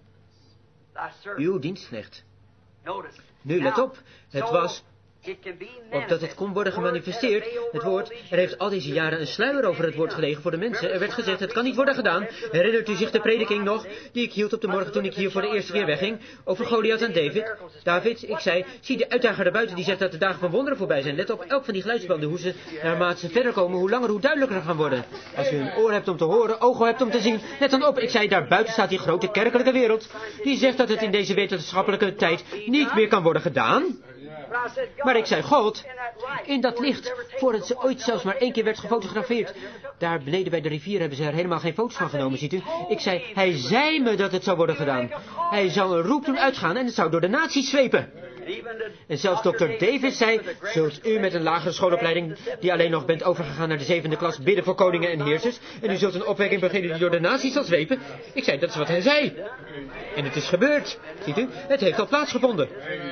uw dienstknecht. Nu, let op, het was opdat het kon worden gemanifesteerd, het woord, er heeft al deze jaren een sluier over het woord gelegen voor de mensen. Er werd gezegd, het kan niet worden gedaan. Herinnert u zich de prediking nog, die ik hield op de morgen toen ik hier voor de eerste keer wegging, over Goliath en David? David, ik zei, zie de uitdager daarbuiten die zegt dat de dagen van wonderen voorbij zijn. Let op, elk van die geluidsbanden, hoe ze naarmate ze verder komen, hoe langer, hoe duidelijker gaan worden. Als u een oor hebt om te horen, ogen hebt om te zien, let dan op. Ik zei, daarbuiten staat die grote kerkelijke wereld, die zegt dat het in deze wetenschappelijke tijd niet meer kan worden gedaan. Maar ik zei, God, in dat licht, voordat ze ooit zelfs maar 1 keer werd gefotografeerd, daar beneden bij de rivier hebben ze er helemaal geen foto's van genomen, ziet u. Ik zei, hij zei me dat het zou worden gedaan. Hij zou een roep doen uitgaan en het zou door de naties zwepen. En zelfs Dr. Davis zei, zult u met een lagere schoolopleiding, die alleen nog bent overgegaan naar de 7e klas, bidden voor koningen en heersers, en u zult een opwekking beginnen die door de naties zal zwepen? Ik zei, dat is wat hij zei. En het is gebeurd, ziet u, het heeft al plaatsgevonden.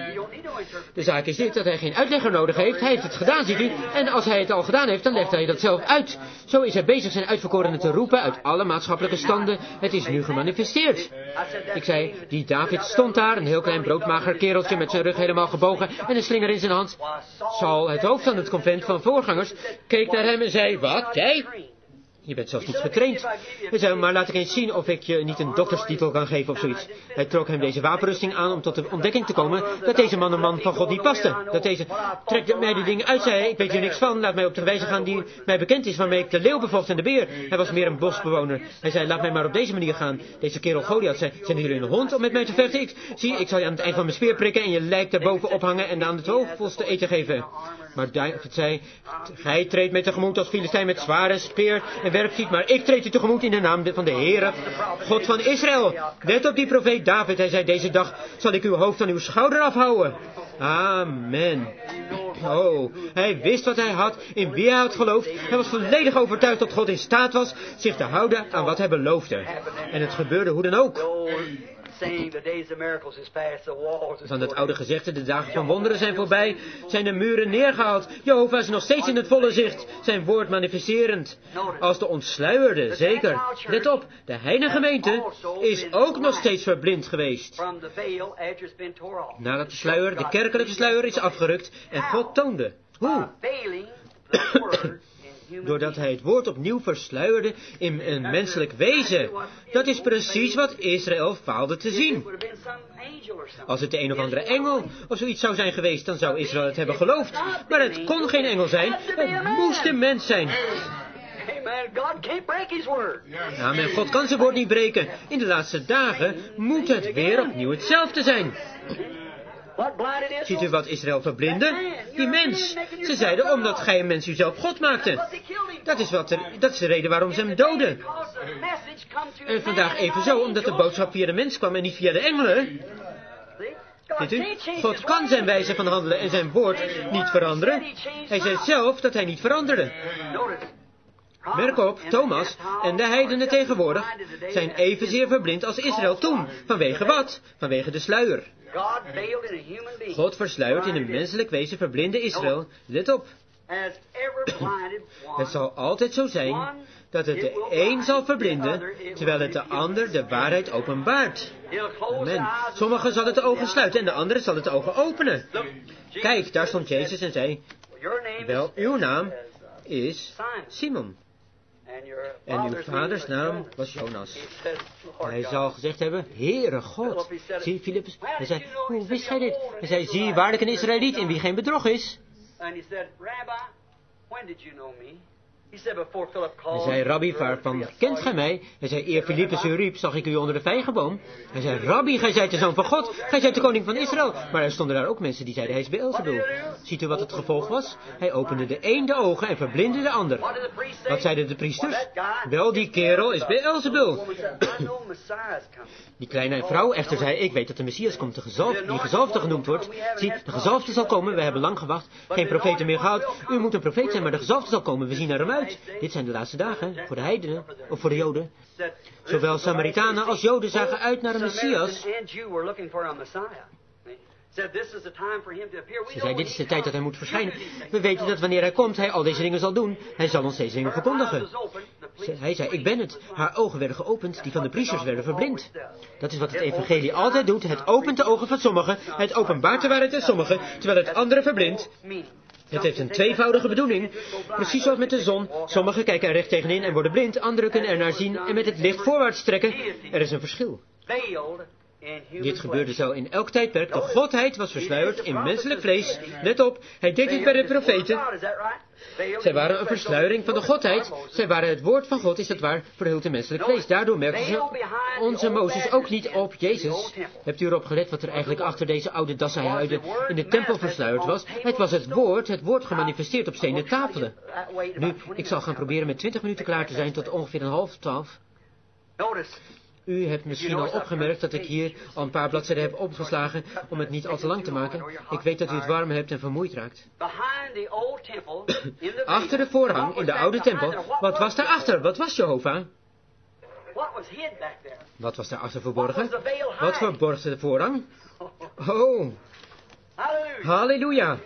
De zaak is dit, dat hij geen uitlegger nodig heeft. Hij heeft het gedaan, ziet u. En als hij het al gedaan heeft, dan legt hij dat zelf uit. Zo is hij bezig zijn uitverkorenen te roepen uit alle maatschappelijke standen. Het is nu gemanifesteerd. Ik zei, die David stond daar, een heel klein broodmager kereltje met zijn rug helemaal gebogen en een slinger in zijn hand. Saul, het hoofd van het convent van voorgangers, keek naar hem en zei, wat, jij? Je bent zelfs niet getraind. Hij zei, maar laat ik eens zien of ik je niet een dokterstitel kan geven of zoiets. Hij trok hem deze wapenrusting aan om tot de ontdekking te komen dat deze man een man van God niet paste. Dat deze, trek mij die dingen uit, zei hij, ik weet hier niks van, laat mij op de wijze gaan die mij bekend is, waarmee ik de leeuw bevocht en de beer. Hij was meer een bosbewoner. Hij zei, laat mij maar op deze manier gaan. Deze kerel Goliath zei, zijn jullie een hond om met mij te vechten? Ik zal je aan het eind van mijn speer prikken en je lijk daarboven ophangen en aan de twijfels te eten geven. Maar David zei, gij treedt mij tegemoet als Filistijn met zware speer en werpschiet, maar ik treed u tegemoet in de naam van de Heere, God van Israël. Let op die profeet David, hij zei, deze dag zal ik uw hoofd van uw schouder afhouden. Amen. Oh, hij wist wat hij had, in wie hij had geloofd. Hij was volledig overtuigd dat God in staat was zich te houden aan wat hij beloofde. En het gebeurde hoe dan ook. Van het oude gezegde, de dagen van wonderen zijn voorbij, zijn de muren neergehaald. Jehovah is nog steeds in het volle zicht, zijn woord manifesterend. Als de ontsluierde, zeker. Let op, de heilige gemeente is ook nog steeds verblind geweest. Nadat de sluier, de kerkelijke sluier, is afgerukt en God toonde. Hoe? Doordat hij het woord opnieuw versluierde in een menselijk wezen. Dat is precies wat Israël faalde te zien. Als het de een of andere engel of zoiets zou zijn geweest, dan zou Israël het hebben geloofd. Maar het kon geen engel zijn, het moest een mens zijn. Amen, God kan zijn woord niet breken. In de laatste dagen moet het weer opnieuw hetzelfde zijn. Ziet u wat Israël verblindde? Die mens. Ze zeiden omdat gij een mens uzelf God maakte. Dat is de reden waarom ze hem doden. En vandaag evenzo, omdat de boodschap via de mens kwam en niet via de engelen. Ziet u? God kan zijn wijze van handelen en zijn woord niet veranderen. Hij zei zelf dat hij niet veranderde. Merk op, Thomas en de heidenen tegenwoordig zijn evenzeer verblind als Israël toen. Vanwege wat? Vanwege de sluier. God versluiert in een menselijk wezen verblinde Israël. Let op. Het zal altijd zo zijn dat het de een zal verblinden, terwijl het de ander de waarheid openbaart. Amen. Sommigen zal het de ogen sluiten en de andere zal het de ogen openen. Kijk, daar stond Jezus en zei, wel, uw naam is Simon. En uw vaders naam was Jonas. Hij zal gezegd hebben, Heere God. Zie, Filippus, hij zei, hoe wist gij dit? Hij zei, zie, waarlijk een Israëliet in wie geen bedrog is. Hij zei, Rabbi, waarvan kent gij mij? Hij zei, eer Filippus u riep, zag ik u onder de vijgenboom. Hij zei, Rabbi, gij zijt de zoon van God, gij zijt de koning van Israël. Maar er stonden daar ook mensen die zeiden, hij is Beelzebul. Ziet u wat het gevolg was? Hij opende de een de ogen en verblindde de ander. Wat zeiden de priesters? Wel, die kerel is Beelzebul. Die kleine vrouw echter zei, ik weet dat de Messias komt, die gezalfde genoemd wordt. Zie, de gezalfde zal komen, we hebben lang gewacht, geen profeten meer gehad. U moet een profeet zijn, maar de gezalfde zal komen, we zien naar hem uit. Dit zijn de laatste dagen, voor de heidenen, of voor de Joden. Zowel Samaritanen als Joden zagen uit naar een Messias. Ze zei, dit is de tijd dat hij moet verschijnen. We weten dat wanneer hij komt, hij al deze dingen zal doen. Hij zal ons deze dingen verkondigen. Hij zei, ik ben het. Haar ogen werden geopend, die van de priesters werden verblind. Dat is wat het evangelie altijd doet. Het opent de ogen van sommigen, het openbaart de waarheid aan sommigen, terwijl het anderen verblindt. Het heeft een tweevoudige bedoeling. Precies zoals met de zon. Sommigen kijken er recht tegenin en worden blind. Anderen kunnen er naar zien en met het licht voorwaarts trekken. Er is een verschil. Dit gebeurde zo in elk tijdperk. De godheid was versluierd in menselijk vlees. Let op, hij deed dit bij de profeten. Zij waren een versluiering van de godheid. Zij waren het woord van God, is dat waar, verhuld in menselijk vlees. Daardoor merkten ze onze Mozes ook niet op Jezus. Hebt u erop gelet wat er eigenlijk achter deze oude dassenhuiden in de tempel versluierd was? Het was het woord gemanifesteerd op stenen tafelen. Nu, ik zal gaan proberen met 20 minuten klaar te zijn tot ongeveer 11:30. U hebt misschien al opgemerkt dat ik hier al een paar bladzijden heb opgeslagen om het niet al te lang te maken. Ik weet dat u het warm hebt en vermoeid raakt. Achter de voorhang in de oude tempel, wat was daarachter? Wat was Jehovah? Wat was daarachter verborgen? Wat verborg de voorhang? Oh, halleluja.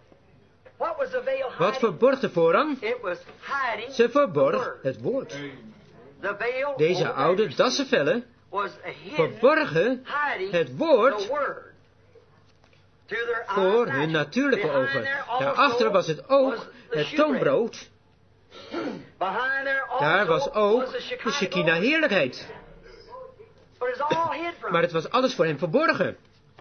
Wat verborg de voorhang? Ze verborg het woord. Deze oude dassenvellen verborgen het woord voor hun natuurlijke ogen. Daarachter was het ook het toonbrood. Daar was ook de Shekinah heerlijkheid. Maar het was alles voor hen verborgen.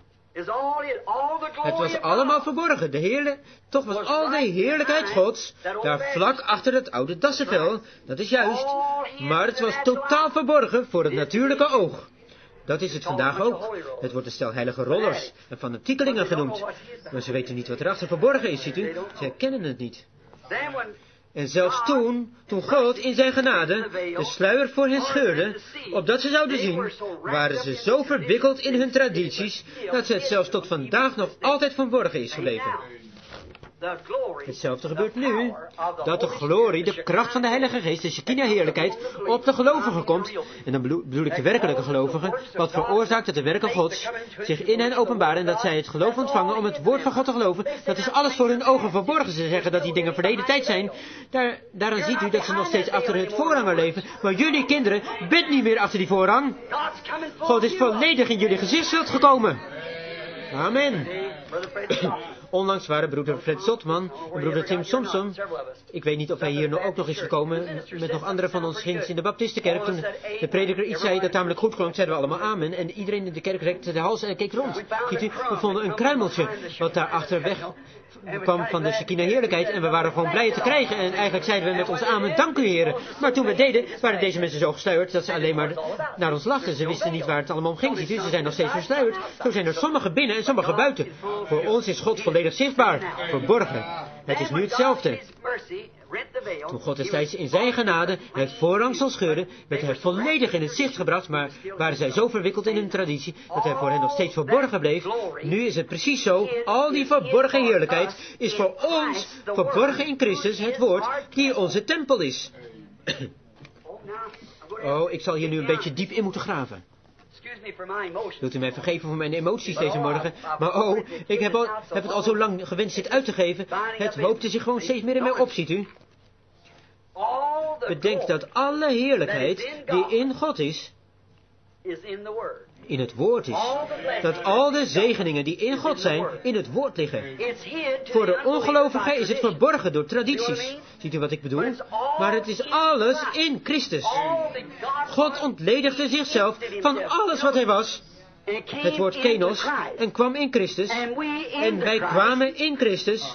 Het was allemaal verborgen. Toch was al de heerlijkheid Gods daar vlak achter het oude dassenvel. Dat is juist. Maar het was totaal verborgen voor het natuurlijke oog. Dat is het vandaag ook. Het wordt een stel heilige rollers en fanatiekelingen genoemd. Maar ze weten niet wat erachter verborgen is, ziet u. Ze herkennen het niet. En zelfs toen God in zijn genade de sluier voor hen scheurde, opdat ze zouden zien, waren ze zo verwikkeld in hun tradities, dat ze het zelfs tot vandaag nog altijd verborgen is gebleven. Hetzelfde gebeurt nu, dat de glorie, de kracht van de Heilige Geest, de Shekinah heerlijkheid, op de gelovigen komt. En dan bedoel ik de werkelijke gelovigen, wat veroorzaakt dat de werken Gods zich in hen openbaren en dat zij het geloof ontvangen om het woord van God te geloven. Dat is alles voor hun ogen verborgen. Ze zeggen dat die dingen verleden tijd zijn. Daaraan ziet u dat ze nog steeds achter het voorhanger leven. Maar jullie kinderen, bid niet meer achter die voorhang. God is volledig in jullie gezichtsveld gekomen. Amen. Onlangs waren broeder Fred Zotman en broeder Tim Somsom. Ik weet niet of hij hier ook nog is gekomen. Met nog anderen van ons ging in de Baptistenkerk. Toen de prediker iets zei dat tamelijk goed klonk, zeiden we allemaal amen. En iedereen in de kerk rekte de hals en keek rond. Ziet u, we vonden een kruimeltje wat daar achterweg kwam van de Shekinah heerlijkheid. En we waren gewoon blij het te krijgen. En eigenlijk zeiden we met ons amen, dank u heren. Maar toen we deden, waren deze mensen zo gesluierd dat ze alleen maar naar ons lachten. Ze wisten niet waar het allemaal om ging. Ziet u, ze zijn nog steeds versluierd. Zo zijn er sommigen binnen en sommigen buiten. Voor ons is God volledig zichtbaar, verborgen. Het is nu hetzelfde. Toen God destijds in zijn genade het voorhang zal scheuren, werd hij volledig in het zicht gebracht, maar waren zij zo verwikkeld in hun traditie, dat hij voor hen nog steeds verborgen bleef. Nu is het precies zo, al die verborgen heerlijkheid is voor ons verborgen in Christus, het woord, die onze tempel is. Oh, ik zal hier nu een beetje diep in moeten graven. Wilt u mij vergeven voor mijn emoties deze morgen? Maar oh, ik heb het al zo lang gewenst dit uit te geven. Het hoopte zich gewoon steeds meer in mij op, ziet u. Bedenk dat alle heerlijkheid die in God is, in het woord is. Dat al de zegeningen die in God zijn, in het woord liggen. Voor de ongelovigen is het verborgen door tradities. Ziet u wat ik bedoel? Maar het is alles in Christus. God ontledigde zichzelf van alles wat hij was. Het woord kenos. En kwam in Christus. En wij kwamen in Christus.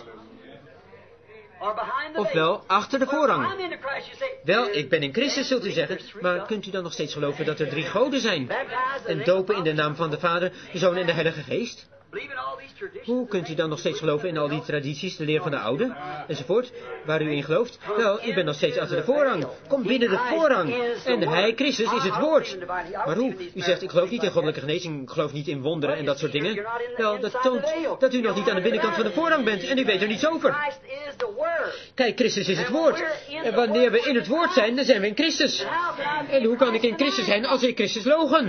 Ofwel, achter de voorhang. Wel, ik ben in Christus, zult u zeggen, maar kunt u dan nog steeds geloven dat er 3 goden zijn? En dopen in de naam van de Vader, de Zoon en de Heilige Geest? Hoe kunt u dan nog steeds geloven in al die tradities, de leer van de oude, enzovoort, waar u in gelooft? Wel, u bent nog steeds achter de voorhang. Kom binnen de voorhang. En hij, Christus, is het woord. Maar hoe? U zegt, ik geloof niet in goddelijke genezing, ik geloof niet in wonderen en dat soort dingen. Wel, dat toont dat u nog niet aan de binnenkant van de voorhang bent en u weet er niets over. Kijk, Christus is het woord. En wanneer we in het woord zijn, dan zijn we in Christus. En hoe kan ik in Christus zijn als ik Christus logen?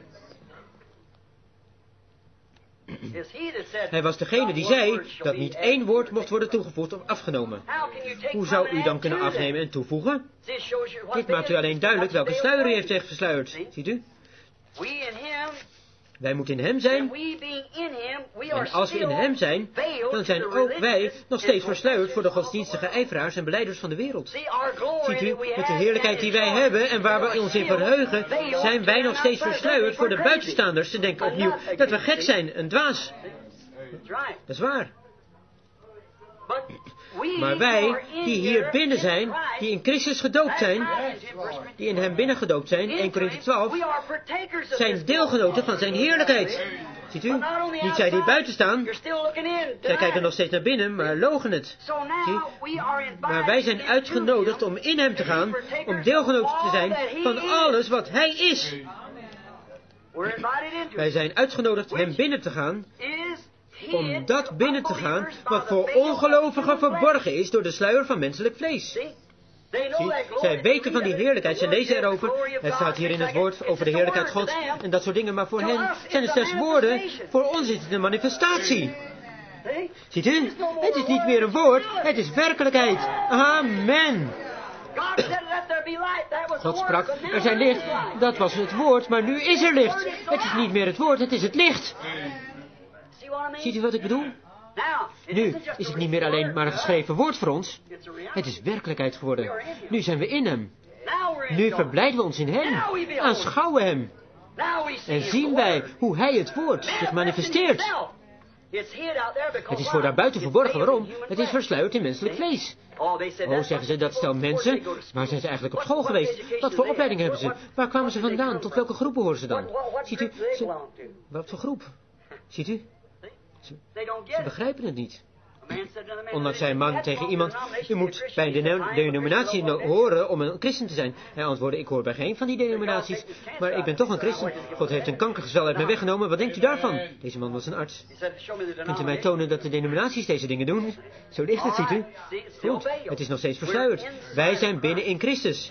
Hij was degene die zei dat niet 1 woord mocht worden toegevoegd of afgenomen. Hoe zou u dan kunnen afnemen en toevoegen? Dit maakt u alleen duidelijk welke sluier u heeft weggesluierd. Ziet u? Wij moeten in hem zijn. En als we in hem zijn, dan zijn ook wij nog steeds versluierd voor de godsdienstige ijveraars en belijders van de wereld. Ziet u, met de heerlijkheid die wij hebben en waar we ons in verheugen, zijn wij nog steeds versluierd voor de buitenstaanders te denken opnieuw dat we gek zijn, een dwaas. Dat is waar. Maar wij, die hier binnen zijn, die in Christus gedoopt zijn, die in hem binnen gedoopt zijn, 1 Korinthe 12, zijn deelgenoten van zijn heerlijkheid. Ziet u? Niet zij die buiten staan. Zij kijken nog steeds naar binnen, maar logen het. Zie? Maar wij zijn uitgenodigd om in hem te gaan, om deelgenoten te zijn van alles wat hij is. Wij zijn uitgenodigd hem binnen te gaan, om dat binnen te gaan wat voor ongelovigen verborgen is door de sluier van menselijk vlees. Zie, zij weten van die heerlijkheid, zij lezen erover. Het staat hier in het woord over de heerlijkheid Gods en dat soort dingen, maar voor hen zijn het slechts woorden, voor ons is het een manifestatie. Ziet u? Het is niet meer een woord, het is werkelijkheid. Amen. God sprak, er zijn licht, dat was het woord, maar nu is er licht. Het is niet meer het woord, het is het licht. Ziet u wat ik bedoel? Nu is het niet meer alleen maar een geschreven woord voor ons. Het is werkelijkheid geworden. Nu zijn we in hem. Nu verblijden we ons in hem. Aanschouwen hem. En zien wij hoe hij het woord zich manifesteert. Het is voor daarbuiten verborgen. Waarom? Het is versluierd in menselijk vlees. Oh, zeggen ze, dat stel mensen. Waar zijn ze eigenlijk op school geweest? Wat voor opleiding hebben ze? Waar kwamen ze vandaan? Tot welke groep behoren ze dan? Ziet u? Wat voor groep? Ziet u? Ze begrijpen het niet. Ondanks zei een man tegen iemand, u moet bij de denominatie horen om een christen te zijn. Hij antwoordde, ik hoor bij geen van die denominaties, maar ik ben toch een christen. God heeft een kankergezwel uit mij weggenomen, wat denkt u daarvan? Deze man was een arts. Kunt u mij tonen dat de denominaties deze dingen doen? Zo ligt het, ziet u. Goed, het is nog steeds versluierd. Wij zijn binnen in Christus.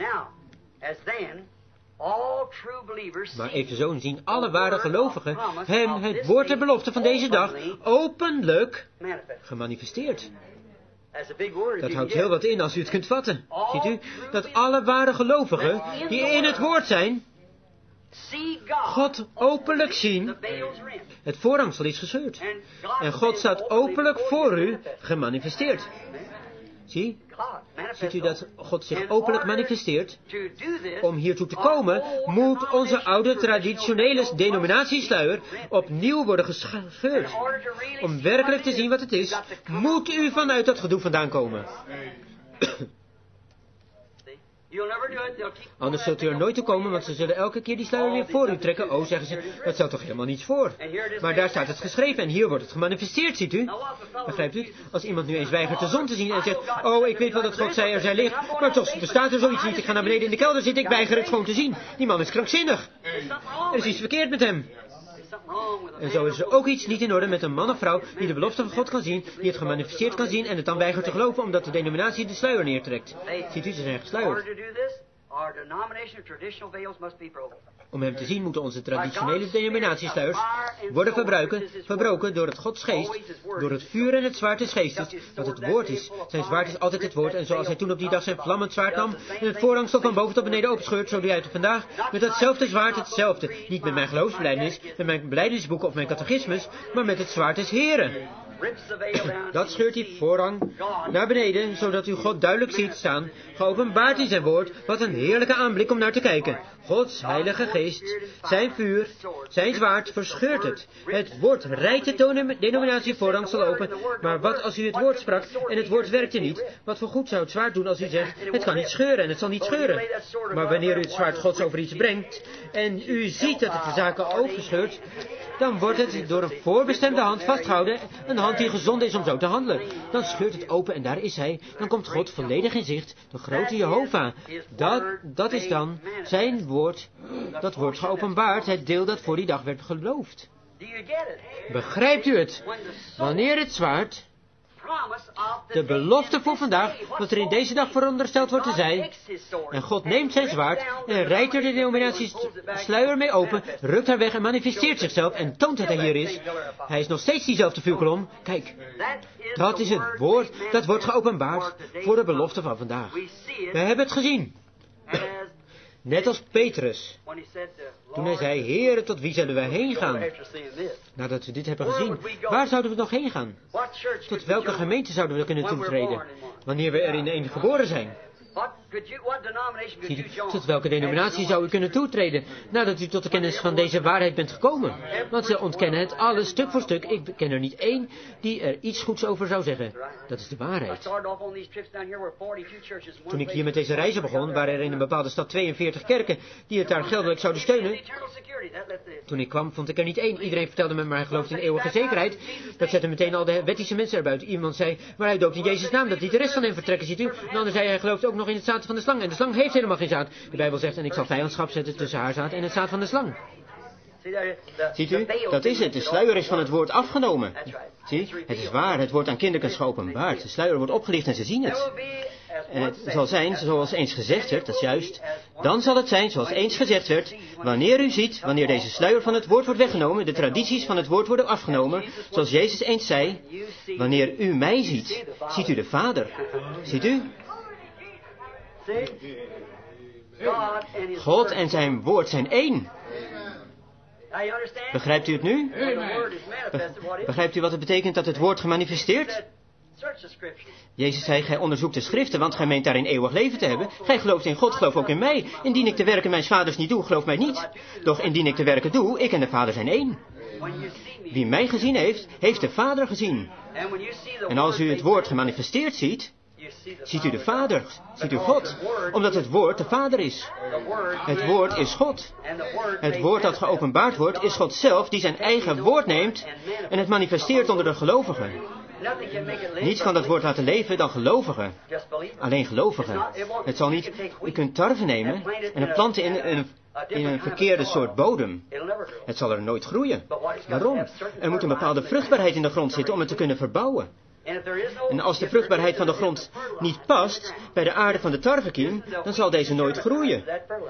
Maar evenzo zien alle ware gelovigen hem het woord der belofte van deze dag openlijk gemanifesteerd. Dat houdt heel wat in als u het kunt vatten. Ziet u? Dat alle ware gelovigen die in het woord zijn, God openlijk zien, het voorhangsel is gescheurd. En God staat openlijk voor u gemanifesteerd. Ziet u dat God zich openlijk manifesteert? Om hiertoe te komen, moet onze oude traditionele denominatiesluier opnieuw worden gescheurd. Om werkelijk te zien wat het is, moet u vanuit dat gedoe vandaan komen. Anders zult u er nooit toe komen, want ze zullen elke keer die sluier weer voor u trekken. Oh, zeggen ze, dat stelt toch helemaal niets voor. Maar daar staat het geschreven en hier wordt het gemanifesteerd, ziet u? Begrijpt u het? Als iemand nu eens weigert de zon te zien en zegt, oh, ik weet wel dat God zei er zij licht, maar toch bestaat er zoiets niet. Ik ga naar beneden in de kelder zitten, ik weiger het gewoon te zien. Die man is krankzinnig. Er is iets verkeerd met hem. En zo is er ook iets niet in orde met een man of vrouw die de belofte van God kan zien, die het gemanifesteerd kan zien en het dan weigert te geloven omdat de denominatie de sluier neertrekt. Ziet u, ze zijn gesluierd. Om hem te zien moeten onze traditionele denominatiesluiers worden verbroken door het Gods geest, door het vuur en het zwaard des geestes, dat het woord is. Zijn zwaard is altijd het woord en zoals hij toen op die dag zijn vlammend zwaard nam en het voorhangsel van boven tot beneden opscheurt, zo doet hij het vandaag met datzelfde zwaard hetzelfde. Niet met mijn geloofsbelijdenis, met mijn belijdenisboeken of mijn catechismus, maar met het zwaard des Heren. Dat scheurt die voorhang naar beneden, zodat u God duidelijk ziet staan, geopenbaard in zijn woord. Wat een heerlijke aanblik om naar te kijken. Gods heilige geest, zijn vuur, zijn zwaard verscheurt het. Het woord rijdt de denominatie voorhangsel open. Maar wat als u het woord sprak en het woord werkte niet? Wat voor goed zou het zwaard doen als u zegt, het kan niet scheuren en het zal niet scheuren. Maar wanneer u het zwaard Gods over iets brengt en u ziet dat het de zaken overscheurt, dan wordt het door een voorbestemde hand vastgehouden, een hand die gezond is om zo te handelen. Dan scheurt het open en daar is hij. Dan komt God volledig in zicht, de grote Jehovah. Dat is dan zijn woord, dat wordt geopenbaard, het deel dat voor die dag werd geloofd. Begrijpt u het? Wanneer het zwaard, de belofte voor vandaag, wat er in deze dag verondersteld wordt te zijn, en God neemt zijn zwaard en rijdt er de denominaties sluier mee open, rukt haar weg en manifesteert zichzelf en toont dat hij hier is. Hij is nog steeds diezelfde vuurkolom. Kijk, dat is het woord dat wordt geopenbaard voor de belofte van vandaag. We hebben het gezien. Net als Petrus, toen hij zei, Heere, tot wie zullen we heen gaan? Nadat we dit hebben gezien, waar zouden we nog heen gaan? Tot welke gemeente zouden we kunnen toetreden, wanneer we er in één geboren zijn? Tot welke denominatie zou u kunnen toetreden, nadat u tot de kennis van deze waarheid bent gekomen? Want ze ontkennen het alles, stuk voor stuk. Ik ken er niet één die er iets goeds over zou zeggen. Dat is de waarheid. Toen ik hier met deze reizen begon, waren er in een bepaalde stad 42 kerken die het daar geldelijk zouden steunen. Toen ik kwam, vond ik er niet één. Iedereen vertelde me, maar hij gelooft in eeuwige zekerheid. Dat zette meteen al de wettische mensen erbuiten. Iemand zei, maar hij doopt in Jezus' naam, dat niet de rest van hem vertrekken, ziet u. Een ander zei, hij gelooft ook nog in het zaad van de slang. En de slang heeft helemaal geen zaad. De Bijbel zegt, en ik zal vijandschap zetten tussen haar zaad en het zaad van de slang. Ziet u, dat is het. De sluier is van het woord afgenomen. Zie, het is waar, het wordt aan kinderkens geopenbaard. De sluier wordt opgelicht en ze zien het. En het zal zijn, zoals eens gezegd werd, dat is juist. Dan zal het zijn, zoals eens gezegd werd, wanneer u ziet, wanneer deze sluier van het woord wordt weggenomen, de tradities van het woord worden afgenomen, zoals Jezus eens zei, wanneer u mij ziet, ziet u de Vader. Ziet u? God en zijn woord zijn één. Begrijpt u het nu? Begrijpt u wat het betekent dat het woord gemanifesteerd? Jezus zei, gij onderzoekt de schriften, want gij meent daarin eeuwig leven te hebben. Gij gelooft in God, geloof ook in mij. Indien ik de werken mijns vaders niet doe, geloof mij niet. Doch indien ik de werken doe, ik en de Vader zijn één. Wie mij gezien heeft, heeft de Vader gezien. En als u het woord gemanifesteerd ziet, ziet u de Vader, ziet u God, omdat het woord de Vader is. Het woord is God. Het woord dat geopenbaard wordt, is God zelf, die zijn eigen woord neemt en het manifesteert onder de gelovigen. Niets kan dat woord laten leven dan gelovigen. Alleen gelovigen. Het zal niet, u kunt tarwe nemen en het planten in een verkeerde soort bodem. Het zal er nooit groeien. Waarom? Er moet een bepaalde vruchtbaarheid in de grond zitten om het te kunnen verbouwen. En als de vruchtbaarheid van de grond niet past bij de aarde van de tarwekiem, dan zal deze nooit groeien.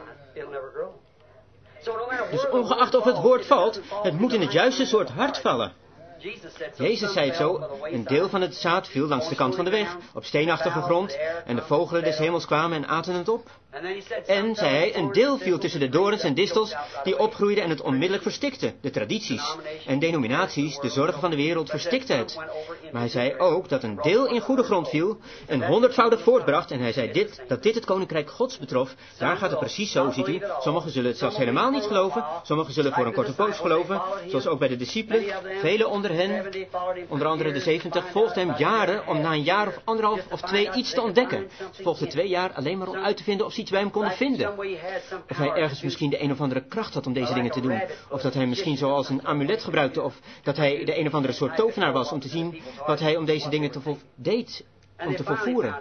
Dus ongeacht of het woord valt, het moet in het juiste soort hart vallen. Jezus zei het zo, een deel van het zaad viel langs de kant van de weg, op steenachtige grond, en de vogelen des hemels kwamen en aten het op. En, zei hij, een deel viel tussen de dorens en distels die opgroeiden en het onmiddellijk verstikte. De tradities en denominaties, de zorgen van de wereld verstikte het. Maar hij zei ook dat een deel in goede grond viel en 100voudig voortbracht. En hij zei dat dit het koninkrijk Gods betrof. Daar gaat het precies zo, ziet u. Sommigen zullen het zelfs helemaal niet geloven. Sommigen zullen voor een korte poos geloven. Zoals ook bij de discipelen. Velen onder hen, onder andere de 70, volgden hem jaren om na een jaar of 1,5 of 2 iets te ontdekken. Ze volgden 2 jaar alleen maar om uit te vinden of ze iets bij hem konden vinden. Of hij ergens misschien de een of andere kracht had om deze dingen te doen. Of dat hij misschien zoals een amulet gebruikte. Of dat hij de een of andere soort tovenaar was om te zien wat hij om deze dingen deed om te volvoeren.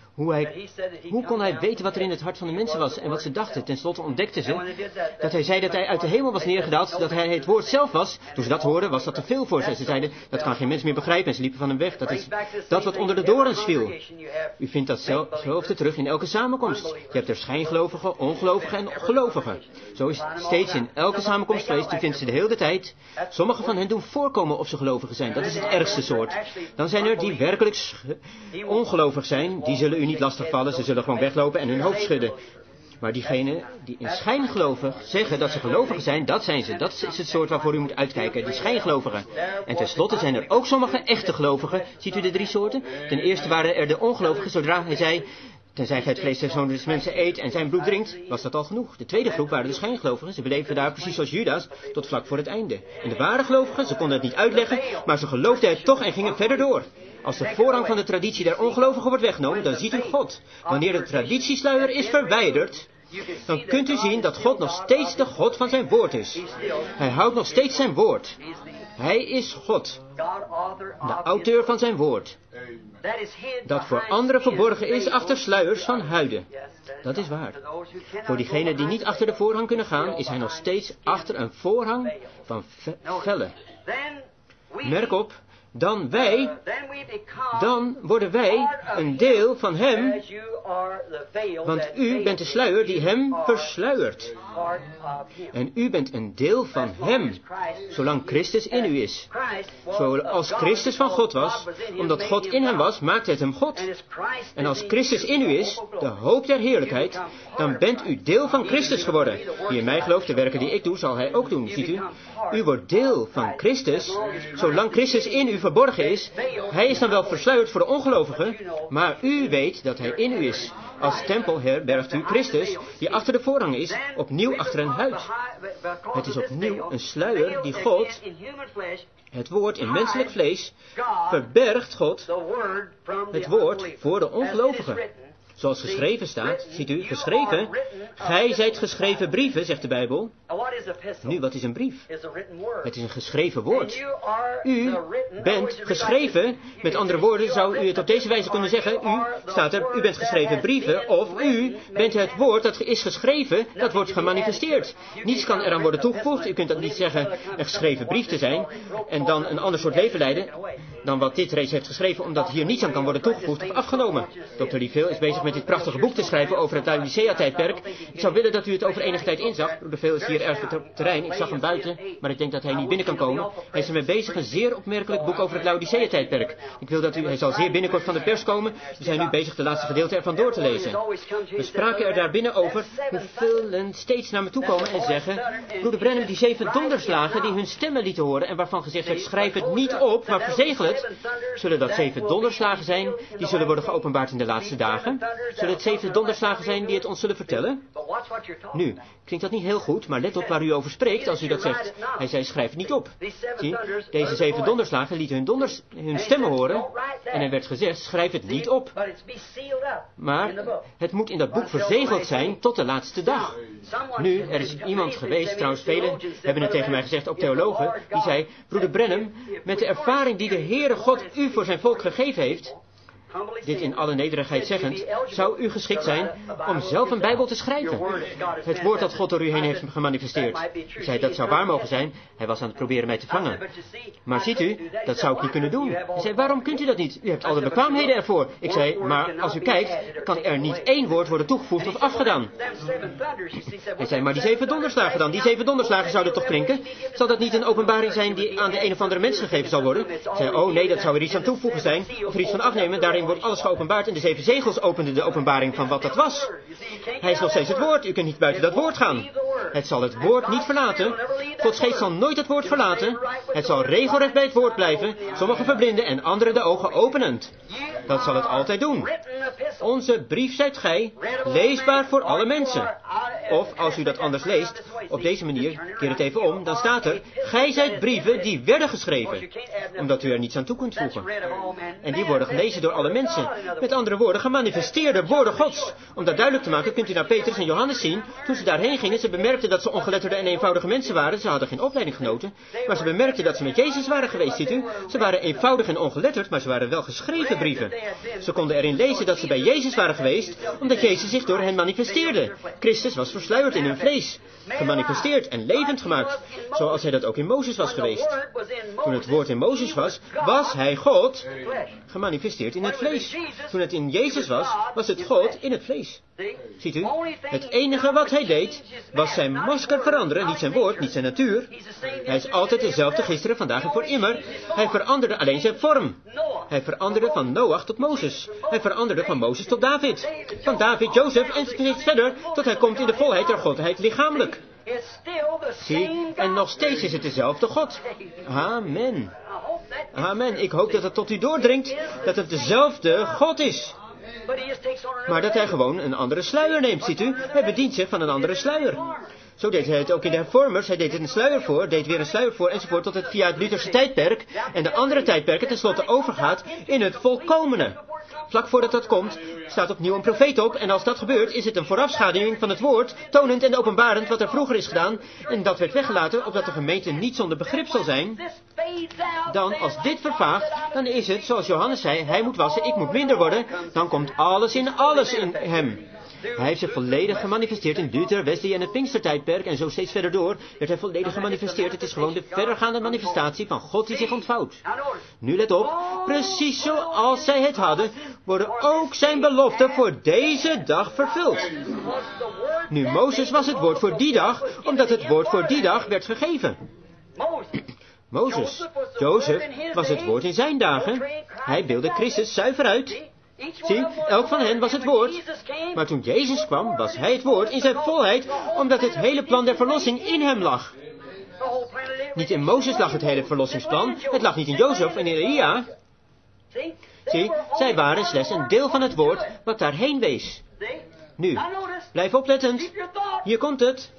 Hoe kon hij weten wat er in het hart van de mensen was en wat ze dachten? Ten slotte ontdekten ze dat hij zei dat hij uit de hemel was neergedaald, dat hij het woord zelf was. Toen ze dat hoorden, was dat te veel voor ze. Ze zeiden, dat kan geen mens meer begrijpen en ze liepen van hem weg. Dat is dat wat onder de dorens viel. U vindt datzelfde terug in elke samenkomst. Je hebt er schijngelovigen, ongelovigen en gelovigen. Zo is het steeds in elke samenkomst geweest. U vindt ze de hele tijd. Sommigen van hen doen voorkomen of ze gelovigen zijn. Dat is het ergste soort. Dan zijn er die werkelijk ongelovig zijn. Die zullen u niet lastigvallen. Ze zullen gewoon weglopen en hun hoofd schudden. Maar diegenen die in schijngelovig zeggen dat ze gelovigen zijn, dat zijn ze. Dat is het soort waarvoor u moet uitkijken, die schijngelovigen. En tenslotte zijn er ook sommige echte gelovigen. Ziet u de 3 soorten? Ten eerste waren er de ongelovigen, zodra hij zei, tenzij gij het vlees des zoon des mensen eet en zijn bloed drinkt, was dat al genoeg. De tweede groep waren de schijngelovigen. Ze beleefden daar precies zoals Judas, tot vlak voor het einde. En de ware gelovigen, ze konden het niet uitleggen, maar ze geloofden het toch en gingen verder door. Als de voorrang van de traditie der ongelovigen wordt weggenomen, dan ziet u God. Wanneer de traditiesluier is verwijderd, dan kunt u zien dat God nog steeds de God van zijn woord is. Hij houdt nog steeds zijn woord. Hij is God, de auteur van zijn woord. Dat voor anderen verborgen is achter sluiers van huiden. Dat is waar. Voor diegenen die niet achter de voorhang kunnen gaan, is hij nog steeds achter een voorhang van vellen. Merk op, dan worden wij een deel van hem, want u bent de sluier die hem versluiert. En u bent een deel van hem, zolang Christus in u is. Zoals Christus van God was, omdat God in hem was, maakte het hem God. En als Christus in u is, de hoop der heerlijkheid, dan bent u deel van Christus geworden. Wie in mij gelooft, de werken die ik doe, zal hij ook doen, ziet u. U wordt deel van Christus, zolang Christus in u verborgen is. Hij is dan wel versluierd voor de ongelovigen, maar u weet dat hij in u is. Als tempel herbergt u Christus, die achter de voorhang is, opnieuw achter een huid. Het is opnieuw een sluier die God, het woord in menselijk vlees, verbergt God, het woord voor de ongelovigen. Zoals geschreven staat, ziet u, geschreven, gij zijt geschreven brieven, zegt de Bijbel. Nu, wat is een brief? Het is een geschreven woord. U bent geschreven, met andere woorden zou u het op deze wijze kunnen zeggen, u bent geschreven brieven, of u bent het woord dat is geschreven, dat wordt gemanifesteerd. Niets kan eraan worden toegevoegd, u kunt dat niet zeggen een geschreven brief te zijn, en dan een ander soort leven leiden, dan wat dit reeds heeft geschreven, omdat hier niets aan kan worden toegevoegd of afgenomen. Dr. Liefeel is bezig met dit prachtige boek te schrijven over het Laodicea-tijdperk. Ik zou willen dat u het over enige tijd inzag. Dr. Liefeel is hier ergens op het terrein. Ik zag hem buiten, maar ik denk dat hij niet binnen kan komen. Hij is ermee bezig, een zeer opmerkelijk boek over het Laodicea-tijdperk. Ik wil dat hij zal zeer binnenkort van de pers komen. We zijn nu bezig de laatste gedeelte ervan door te lezen. We spraken er daar binnen over hoeveel steeds naar me toe komen en zeggen, broeder Branham, die 7 donderslagen die hun stemmen lieten horen en waarvan gezegd werd, schrijf het niet op, maar verzegel het. Zullen dat 7 donderslagen zijn, die zullen worden geopenbaard in de laatste dagen? Zullen het 7 donderslagen zijn die het ons zullen vertellen? Nu, klinkt dat niet heel goed, maar let op waar u over spreekt als u dat zegt. Hij zei, schrijf het niet op. Zie, deze 7 donderslagen lieten hun stemmen horen en er werd gezegd, schrijf het niet op. Maar het moet in dat boek verzegeld zijn tot de laatste dag. Nu, er is iemand geweest, trouwens velen hebben het tegen mij gezegd, ook theologen, die zei, broeder Branham, met de ervaring die de Heere God u voor zijn volk gegeven heeft, dit in alle nederigheid zeggend, zou u geschikt zijn om zelf een Bijbel te schrijven. Het woord dat God door u heen heeft gemanifesteerd. Ik zei, dat zou waar mogen zijn. Hij was aan het proberen mij te vangen. Maar ziet u, dat zou ik niet kunnen doen. Hij zei, waarom kunt u dat niet? U hebt al de bekwaamheden ervoor. Ik zei, maar als u kijkt, kan er niet 1 woord worden toegevoegd of afgedaan. Hij zei, maar die 7 donderslagen dan? Die 7 donderslagen zouden toch klinken? Zal dat niet een openbaring zijn die aan de een of andere mens gegeven zal worden? Ik zei, oh nee, dat zou er iets aan toevoegen zijn, of er iets van afnemen. Daarin openbaring wordt alles geopenbaard en de 7 zegels openden de openbaring van wat dat was. Hij is nog steeds het woord, u kunt niet buiten dat woord gaan. Het zal het woord niet verlaten. Gods geest zal nooit het woord verlaten. Het zal regelrecht bij het woord blijven, sommigen verblinden en anderen de ogen openend. Dat zal het altijd doen. Onze brief zijt gij, leesbaar voor alle mensen. Of, als u dat anders leest, op deze manier, keer het even om, dan staat er, gij zijt brieven die werden geschreven, omdat u er niets aan toe kunt voegen. En die worden gelezen door alle mensen. Met andere woorden, gemanifesteerde woorden Gods. Om dat duidelijk te maken, kunt u naar Petrus en Johannes zien. Toen ze daarheen gingen, ze bemerkten dat ze ongeletterde en eenvoudige mensen waren. Ze hadden geen opleiding genoten, maar ze bemerkten dat ze met Jezus waren geweest, ziet u. Ze waren eenvoudig en ongeletterd, maar ze waren wel geschreven brieven. Ze konden erin lezen dat ze bij Jezus waren geweest, omdat Jezus zich door hen manifesteerde. Christus was versluierd in hun vlees, gemanifesteerd en levend gemaakt, zoals hij dat ook in Mozes was geweest. Toen het woord in Mozes was, was hij God, gemanifesteerd in het vlees. Toen het in Jezus was, was het God in het vlees. Ziet u, het enige wat hij deed, was zijn masker veranderen, niet zijn woord, niet zijn natuur. Hij is altijd dezelfde gisteren, vandaag en voor immer. Hij veranderde alleen zijn vorm. Hij veranderde van Noach tot Mozes. Hij veranderde van Mozes tot David. Van David, Jozef en steeds verder, tot hij komt in de volheid der Godheid lichamelijk. Zie, en nog steeds is het dezelfde God. Amen. Amen. Ik hoop dat het tot u doordringt dat het dezelfde God is. Maar dat hij gewoon een andere sluier neemt, ziet u. Hij bedient zich van een andere sluier. Zo deed hij het ook in de hervormers. Hij deed een sluier voor, deed weer een sluier voor, enzovoort, tot het via het Lutherse tijdperk en de andere tijdperken tenslotte overgaat in het volkomene. Vlak voordat dat komt, staat opnieuw een profeet op, en als dat gebeurt, is het een voorafschaduwing van het woord, tonend en openbarend wat er vroeger is gedaan, en dat werd weggelaten, opdat de gemeente niet zonder begrip zal zijn. Dan, als dit vervaagt, dan is het, zoals Johannes zei, hij moet wassen, ik moet minder worden, dan komt alles in hem. Hij heeft zich volledig gemanifesteerd in Luther, Wesley en het Pinkstertijdperk, en zo steeds verder door werd hij volledig gemanifesteerd. Het is gewoon de verdergaande manifestatie van God die zich ontvouwt. Nu let op, precies zoals zij het hadden, worden ook zijn beloften voor deze dag vervuld. Nu, Mozes was het woord voor die dag, omdat het woord voor die dag werd gegeven. Mozes, Jozef, was het woord in zijn dagen. Hij beeldde Christus zuiver uit. Zie, elk van hen was het woord. Maar toen Jezus kwam, was hij het woord in zijn volheid, omdat het hele plan der verlossing in hem lag. Niet in Mozes lag het hele verlossingsplan, het lag niet in Jozef en in Elia. Zie, zij waren slechts een deel van het woord wat daarheen wees. Nu, blijf oplettend. Hier komt het.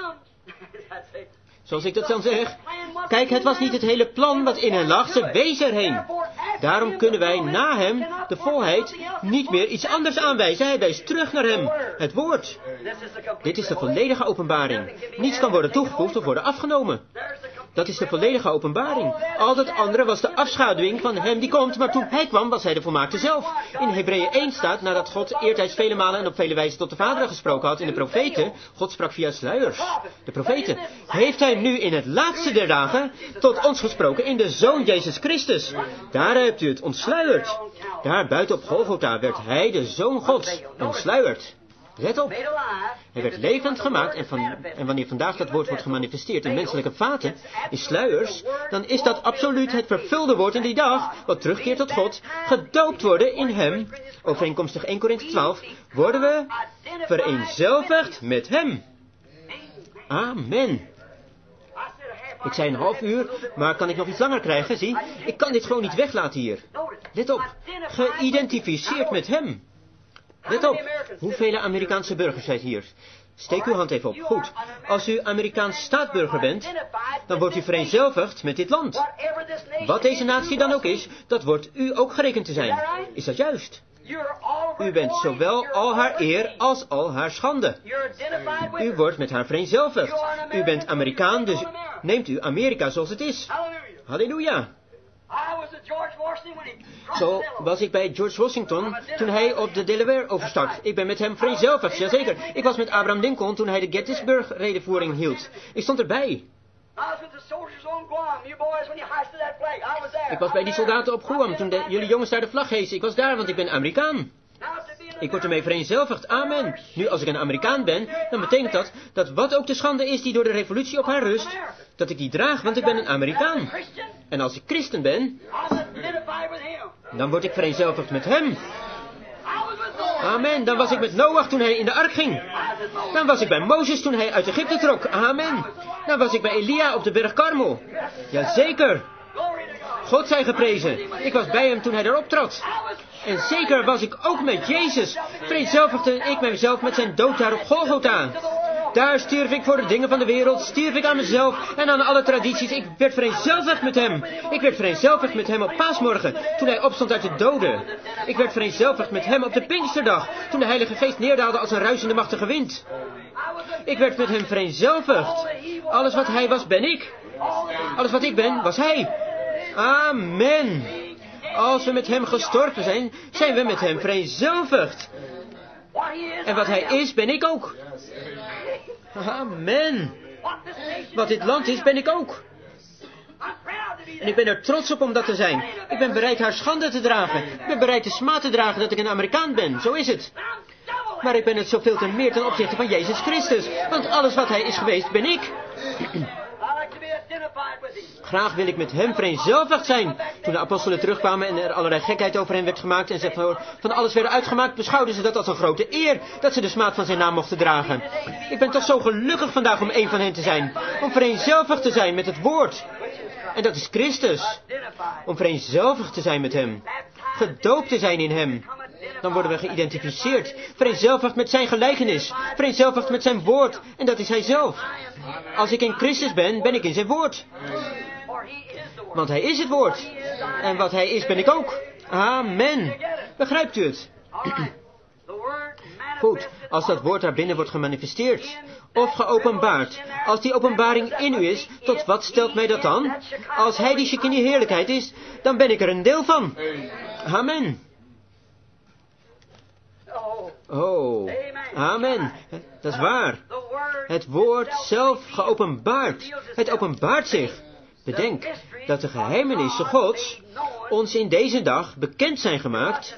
Zoals ik dat dan zeg. Kijk, het was niet het hele plan wat in hen lag, ze wees erheen. Daarom kunnen wij na hem, de volheid, niet meer iets anders aanwijzen. Hij wijst terug naar hem, het woord. Dit is de volledige openbaring. Niets kan worden toegevoegd of worden afgenomen. Dat is de volledige openbaring. Al dat andere was de afschaduwing van hem die komt, maar toen hij kwam was hij de volmaakte zelf. In Hebreeën 1 staat, nadat God eertijds vele malen en op vele wijzen tot de Vader gesproken had in de profeten, God sprak via sluiers, de profeten, heeft hij nu in het laatste der dagen tot ons gesproken in de Zoon Jezus Christus. Daar hebt u het ontsluierd. Daar buiten op Golgotha werd hij, de Zoon Gods, ontsluierd. Let op, hij werd levend gemaakt en wanneer vandaag dat woord wordt gemanifesteerd in menselijke vaten, in sluiers, dan is dat absoluut het vervulde woord in die dag, wat terugkeert tot God, gedoopt worden in hem, overeenkomstig 1 Korinthe 12, worden we vereenzelvigd met hem. Amen. Ik zei een half uur, maar kan ik nog iets langer krijgen, zie? Ik kan dit gewoon niet weglaten hier. Let op, geïdentificeerd met hem. Let op, hoeveel Amerikaanse burgers zijn hier? Steek uw hand even op. Goed. Als u Amerikaans staatsburger bent, dan wordt u vereenzelvigd met dit land. Wat deze natie dan ook is, dat wordt u ook gerekend te zijn. Is dat juist? U bent zowel al haar eer als al haar schande. U wordt met haar vereenzelvigd. U bent Amerikaan, dus neemt u Amerika zoals het is. Halleluja. Zo was ik bij George Washington toen hij op de Delaware overstak. Ik ben met hem vereenzelvigd, jazeker. Ik was met Abraham Lincoln toen hij de Gettysburg-redevoering hield. Ik stond erbij. Ik was bij die soldaten op Guam toen jullie jongens daar de vlag heesen. Ik was daar, want ik ben Amerikaan. Ik word ermee vereenzelvigd, amen. Nu, als ik een Amerikaan ben, dan betekent dat wat ook de schande is die door de revolutie op haar rust, dat ik die draag, want ik ben een Amerikaan. En als ik christen ben, Dan word ik vereenzelvigd met hem. Amen. Dan was ik met Noach toen hij in de ark ging. Dan was ik bij Mozes toen hij uit Egypte trok. Amen. Dan was ik bij Elia op de berg Karmel. Jazeker. God zij geprezen. Ik was bij hem toen hij erop trad. En zeker was ik ook met Jezus. Vereenzelvigde ik mijzelf met zijn dood daar op Golgotha. Daar stierf ik voor de dingen van de wereld, stierf ik aan mezelf en aan alle tradities. Ik werd vereenzelvigd met hem. Ik werd vereenzelvigd met hem op Paasmorgen, toen hij opstond uit de doden. Ik werd vereenzelvigd met hem op de Pinksterdag, toen de Heilige Geest neerdaalde als een ruisende machtige wind. Ik werd met hem vereenzelvigd. Alles wat hij was, ben ik. Alles wat ik ben, was hij. Amen. Als we met hem gestorven zijn, zijn we met hem vereenzelvigd. En wat hij is, ben ik ook. Amen. Wat dit land is, ben ik ook. En ik ben er trots op om dat te zijn. Ik ben bereid haar schande te dragen. Ik ben bereid de smaad te dragen dat ik een Amerikaan ben. Zo is het. Maar ik ben het zoveel te meer ten opzichte van Jezus Christus. Want alles wat hij is geweest, ben ik. Graag wil ik met hem vereenzelvigd zijn. Toen de apostelen terugkwamen en er allerlei gekheid over hen werd gemaakt en ze van alles werden uitgemaakt, beschouwden ze dat als een grote eer, dat ze de smaad van zijn naam mochten dragen. Ik ben toch zo gelukkig vandaag om een van hen te zijn. Om vereenzelvigd te zijn met het woord. En dat is Christus. Om vereenzelvigd te zijn met hem. Gedoopt te zijn in hem. Dan worden we geïdentificeerd. Vereenzelvigd met zijn gelijkenis. Vereenzelvigd met zijn woord. En dat is hij zelf. Als ik in Christus ben, ben ik in zijn woord. Want hij is het woord. En wat hij is, ben ik ook. Amen. Begrijpt u het? Goed, als dat woord daarbinnen wordt gemanifesteerd. Of geopenbaard. Als die openbaring in u is, tot wat stelt mij dat dan? Als hij die Shekinah heerlijkheid is, dan ben ik er een deel van. Amen. Oh, amen. Dat is waar. Het woord zelf geopenbaard. Het openbaart zich. Bedenk dat de geheimenissen Gods ons in deze dag bekend zijn gemaakt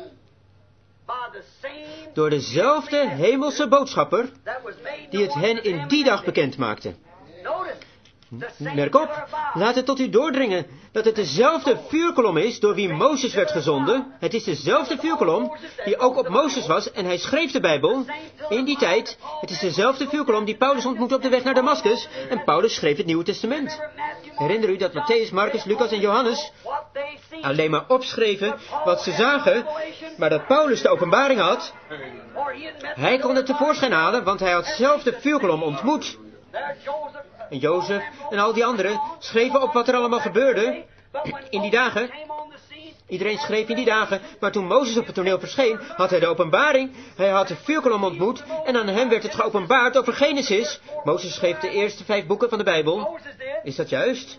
door dezelfde hemelse boodschapper die het hen in die dag bekend maakte. Merk op, laat het tot u doordringen dat het dezelfde vuurkolom is door wie Mozes werd gezonden. Het is dezelfde vuurkolom die ook op Mozes was en hij schreef de Bijbel in die tijd. Het is dezelfde vuurkolom die Paulus ontmoette op de weg naar Damascus en Paulus schreef het Nieuwe Testament. Herinner u dat Matthäus, Marcus, Lucas en Johannes alleen maar opschreven wat ze zagen, maar dat Paulus de openbaring had. Hij kon het tevoorschijn halen, want hij had zelf de vuurkolom ontmoet. En Jozef en al die anderen schreven op wat er allemaal gebeurde in die dagen. Iedereen schreef in die dagen, maar toen Mozes op het toneel verscheen, had hij de openbaring. Hij had de vuurkolom ontmoet en aan hem werd het geopenbaard over Genesis. Mozes schreef de eerste 5 boeken van de Bijbel. Is dat juist?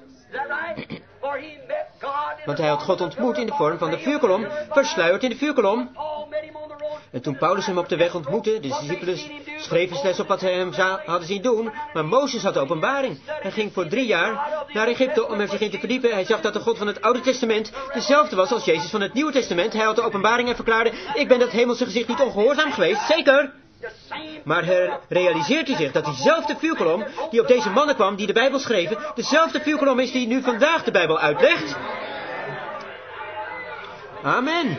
Want hij had God ontmoet in de vorm van de vuurkolom, versluierd in de vuurkolom. En toen Paulus hem op de weg ontmoette, de discipelen schreven slechts op wat hij hem hadden zien doen, maar Mozes had de openbaring. Hij ging voor 3 jaar naar Egypte om er zich in te verdiepen. Hij zag dat de God van het Oude Testament dezelfde was als Jezus van het Nieuwe Testament. Hij had de openbaring en verklaarde, ik ben dat hemelse gezicht niet ongehoorzaam geweest, zeker. Maar realiseert u zich dat diezelfde vuurkolom die op deze mannen kwam, die de Bijbel schreven, dezelfde vuurkolom is die nu vandaag de Bijbel uitlegt? Amen.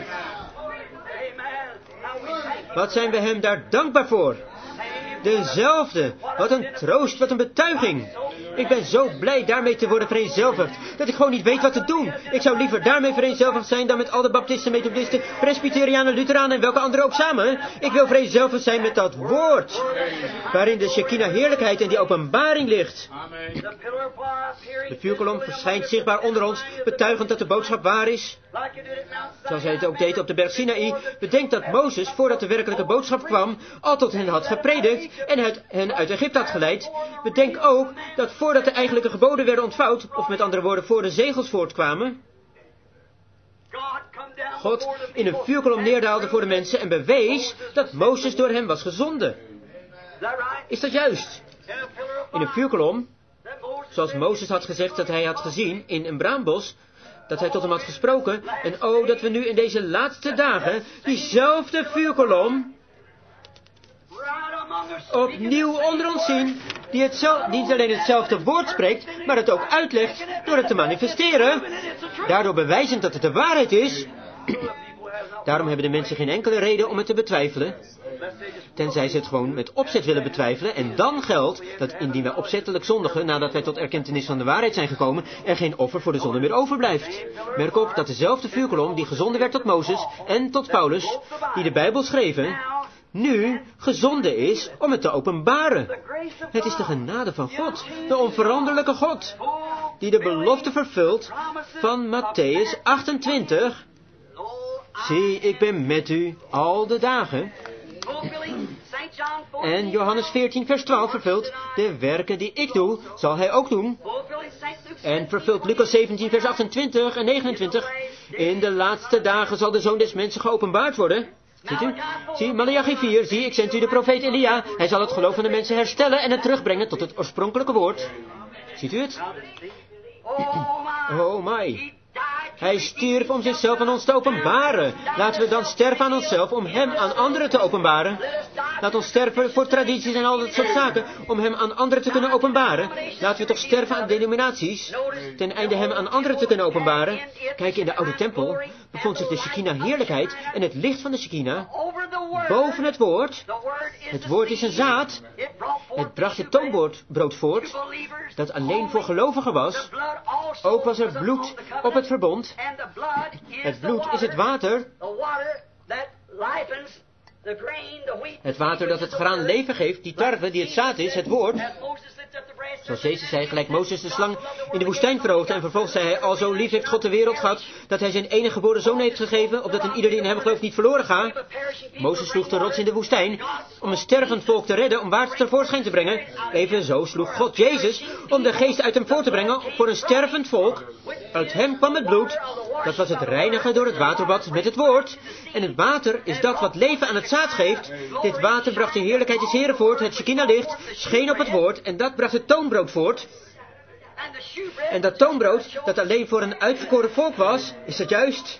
Wat zijn we hem daar dankbaar voor? Dezelfde. Wat een troost, wat een betuiging. Ik ben zo blij daarmee te worden vereenzelvigd, dat ik gewoon niet weet wat te doen. Ik zou liever daarmee vereenzelvigd zijn dan met al de baptisten, methodisten, presbyterianen, lutheranen en welke anderen ook samen. Ik wil vereenzelvigd zijn met dat woord, waarin de Shekinah heerlijkheid en die openbaring ligt. De vuurkolom verschijnt zichtbaar onder ons, betuigend dat de boodschap waar is. Zoals hij het ook deed op de berg Sinaï. Bedenk dat Mozes, voordat de werkelijke boodschap kwam, al tot hen had gepredikt en hen uit Egypte had geleid. Bedenk ook dat voordat de eigenlijke geboden werden ontvouwd, of met andere woorden, voor de zegels voortkwamen, God in een vuurkolom neerdaalde voor de mensen en bewees dat Mozes door hem was gezonden. Is dat juist? In een vuurkolom, zoals Mozes had gezegd dat hij had gezien in een braambos, dat hij tot hem had gesproken, en oh, dat we nu in deze laatste dagen diezelfde vuurkolom opnieuw onder ons zien, die niet alleen hetzelfde woord spreekt, maar het ook uitlegt door het te manifesteren, daardoor bewijzend dat het de waarheid is. Daarom hebben de mensen geen enkele reden om het te betwijfelen, tenzij ze het gewoon met opzet willen betwijfelen. En dan geldt dat indien wij opzettelijk zondigen, nadat wij tot erkentenis van de waarheid zijn gekomen, er geen offer voor de zonde meer overblijft. Merk op dat dezelfde vuurkolom die gezonden werd tot Mozes en tot Paulus, die de Bijbel schreven, nu gezonden is om het te openbaren. Het is de genade van God, de onveranderlijke God, die de belofte vervult van Mattheüs 28. Zie, ik ben met u al de dagen. En Johannes 14 vers 12 vervult, de werken die ik doe, zal hij ook doen. En vervult Lucas 17 vers 28 en 29. In de laatste dagen zal de Zoon des Mensen geopenbaard worden. Ziet u? Zie, Maleachi 4, zie, ik zend u de profeet Elia. Hij zal het geloof van de mensen herstellen en het terugbrengen tot het oorspronkelijke woord. Ziet u het? Oh my. Hij stierf om zichzelf aan ons te openbaren. Laten we dan sterven aan onszelf om hem aan anderen te openbaren. Laat ons sterven voor tradities en al dat soort zaken om hem aan anderen te kunnen openbaren. Laten we toch sterven aan denominaties ten einde hem aan anderen te kunnen openbaren. Kijk, in de oude tempel bevond zich de Shekinah heerlijkheid en het licht van de Shekinah boven het woord. Het woord is een zaad. Het bracht het toonbrood voort dat alleen voor gelovigen was. Ook was er bloed op het verbond. Het bloed is het water. Het water dat het graan leven geeft, die tarwe die het zaad is, het woord. Zoals Jezus zei, gelijk Mozes de slang in de woestijn verhoogde. En vervolgens zei hij, al zo lief heeft God de wereld gehad, dat hij zijn enige geboren zoon heeft gegeven, opdat een ieder die in hem gelooft niet verloren gaat. Mozes sloeg de rots in de woestijn, om een stervend volk te redden, om water tevoorschijn te brengen. Evenzo sloeg God Jezus, om de geest uit hem voort te brengen, voor een stervend volk. Uit hem kwam het bloed, dat was het reinigen door het waterbad met het woord. En het water is dat wat leven aan het zaad geeft. Dit water bracht de heerlijkheid des Heren voort, het Shekinah licht, scheen op het woord, en dat bracht het toonbrood voort. En dat toonbrood, dat alleen voor een uitverkoren volk was, is dat juist?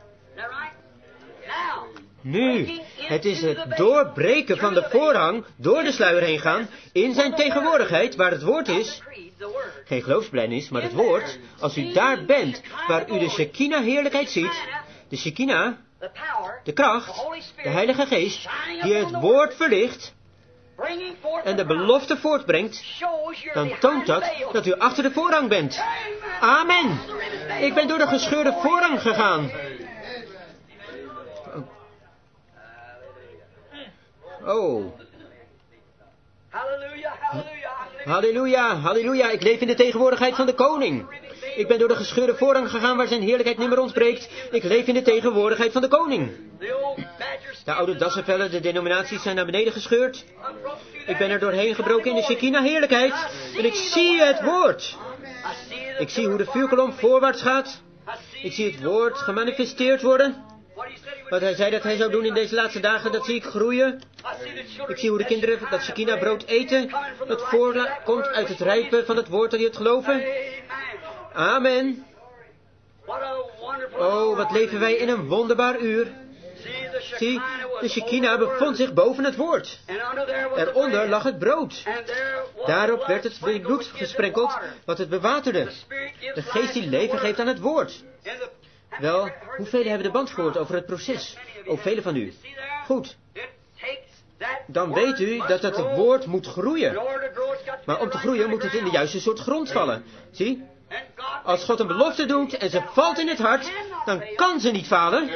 Nu, het is het doorbreken van de voorhang, door de sluier heen gaan, in zijn tegenwoordigheid, waar het woord is. Geen geloofsbelijdenis, maar het woord. Als u daar bent, waar u de Shekinah heerlijkheid ziet, de Shekinah, de kracht, de Heilige Geest, die het woord verlicht en de belofte voortbrengt, dan toont dat u achter de voorhang bent. Amen. Ik ben door de gescheurde voorhang gegaan. Oh. Halleluja, halleluja. Ik leef in de tegenwoordigheid van de koning. Ik ben door de gescheurde voorhang gegaan waar zijn heerlijkheid nimmer ontbreekt. Ik leef in de tegenwoordigheid van de koning. De oude dassenvellen, de denominaties zijn naar beneden gescheurd. Ik ben er doorheen gebroken in de Shekinah heerlijkheid. En ik zie het woord. Ik zie hoe de vuurkolom voorwaarts gaat. Ik zie het woord gemanifesteerd worden. Wat hij zei dat hij zou doen in deze laatste dagen, dat zie ik groeien. Ik zie hoe de kinderen dat Shekinah brood eten, dat voorkomt uit het rijpen van het woord dat die het geloven. Amen. Oh, wat leven wij in een wonderbaar uur. Zie, de Shekinah bevond zich boven het woord. Eronder lag het brood. Daarop werd het bloed gesprenkeld, wat het bewaterde. De geest die leven geeft aan het woord. Wel, hoeveel hebben de band gehoord over het proces? Ook velen van u. Goed. Dan weet u dat het woord moet groeien. Maar om te groeien moet het in de juiste soort grond vallen. Zie? Als God een belofte doet en ze valt in het hart, dan kan ze niet falen.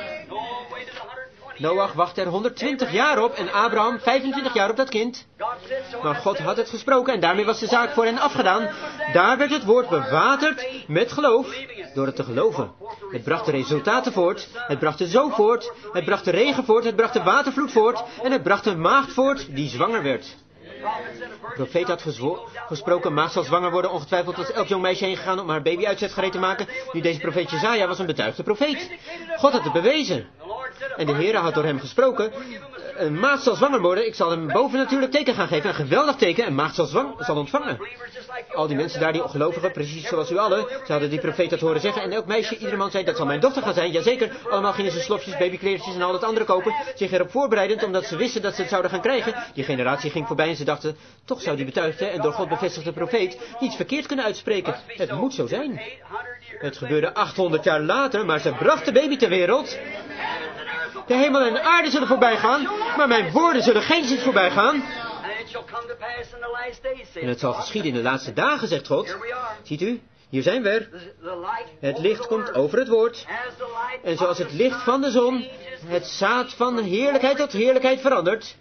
Noach wachtte er 120 jaar op en Abraham 25 jaar op dat kind. Maar God had het gesproken en daarmee was de zaak voor hen afgedaan. Daar werd het woord bewaterd met geloof, door het te geloven. Het bracht de resultaten voort, het bracht de zon voort, het bracht de regen voort, het bracht de watervloed voort en het bracht een maagd voort die zwanger werd. De profeet had gesproken, maagd zal zwanger worden, ongetwijfeld was elk jong meisje heen gegaan om haar baby uitzet gereed te maken. Nu deze profeet Jesaja was een betuigde profeet. God had het bewezen. En de Heere had door hem gesproken, een maagd zal zwanger worden, ik zal hem een bovennatuurlijk teken gaan geven, een geweldig teken, een maagd zal ontvangen. Al die mensen daar, die gelovigen, precies zoals u allen, ze hadden die profeet dat horen zeggen. En elk meisje, ieder man zei, dat zal mijn dochter gaan zijn. Jazeker, allemaal gingen ze slofjes, babykleertjes en al het andere kopen. Zich erop voorbereidend, omdat ze wisten dat ze het zouden gaan krijgen. Die generatie ging voorbij en ze dachten, toch zou die betuigde en door God bevestigde profeet niets verkeerd kunnen uitspreken. Het moet zo zijn. Het gebeurde 800 jaar later, maar ze bracht de baby ter wereld. De hemel en de aarde zullen voorbij gaan, maar mijn woorden zullen geenszins voorbij gaan. En het zal geschieden in de laatste dagen, zegt God. Ziet u, hier zijn we er. Het licht komt over het woord. En zoals het licht van de zon het zaad van heerlijkheid tot heerlijkheid verandert,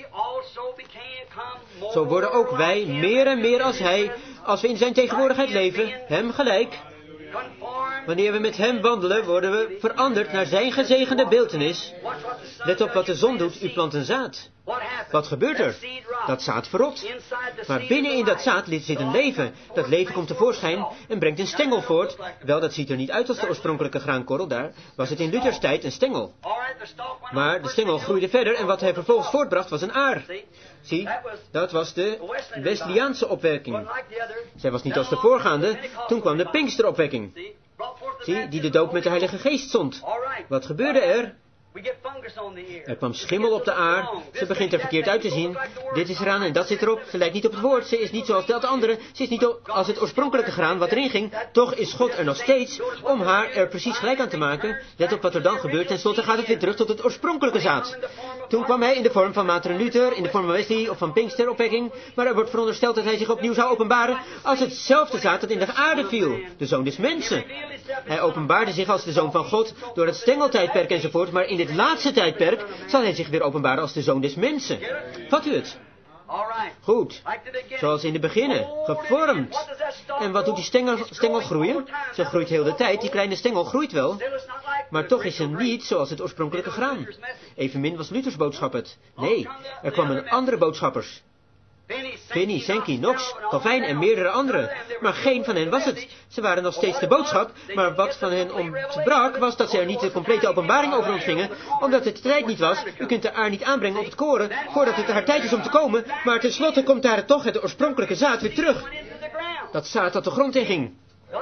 zo worden ook wij meer en meer als Hij, als we in zijn tegenwoordigheid leven, hem gelijk. Wanneer we met hem wandelen, worden we veranderd naar zijn gezegende beeltenis. Let op wat de zon doet, u plant een zaad. Wat gebeurt er? Dat zaad verrot. Maar binnen in dat zaad zit een leven. Dat leven komt tevoorschijn en brengt een stengel voort. Wel, dat ziet er niet uit als de oorspronkelijke graankorrel. Daar was het in Luthers tijd een stengel. Maar de stengel groeide verder en wat hij vervolgens voortbracht was een aar. Zie, dat was de Wesleyaanse opwekking. Zij was niet als de voorgaande. Toen kwam de Pinksteropwekking. Zie, die de doop met de Heilige Geest zond. Wat gebeurde er? Er kwam schimmel op de aar. Ze begint er verkeerd uit te zien. Dit is eraan en dat zit erop. Ze lijkt niet op het woord. Ze is niet zoals dat andere. Ze is niet als het oorspronkelijke graan wat erin ging. Toch is God er nog steeds om haar er precies gelijk aan te maken. Let op wat er dan gebeurt. Ten slotte gaat het weer terug tot het oorspronkelijke zaad. Toen kwam hij in de vorm van Maarten Luther, in de vorm van Wesley of van Pinksteropwekking. Maar er wordt verondersteld dat hij zich opnieuw zou openbaren als hetzelfde zaad dat in de aarde viel. De zoon des mensen. Hij openbaarde zich als de zoon van God door het stengeltijdperk enzovoort. Maar in dit laatste tijdperk zal hij zich weer openbaren als de zoon des mensen. Vat u het? Goed. Zoals in de beginnen. Gevormd. En wat doet die stengel groeien? Ze groeit heel de tijd. Die kleine stengel groeit wel. Maar toch is ze niet zoals het oorspronkelijke graan. Evenmin was Luthers boodschap het. Nee, er kwamen andere boodschappers. Finney, Sankey, Knox, Calvijn en meerdere anderen. Maar geen van hen was het. Ze waren nog steeds de boodschap, maar wat van hen ontbrak was dat ze er niet de complete openbaring over ontvingen, omdat het tijd niet was. U kunt de aar niet aanbrengen op het koren, voordat het haar tijd is om te komen, maar tenslotte komt daar toch het oorspronkelijke zaad weer terug. Dat zaad dat de grond in ging.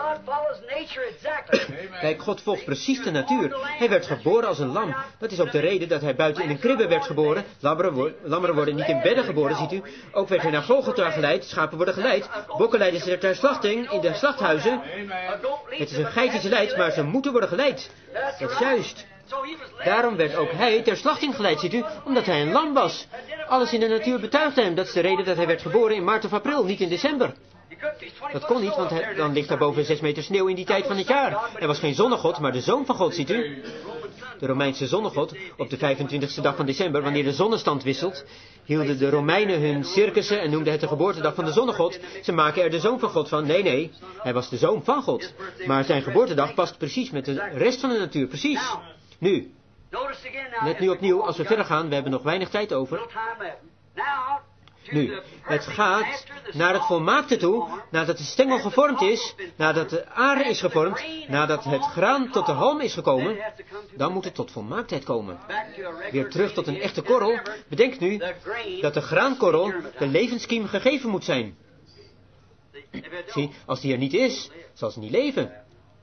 Kijk, God volgt precies de natuur. Hij werd geboren als een lam. Dat is ook de reden dat hij buiten in een kribbe werd geboren. Lammeren worden niet in bedden geboren, ziet u. Ook werd hij naar Golgotha geleid. Schapen worden geleid. Bokken leiden ze ter slachting in de slachthuizen. Het is een geit die ze leidt, maar ze moeten worden geleid. Dat is juist. Daarom werd ook hij ter slachting geleid, ziet u, omdat hij een lam was. Alles in de natuur betuigde hem. Dat is de reden dat hij werd geboren in maart of april, niet in december. Dat kon niet, want dan ligt er boven 6 meter sneeuw in die tijd van het jaar. Hij was geen zonnegod, maar de zoon van God, ziet u. De Romeinse zonnegod, op de 25e dag van december, wanneer de zonnestand wisselt, hielden de Romeinen hun circussen en noemden het de geboortedag van de zonnegod. Ze maken er de zoon van God van. Nee, hij was de zoon van God. Maar zijn geboortedag past precies met de rest van de natuur, precies. Nu, let nu opnieuw, als we verder gaan, we hebben nog weinig tijd over. Nu, het gaat naar het volmaakte toe, nadat de stengel gevormd is, nadat de aar is gevormd, nadat het graan tot de halm is gekomen, dan moet het tot volmaaktheid komen. Weer terug tot een echte korrel. Bedenk nu dat de graankorrel de levenskiem gegeven moet zijn. Zie, als die er niet is, zal ze niet leven.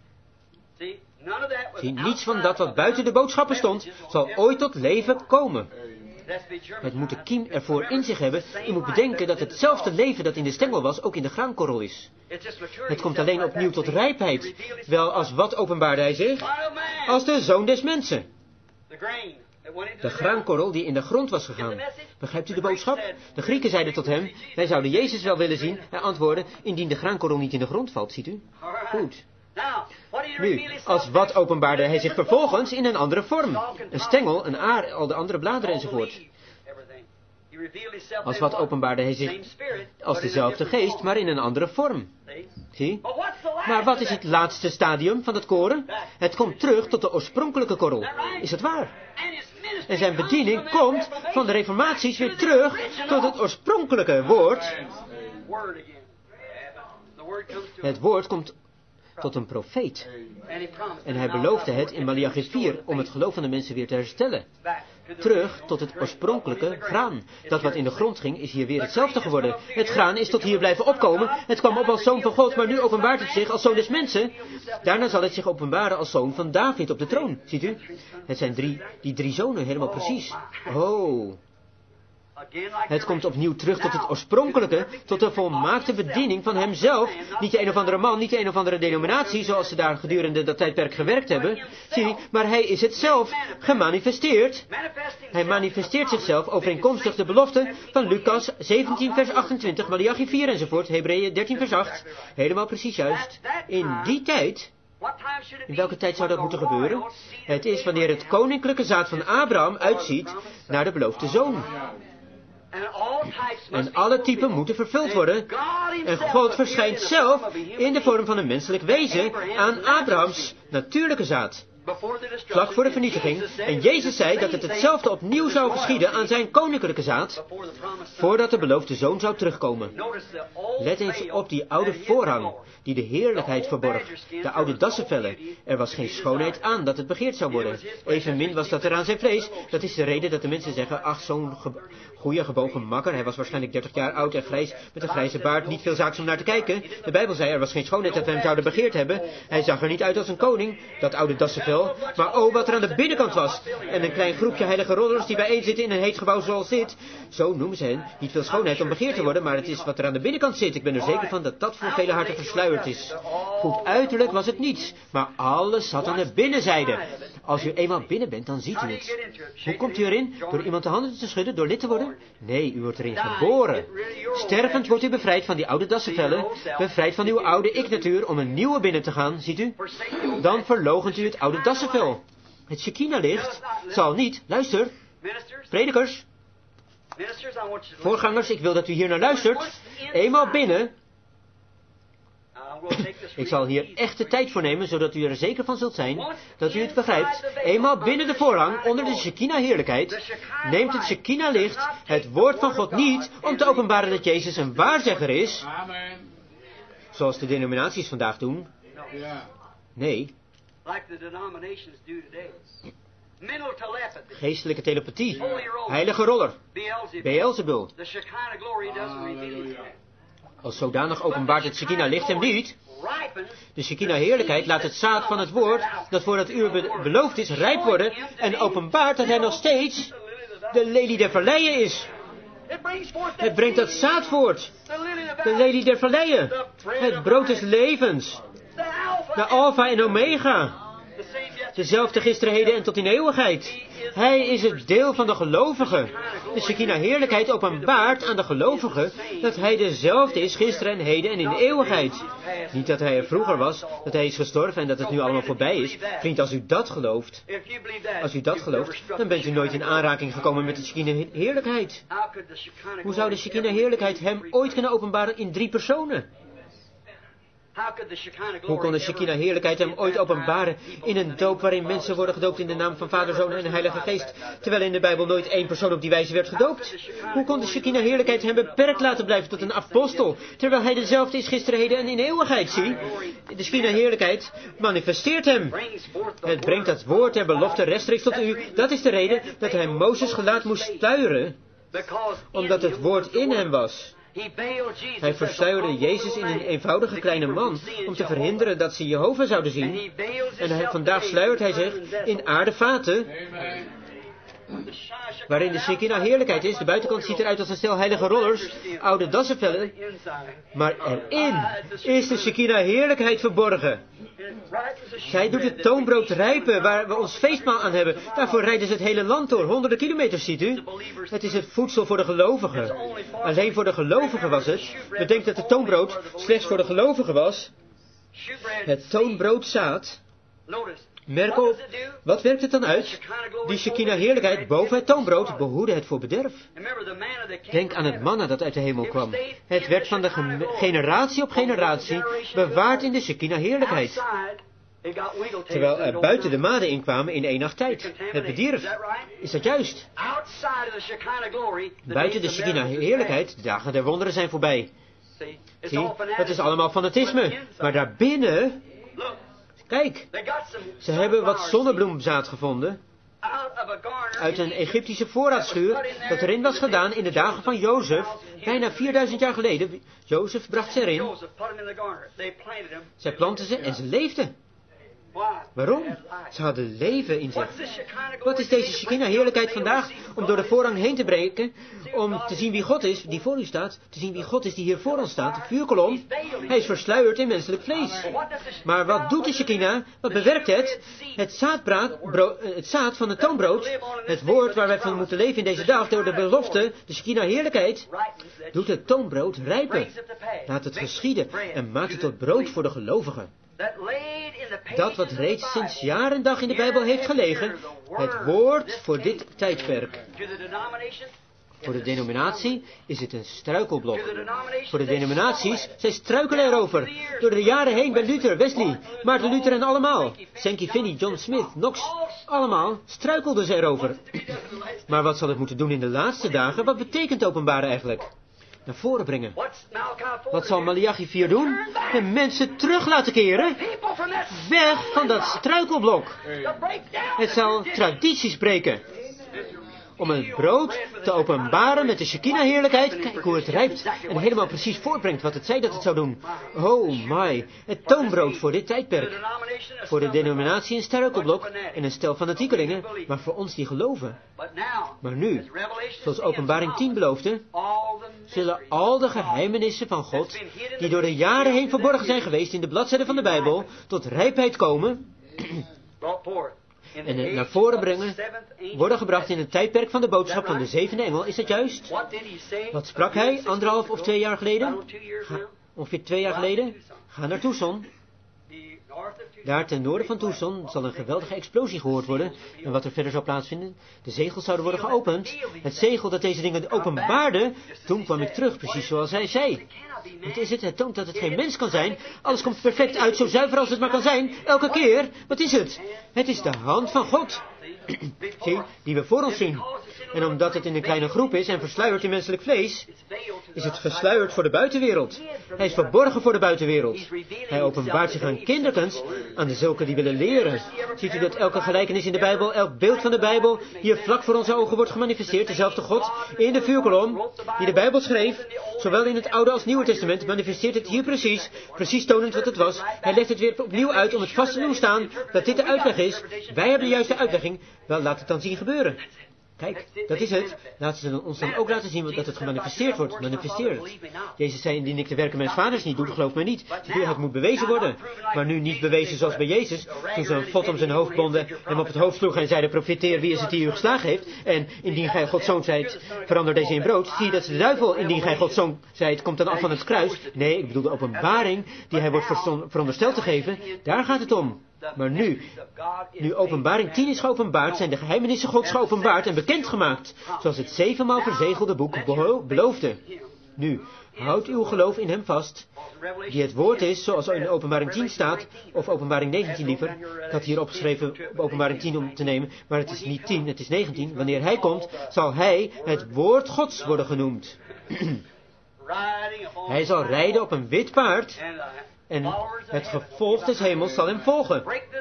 Zie, niets van dat wat buiten de boodschappen stond, zal ooit tot leven komen. Het moet de kiem ervoor in zich hebben. U moet bedenken dat hetzelfde leven dat in de stengel was, ook in de graankorrel is. Het komt alleen opnieuw tot rijpheid. Wel, als wat openbaarde hij zich? Als de zoon des mensen. De graankorrel die in de grond was gegaan. Begrijpt u de boodschap? De Grieken zeiden tot hem, wij zouden Jezus wel willen zien. Hij antwoordde, indien de graankorrel niet in de grond valt, ziet u? Goed. Nu, als wat openbaarde hij zich vervolgens in een andere vorm. Een stengel, een aar, al de andere bladeren enzovoort. Als wat openbaarde hij zich als dezelfde geest, maar in een andere vorm. Zie? Maar wat is het laatste stadium van het koren? Het komt terug tot de oorspronkelijke korrel. Is het waar? En zijn bediening komt van de reformaties weer terug tot het oorspronkelijke woord. Het woord komt tot een profeet. En hij beloofde het in Maleachi 4 om het geloof van de mensen weer te herstellen. Terug tot het oorspronkelijke graan. Dat wat in de grond ging is hier weer hetzelfde geworden. Het graan is tot hier blijven opkomen. Het kwam op als zoon van God, maar nu openbaart het zich als zoon des mensen. Daarna zal het zich openbaren als zoon van David op de troon. Ziet u? Het zijn die drie zonen, helemaal precies. Oh. Het komt opnieuw terug tot het oorspronkelijke, tot de volmaakte bediening van hemzelf. Niet de een of andere man, niet de een of andere denominatie, zoals ze daar gedurende dat tijdperk gewerkt hebben. Zie je, maar hij is het zelf, gemanifesteerd. Hij manifesteert zichzelf overeenkomstig de belofte van Lucas 17 vers 28, Maleachi 4 enzovoort, Hebreeën 13 vers 8. Helemaal precies juist. In die tijd... In welke tijd zou dat moeten gebeuren? Het is wanneer het koninklijke zaad van Abraham uitziet naar de beloofde zoon. En alle typen moeten vervuld worden. En God verschijnt zelf in de vorm van een menselijk wezen aan Abrahams natuurlijke zaad. Vlak voor de vernietiging. En Jezus zei dat het hetzelfde opnieuw zou geschieden aan zijn koninklijke zaad, voordat de beloofde zoon zou terugkomen. Let eens op die oude voorhang, die de heerlijkheid verborg. De oude dassenvellen. Er was geen schoonheid aan dat het begeerd zou worden. Evenmin was dat er aan zijn vlees. Dat is de reden dat de mensen zeggen, ach, zo'n goeie gebogen makker. Hij was waarschijnlijk 30 jaar oud en grijs, met een grijze baard. Niet veel zaaks om naar te kijken. De Bijbel zei, er was geen schoonheid dat we hem zouden begeerd hebben. Hij zag er niet uit als een koning, dat oude dassenvel. Maar oh, wat er aan de binnenkant was. En een klein groepje heilige rollers die bijeen zitten in een heet gebouw zoals dit. Zo noemen ze hen. Niet veel schoonheid om begeerd te worden, maar het is wat er aan de binnenkant zit. Ik ben er zeker van dat dat voor vele harten versluierd is. Goed uiterlijk was het niets, maar alles zat aan de binnenzijde. Als u eenmaal binnen bent, dan ziet u het. Hoe komt u erin? Door iemand de handen te schudden, door lid te worden? Nee, u wordt erin geboren. Stervend wordt u bevrijd van die oude dassenvellen, bevrijd van uw oude ik-natuur om een nieuwe binnen te gaan, ziet u? Dan verloochent u het oude dassenvel. Het Shekinah-licht zal niet, luister, predikers, voorgangers, ik wil dat u hier naar luistert, eenmaal binnen. Ik zal hier echt de tijd voor nemen, zodat u er zeker van zult zijn dat u het begrijpt. Eenmaal binnen de voorhang, onder de Shekinah-heerlijkheid, neemt het Shekinah-licht het woord van God niet om te openbaren dat Jezus een waarzegger is, zoals de denominaties vandaag doen. Nee. Geestelijke telepathie, heilige roller, Beelzebul. Als zodanig openbaart het Shekinah-licht hem niet. De Shekinah-heerlijkheid laat het zaad van het woord, dat voor het uur beloofd is, rijp worden en openbaart dat hij nog steeds de lelie der valleien is. Het brengt dat zaad voort. De lelie der valleien. Het brood des levens. De Alpha en Omega. Dezelfde gisteren, heden en tot in eeuwigheid. Hij is het deel van de gelovigen. De Shekinah-heerlijkheid openbaart aan de gelovigen dat hij dezelfde is gisteren en heden en in de eeuwigheid. Niet dat hij er vroeger was, dat hij is gestorven en dat het nu allemaal voorbij is. Vriend, als u dat gelooft, dan bent u nooit in aanraking gekomen met de Shekinah-heerlijkheid. Hoe zou de Shekinah-heerlijkheid hem ooit kunnen openbaren in 3 personen? Hoe kon de Shekinah-heerlijkheid hem ooit openbaren in een doop waarin mensen worden gedoopt in de naam van Vader, Zoon en de Heilige Geest, terwijl in de Bijbel nooit 1 persoon op die wijze werd gedoopt? Hoe kon de Shekinah-heerlijkheid hem beperkt laten blijven tot een apostel, terwijl hij dezelfde is gisteren, heden en in eeuwigheid, zie? De Shekinah-heerlijkheid manifesteert hem. Het brengt het woord der belofte rechtstreeks tot u. Dat is de reden dat hij Mozes gelaat moest sluieren, omdat het woord in hem was. Hij versluierde Jezus in een eenvoudige kleine man om te verhinderen dat ze Jehovah zouden zien. En vandaag sluiert hij zich in aardevaten, waarin de Shekinah-heerlijkheid is. De buitenkant ziet eruit als een stel heilige rollers, oude dassenvellen. Maar erin is de Shekinah-heerlijkheid verborgen. Zij doet het toonbrood rijpen, waar we ons feestmaal aan hebben. Daarvoor rijden ze het hele land door, honderden kilometers, ziet u. Het is het voedsel voor de gelovigen. Alleen voor de gelovigen was het. Bedenk dat het toonbrood slechts voor de gelovigen was. Het toonbroodzaad. Merk op, wat werkt het dan uit? Die Shekinah-heerlijkheid boven het toonbrood behoedde het voor bederf. Denk aan het manna dat uit de hemel kwam. Het werd van de generatie op generatie bewaard in de Shekinah-heerlijkheid. Terwijl er buiten de maden inkwamen in 1 nacht tijd. Het bedierf. Is dat juist? Buiten de Shekinah-heerlijkheid, de dagen der wonderen zijn voorbij. Zie, dat is allemaal fanatisme. Maar daarbinnen Kijk, ze hebben wat zonnebloemzaad gevonden uit een Egyptische voorraadschuur dat erin was gedaan in de dagen van Jozef, bijna 4000 jaar geleden. Jozef bracht ze erin. Zij plantten ze en ze leefden. Waarom? Ze hadden leven in zich. Wat is deze Shekinah heerlijkheid vandaag? Om door de voorhang heen te breken, om te zien wie God is die voor u staat, te zien wie God is die hier voor ons staat, de vuurkolom. Hij is versluierd in menselijk vlees. Maar wat doet de Shekinah? Wat bewerkt het? Het zaad van het toonbrood, het woord waar wij van moeten leven in deze dag, door de belofte, de Shekinah heerlijkheid, doet het toonbrood rijpen. Laat het geschieden en maakt het tot brood voor de gelovigen. Dat wat reeds sinds jaar en dag in de Bijbel heeft gelegen, het woord voor dit tijdperk. Voor de denominatie is het een struikelblok. Voor de denominaties, zij struikelen erover. Door de jaren heen bij Luther, Wesley, Maarten Luther en allemaal. Sankey Finney, John Smith, Knox, allemaal struikelden ze erover. Maar wat zal het moeten doen in de laatste dagen? Wat betekent openbaren eigenlijk? Naar voren brengen. Wat zal Malachi 4 doen? De mensen terug laten keren. Weg van dat struikelblok. Het zal tradities breken. Om het brood te openbaren met de Shekinah heerlijkheid. Kijk hoe het rijpt en helemaal precies voortbrengt wat het zei dat het zou doen. Oh my, het toonbrood voor dit tijdperk. Voor de denominatie een struikelblok en een stel fanatiekelingen, maar voor ons die geloven. Maar nu, zoals Openbaring 10 beloofde, zullen al de geheimenissen van God, die door de jaren heen verborgen zijn geweest in de bladzijden van de Bijbel, tot rijpheid komen en naar voren brengen, worden gebracht in het tijdperk van de boodschap van de zevende engel. Is dat juist? Wat sprak hij 1,5 of 2 jaar geleden? Ongeveer 2 jaar geleden? Ga naar Tucson. Daar ten noorden van Tucson zal een geweldige explosie gehoord worden. En wat er verder zou plaatsvinden? De zegels zouden worden geopend. Het zegel dat deze dingen openbaarde. Toen kwam ik terug, precies zoals hij zei. Wat is het? Het toont dat het geen mens kan zijn. Alles komt perfect uit, zo zuiver als het maar kan zijn. Elke keer. Wat is het? Het is de hand van God. Zie, die we voor ons zien. En omdat het in een kleine groep is en versluierd in menselijk vlees, is het versluierd voor de buitenwereld. Hij is verborgen voor de buitenwereld. Hij openbaart zich aan kinderkens, aan de zulken die willen leren. Ziet u dat elke gelijkenis in de Bijbel, elk beeld van de Bijbel, hier vlak voor onze ogen wordt gemanifesteerd. Dezelfde God in de vuurkolom, die de Bijbel schreef, zowel in het Oude als Nieuwe Testament, manifesteert het hier precies tonend wat het was. Hij legt het weer opnieuw uit om het vast te doen staan dat dit de uitleg is. Wij hebben de juiste uitlegging. Wel, laat het dan zien gebeuren. Kijk, dat is het. Laten ze ons dan ook laten zien dat het gemanifesteerd wordt. Manifesteer het. Jezus zei, indien ik de werken mijn vaders niet doe, geloof mij niet. Het moet bewezen worden. Maar nu niet bewezen zoals bij Jezus. Toen ze een vod om zijn hoofd bonden, hem op het hoofd sloegen en zeiden, profeteer, wie is het die u geslagen heeft? En indien gij Gods zoon zijt, verander deze in brood. Zie je dat de duivel, indien gij Gods zoon zijt, komt dan af van het kruis. Nee, ik bedoel de openbaring die hij wordt verondersteld te geven. Daar gaat het om. Maar nu Openbaring 10 is geopenbaard, zijn de geheimenissen Gods geopenbaard en bekendgemaakt, zoals het 7-maal verzegelde boek beloofde. Nu, houd uw geloof in hem vast, die het woord is, zoals in Openbaring 10 staat, of Openbaring 19 liever. Ik had hier opgeschreven Openbaring 10 om te nemen, maar het is niet 10, het is 19. Wanneer hij komt, zal hij het woord Gods worden genoemd. Hij zal rijden op een wit paard. En het gevolg des hemels zal hem volgen.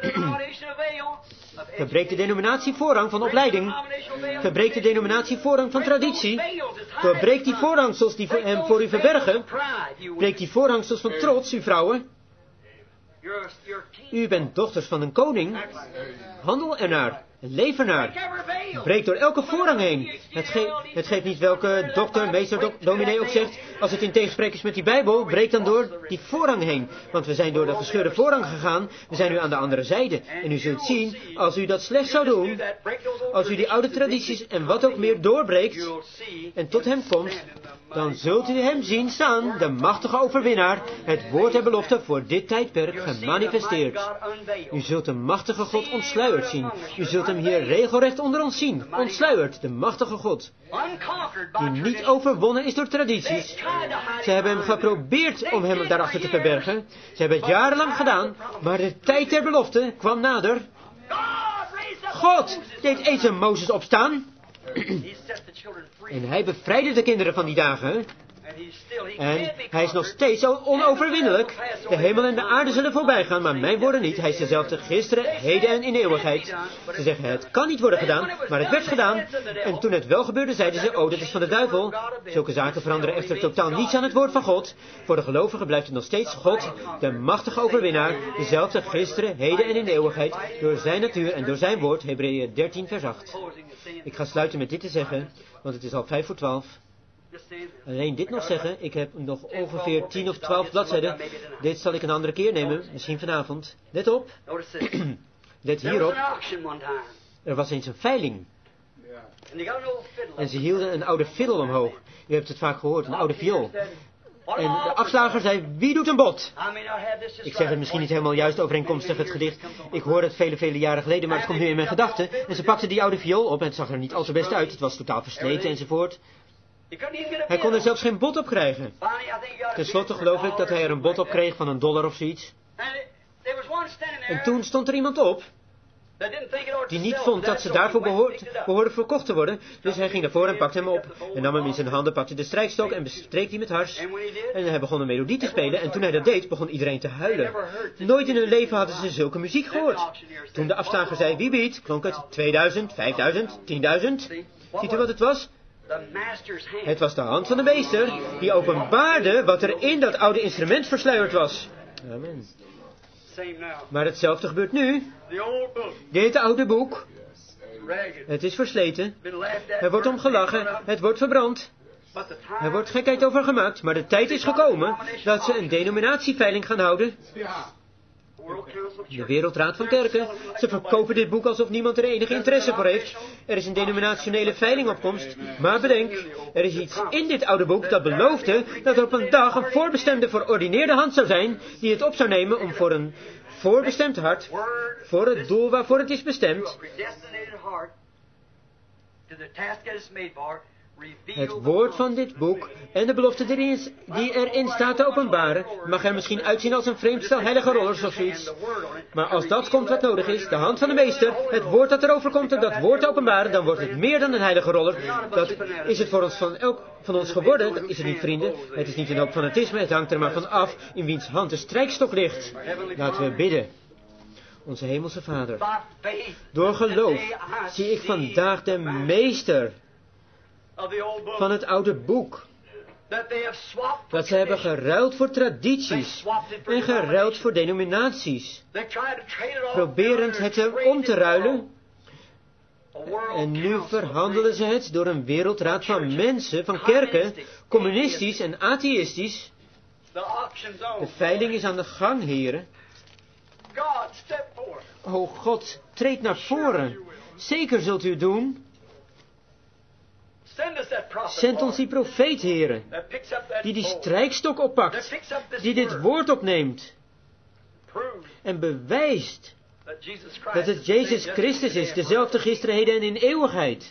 Verbreek de denominatie voorrang van opleiding. Verbreek de denominatie voorrang van traditie. Doorbreek die voorhangsels die hem voor u verbergen. Breek die voorhangsels van trots, u vrouwen. U bent dochters van een koning. Handel ernaar. Leef ernaar. Breek door elke voorrang heen. Het geeft niet welke dokter, meester, dominee ook zegt. Als het in tegensprek is met die Bijbel, breek dan door die voorrang heen. Want we zijn door de gescheurde voorrang gegaan. We zijn nu aan de andere zijde. En u zult zien, als u dat slecht zou doen, als u die oude tradities en wat ook meer doorbreekt en tot hem komt, dan zult u hem zien staan, de machtige overwinnaar, het woord der belofte voor dit tijdperk gemanifesteerd. U zult de machtige God ontsluierd zien. U zult hem hier regelrecht onder ons zien, ontsluierd, de machtige God, die niet overwonnen is door tradities. Ze hebben hem geprobeerd om hem daarachter te verbergen. Ze hebben het jarenlang gedaan, maar de tijd der belofte kwam nader. God deed eens een Mozes opstaan. En hij bevrijdde de kinderen van die dagen. En hij is nog steeds zo onoverwinnelijk. De hemel en de aarde zullen voorbij gaan, maar mijn woorden niet. Hij is dezelfde gisteren, heden en in eeuwigheid. Ze zeggen, het kan niet worden gedaan, maar het werd gedaan. En toen het wel gebeurde, zeiden ze, oh, dat is van de duivel. Zulke zaken veranderen echter totaal niets aan het woord van God. Voor de gelovigen blijft het nog steeds God, de machtige overwinnaar, dezelfde gisteren, heden en in eeuwigheid, door zijn natuur en door zijn woord, Hebreeën 13 vers 8. Ik ga sluiten met dit te zeggen, want het is al 11:55. Alleen dit nog zeggen, ik heb nog ongeveer 10 of 12 bladzijden. Dit zal ik een andere keer nemen, misschien vanavond. Let op. Let hierop. Er was eens een veiling. En ze hielden een oude fiddle omhoog. U hebt het vaak gehoord, een oude viool. En de afslager zei, wie doet een bod? Ik zeg het misschien niet helemaal juist overeenkomstig het gedicht. Ik hoorde het vele jaren geleden, maar het komt nu in mijn gedachten. En ze pakte die oude viool op en het zag er niet al te best uit. Het was totaal versleten enzovoort. Hij kon er zelfs geen bod op krijgen. Ten slotte geloof ik dat hij er een bod op kreeg van $1 of zoiets. En toen stond er iemand op die niet vond dat ze daarvoor behoorden verkocht te worden. Dus hij ging naar voren en pakte hem op. En nam hem in zijn handen, pakte de strijkstok en bestreek die met hars. En hij begon een melodie te spelen. En toen hij dat deed, begon iedereen te huilen. Nooit in hun leven hadden ze zulke muziek gehoord. Toen de afslager zei, wie biedt, klonk het 2000, 5000, 10.000. Ziet u wat het was? Het was de hand van de meester, die openbaarde wat er in dat oude instrument versluierd was. Amen. Maar hetzelfde gebeurt nu. Dit oude boek. Het is versleten. Er wordt om gelachen. Het wordt verbrand. Er wordt gekheid over gemaakt. Maar de tijd is gekomen dat ze een denominatieveiling gaan houden. De Wereldraad van Kerken. Ze verkopen dit boek alsof niemand er enige interesse voor heeft. Er is een denominationele veiling op komst. Maar bedenk, er is iets in dit oude boek dat beloofde dat er op een dag een voorbestemde verordineerde hand zou zijn die het op zou nemen om voor een voorbestemd hart, voor het doel waarvoor het is bestemd, het woord van dit boek en de belofte die erin staat te openbaren, mag er misschien uitzien als een vreemd stel heilige rollers of zoiets. Maar als dat komt wat nodig is, de hand van de meester, het woord dat erover komt en dat woord te openbaren, dan wordt het meer dan een heilige roller. Dat is het voor ons van elk van ons geworden, dat is het niet, vrienden. Het is niet een hoop fanatisme, het hangt er maar van af in wiens hand de strijkstok ligt. Laten we bidden. Onze hemelse Vader, door geloof zie ik vandaag de meester van het oude boek, dat ze hebben geruild voor tradities en geruild voor denominaties, proberend het om te ruilen. En nu verhandelen ze het door een wereldraad van mensen, van kerken, communistisch en atheïstisch. De veiling is aan de gang, heren. O God, treed naar voren. Zeker zult u het doen. Zend ons die profeet, heren, die strijkstok oppakt, die dit woord opneemt en bewijst dat het Jezus Christus is, dezelfde gisteren, heden en in eeuwigheid.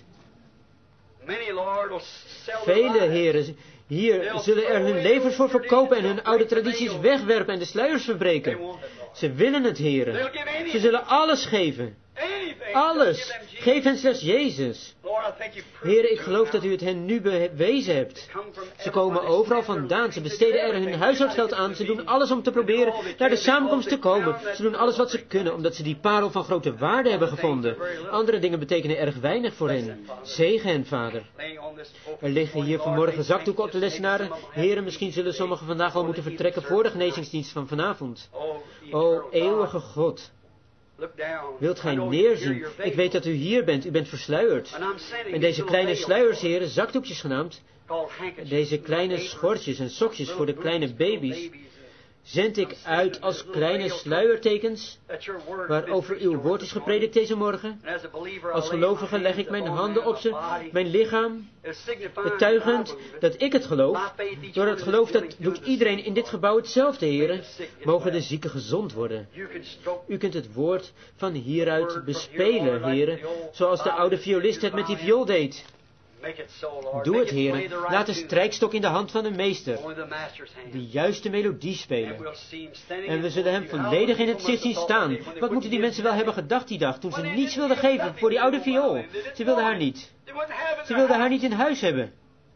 Vele heren hier zullen er hun levens voor verkopen en hun oude tradities wegwerpen en de sluiers verbreken. Ze willen het, heren. Ze zullen alles geven. Alles. Geef hen slechts Jezus. Heer, ik geloof dat u het hen nu bewezen hebt. Ze komen overal vandaan. Ze besteden er hun huishoudgeld aan. Ze doen alles om te proberen naar de samenkomst te komen. Ze doen alles wat ze kunnen, omdat ze die parel van grote waarde hebben gevonden. Andere dingen betekenen erg weinig voor hen. Zegen hen, Vader. Er liggen hier vanmorgen zakdoeken op de lessenaren. Heren, misschien zullen sommigen vandaag al moeten vertrekken voor de genezingsdienst van vanavond. O, eeuwige God. Wilt gij neerzien? Ik weet dat u hier bent. U bent versluierd. En deze kleine sluiers, heren, zakdoekjes genaamd, deze kleine schortjes en sokjes voor de kleine baby's, zend ik uit als kleine sluiertekens waarover uw woord is gepredikt deze morgen. Als gelovige leg ik mijn handen op ze, mijn lichaam, betuigend dat ik het geloof. Door het geloof dat doet iedereen in dit gebouw hetzelfde, heren. Mogen de zieken gezond worden. U kunt het woord van hieruit bespelen, heren, zoals de oude violist het met die viool deed. Doe het, heren. Laat de strijkstok in de hand van de meester de juiste melodie spelen. En we zullen hem volledig in het zicht zien staan. Wat moeten die mensen wel hebben gedacht die dag, toen ze niets wilden geven voor die oude viool? Ze wilden haar niet. Ze wilden haar niet in huis hebben.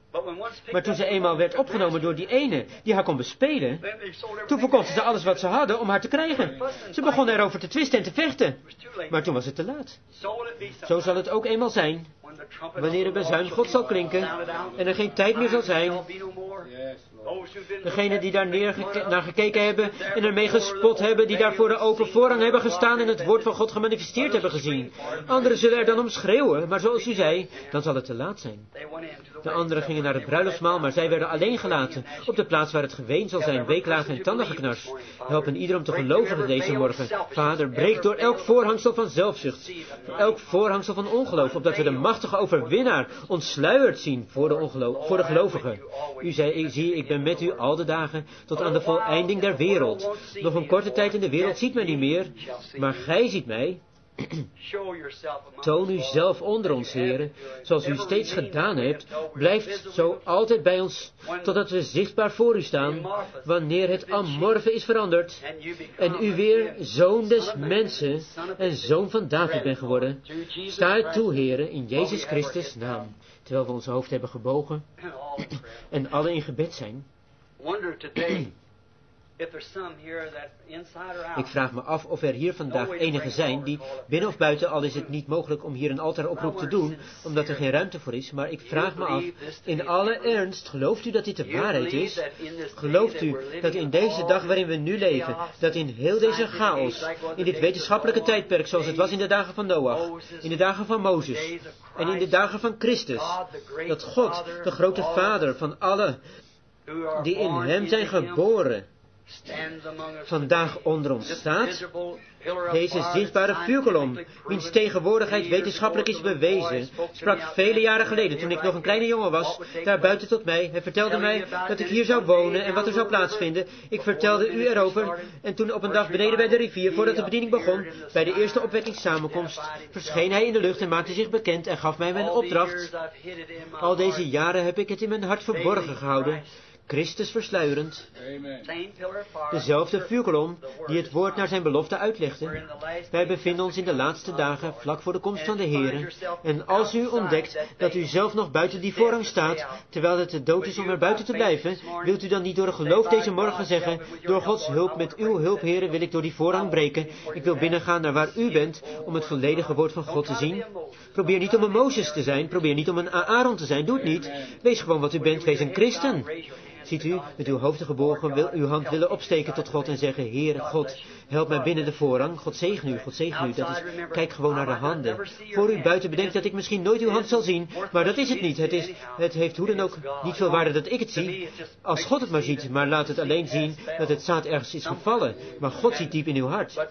Maar toen ze eenmaal werd opgenomen door die ene die haar kon bespelen, toen verkochten ze alles wat ze hadden om haar te krijgen. Ze begonnen erover te twisten en te vechten. Maar toen was het te laat. Zo zal het ook eenmaal zijn, wanneer het bezuin God zal klinken en er geen tijd meer zal zijn. Degenen die daar naar gekeken hebben en ermee gespot hebben, die daar voor de open voorrang hebben gestaan en het woord van God gemanifesteerd hebben gezien. Anderen zullen er dan om schreeuwen, maar zoals u zei, dan zal het te laat zijn. De anderen gingen naar het bruiloftsmaal, maar zij werden alleen gelaten, op de plaats waar het geween zal zijn, weeklagen en tandengeknars. Helpen ieder om te geloven deze morgen. Vader, breek door elk voorhangsel van zelfzucht, door elk voorhangsel van ongeloof, opdat we de machtige overwinnaar ontsluierd zien voor de gelovigen. U zei, zie, ik ben met u al de dagen tot aan de voleinding der wereld. Nog een korte tijd in de wereld ziet mij niet meer, maar gij ziet mij. Toon u zelf onder ons, heren, zoals u steeds gedaan hebt. Blijft zo altijd bij ons, totdat we zichtbaar voor u staan, wanneer het amorfe is veranderd en u weer zoon des mensen en zoon van David bent geworden. Sta het toe, heren, in Jezus Christus' naam, terwijl we ons hoofd hebben gebogen en alle in gebed zijn. Ik vraag me af of er hier vandaag enigen zijn die binnen of buiten, al is het niet mogelijk om hier een altaaroproep te doen, omdat er geen ruimte voor is, maar ik vraag me af, in alle ernst, gelooft u dat dit de waarheid is? Gelooft u dat in deze dag waarin we nu leven, dat in heel deze chaos, in dit wetenschappelijke tijdperk zoals het was in de dagen van Noach, in de dagen van Mozes en in de dagen van Christus, dat God, de grote Vader van allen die in hem zijn geboren, vandaag onder ons staat, deze zichtbare vuurkolom, wiens tegenwoordigheid wetenschappelijk is bewezen, sprak vele jaren geleden, toen ik nog een kleine jongen was, daar buiten tot mij. Hij vertelde mij dat ik hier zou wonen en wat er zou plaatsvinden. Ik vertelde u erover, en toen op een dag beneden bij de rivier, voordat de bediening begon, bij de eerste opwekkingssamenkomst, verscheen hij in de lucht en maakte zich bekend en gaf mij mijn opdracht. Al deze jaren heb ik het in mijn hart verborgen gehouden, Christus versluierend. Dezelfde vuurkolom die het woord naar zijn belofte uitlegde. Wij bevinden ons in de laatste dagen, vlak voor de komst van de Heere. En als u ontdekt dat u zelf nog buiten die voorrang staat, terwijl het de dood is om er buiten te blijven, wilt u dan niet door het geloof deze morgen zeggen, door Gods hulp, met uw hulp, Heere, wil ik door die voorrang breken. Ik wil binnengaan naar waar u bent, om het volledige woord van God te zien. Probeer niet om een Mozes te zijn, probeer niet om een Aaron te zijn, doe het niet. Wees gewoon wat u bent, wees een christen. Ziet u, met uw hoofd gebogen, uw hand willen opsteken tot God en zeggen, Heere God, help mij binnen de voorrang. God zegen u, God zegen u. Dat is, kijk gewoon naar de handen. Voor u buiten bedenkt dat ik misschien nooit uw hand zal zien, maar dat is het niet. Het heeft hoe dan ook niet veel waarde dat ik het zie, als God het maar ziet. Maar laat het alleen zien dat het zaad ergens is gevallen. Maar God ziet diep in uw hart.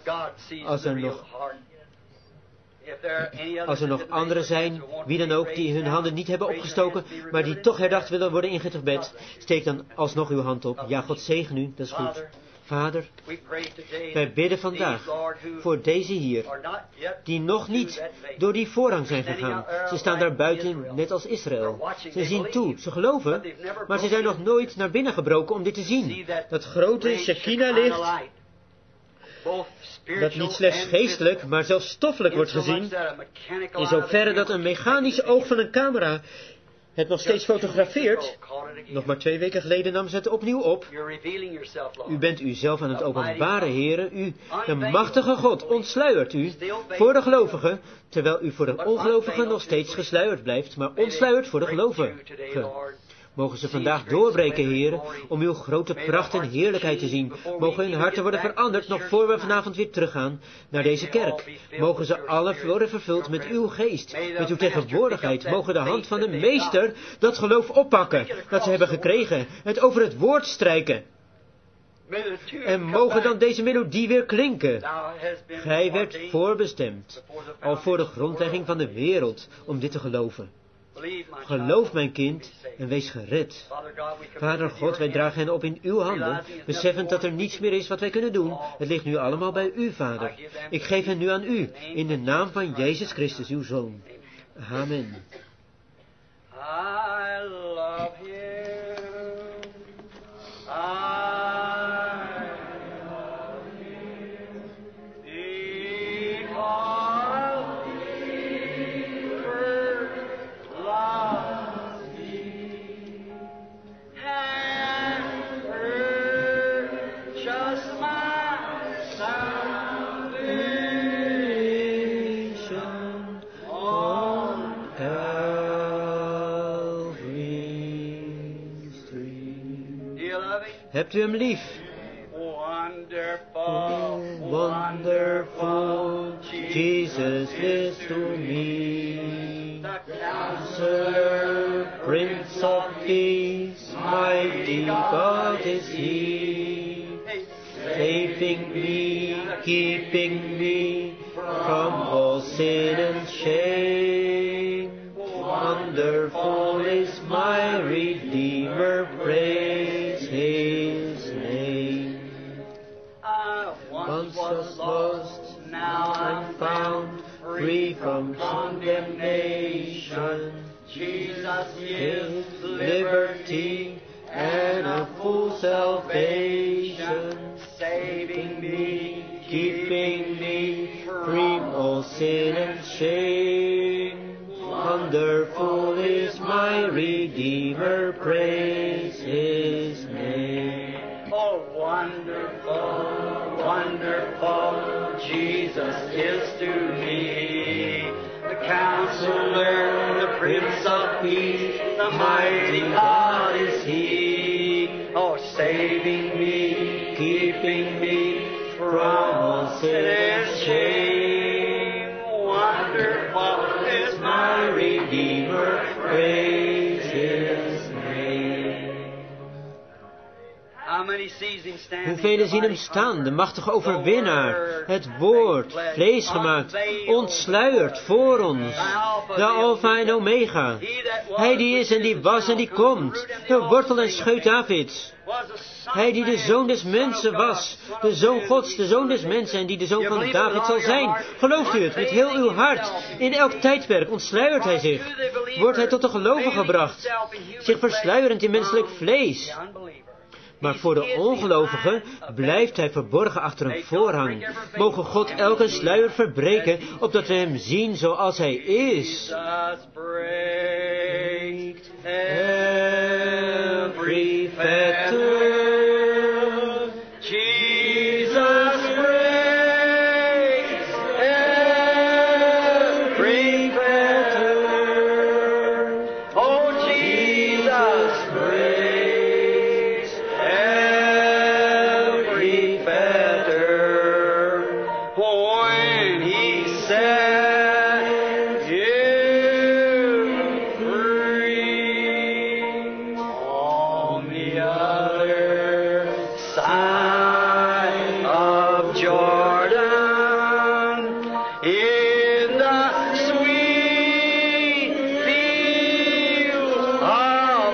Als er nog anderen zijn, wie dan ook, die hun handen niet hebben opgestoken, maar die toch herdacht willen worden in gebed, steek dan alsnog uw hand op. Ja, God zegen u, dat is goed. Vader, wij bidden vandaag voor deze hier, die nog niet door die voorrang zijn gegaan. Ze staan daar buiten, net als Israël. Ze zien toe, ze geloven, maar ze zijn nog nooit naar binnen gebroken om dit te zien. Dat grote Shekinah-licht, dat niet slechts geestelijk, maar zelfs stoffelijk wordt gezien, in zoverre dat een mechanisch oog van een camera het nog steeds fotografeert. Nog maar 2 weken geleden nam ze het opnieuw op. U bent uzelf aan het openbaren, Heere. U, de machtige God, ontsluiert u voor de gelovigen, terwijl u voor de ongelovigen nog steeds gesluierd blijft, maar ontsluierd voor de gelovigen. Mogen ze vandaag doorbreken, Heer, om uw grote pracht en heerlijkheid te zien. Mogen hun harten worden veranderd, nog voor we vanavond weer teruggaan naar deze kerk. Mogen ze alle worden vervuld met uw geest, met uw tegenwoordigheid. Mogen de hand van de meester dat geloof oppakken, dat ze hebben gekregen, het over het woord strijken. En mogen dan deze melodie weer klinken. Gij werd voorbestemd, al voor de grondlegging van de wereld, om dit te geloven. Geloof, mijn kind, en wees gered. Vader God, wij dragen hen op in uw handen, beseffend dat er niets meer is wat wij kunnen doen. Het ligt nu allemaal bij u, Vader. Ik geef hen nu aan u, in de naam van Jezus Christus, uw Zoon. Amen. I love him. Hebt u hem lief? Wonderful, Wonderful, Jesus is to me. the Counselor, Prince of Peace, mighty God is He. Saving me, keeping me from all sin and shame. Wonderful is my Redeemer, praise His name. I Once was lost, now I'm found, free from condemnation. Jesus Is liberty and a full salvation. saving me, Keeping me free from all sin and shame. Wonderful is my Redeemer, praise His name. Oh, wonderful, wonderful, Jesus is to me. The Counselor, the Prince of Peace, the mighty God is He. Oh, saving me, keeping me from all sin and shame. Wonderful is my Redeemer, praise His name. How many sees him standing? Hoeveel zien hem staan, de machtige overwinnaar, het woord, vlees gemaakt, ontsluierd voor ons, de Alpha en Omega. Hij die is en die was en die komt, de wortel en scheut Davids. Hij die de zoon des mensen was, de zoon Gods, de zoon des mensen en die de zoon van David zal zijn. Gelooft u het met heel uw hart? In elk tijdperk ontsluiert hij zich. Wordt hij tot de gelovigen gebracht, zich versluierend in menselijk vlees. Maar voor de ongelovigen blijft hij verborgen achter een voorhang. Mogen God elke sluier verbreken, opdat we hem zien zoals hij is. Every fetter, Jesus breaks every fetter. Oh, Jesus breaks every fetter. when he Set you free. On the other side of Jordan, in the sweet fields of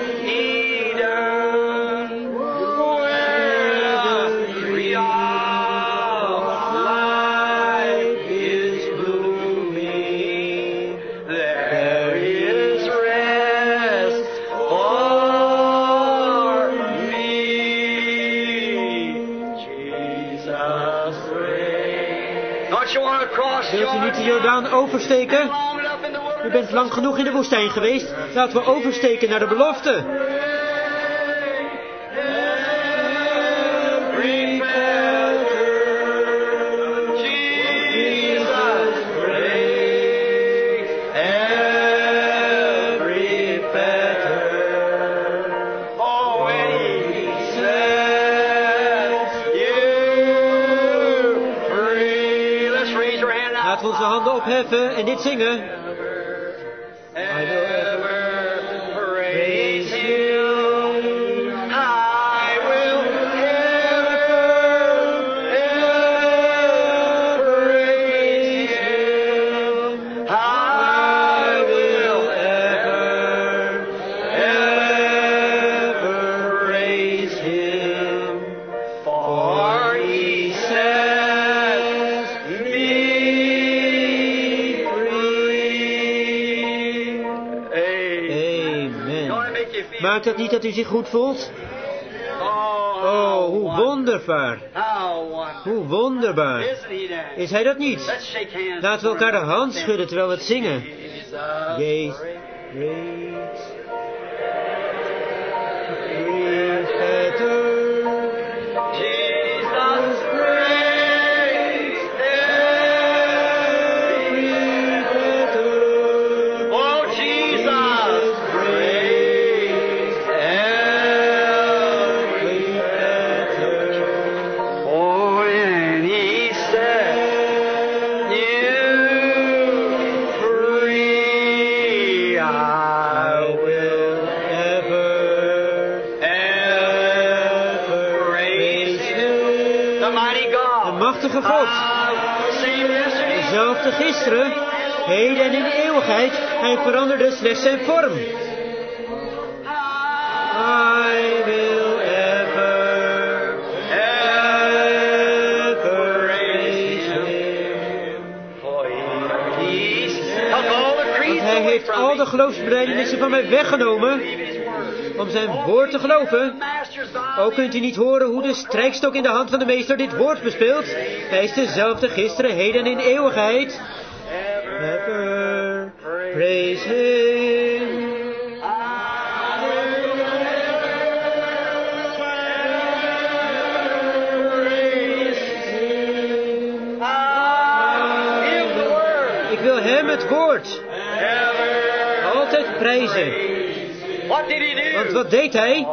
Eden, where the tree of life is blooming, there is rest for me. Jesus reigns. Don't you want to cross Wilt u niet de Jordaan oversteken? long enough in the wilderness? U bent lang genoeg in de woestijn geweest. Laten we oversteken naar de belofte. Every fetter, Jesus breaks Every fetter. Oh, when he Set you free. Let's raise your hand now. Laten we onze handen opheffen en dit zingen. Ever praise Him. I will ever praise Him. I will ever praise Him. for He Sets me free. Amen. Amen. Maakt dat niet dat u zich goed voelt? Oh, hoe wonderbaar. How wonderful. Hoe wonderbaar. Isn't He then? Is hij dat niet? Let's shake hands. Laten we elkaar de hand schudden terwijl we het zingen. Jesus Jezus breaks every fetter. Jesus breaks every fetter. Oh, Jesus breaks every fetter. machtige God. Dezelfde gisteren, heden en in eeuwigheid. Hij veranderde slechts zijn vorm. I will ever praise him. Want hij heeft al de geloofsbelijdenissen van mij weggenomen om zijn woord te geloven. Ook kunt u niet horen hoe de strijkstok in de hand van de meester dit woord bespeelt. Hij is dezelfde gisteren, heden en in eeuwigheid. Ever praise him. Ik wil hem het woord altijd prijzen. Want wat deed hij?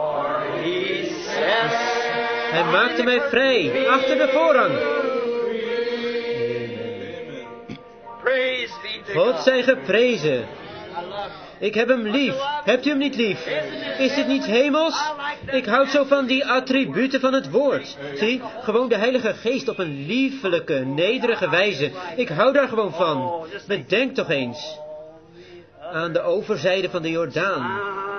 Hij maakte mij vrij, achter de voorhang. God zij geprezen. Ik heb hem lief. Hebt u hem niet lief? Is dit niet hemels? Ik houd zo van die attributen van het woord. Zie, gewoon de Heilige Geest op een liefelijke, nederige wijze. Ik hou daar gewoon van. Bedenk toch eens. Aan de overzijde van de Jordaan.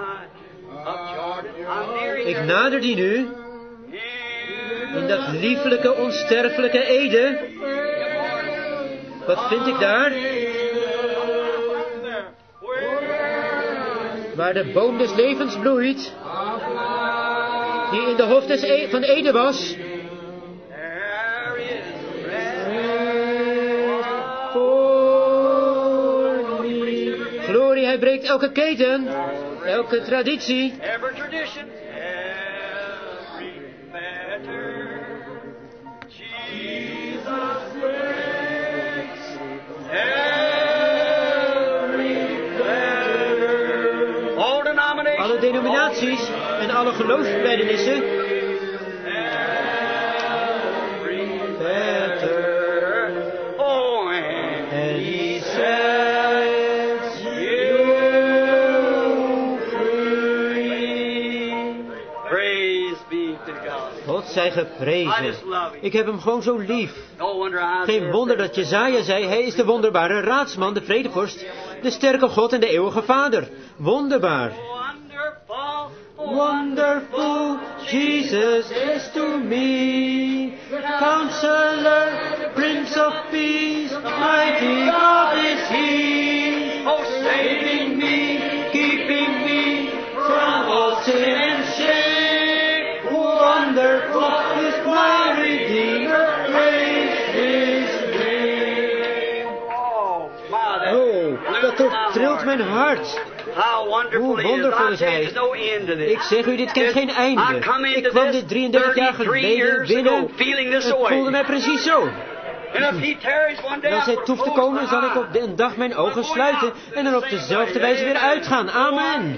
Ik nader die nu. In dat liefelijke, onsterfelijke Eden. Wat vind ik daar? Waar de boom des levens bloeit. Die in de hof van Eden was. Glorie, hij breekt elke keten. Elke traditie. Alle denominaties en alle geloofsbelijdenissen. Better. And he sets you free. Praise be to God. God zij geprezen. Ik heb hem gewoon zo lief. Geen wonder dat Jesaja zei, hij is de wonderbare raadsman, de vredevorst, de sterke God en de eeuwige Vader. Wonderbaar. Wonderful Jesus is to me, Counselor, Prince of Peace, mighty God is He, oh saving me, keeping me from all sin and shame. Wonderful is my Redeemer, praise His name. Oh, dat trilt mijn hart. Hoe wondervol is hij. Ik zeg u, dit kent geen einde. Ik kwam dit 33 jaar geleden binnen. Het voelde mij precies zo. En als hij toeft te komen, zal ik op een dag mijn ogen sluiten en er op dezelfde wijze weer uitgaan. Amen.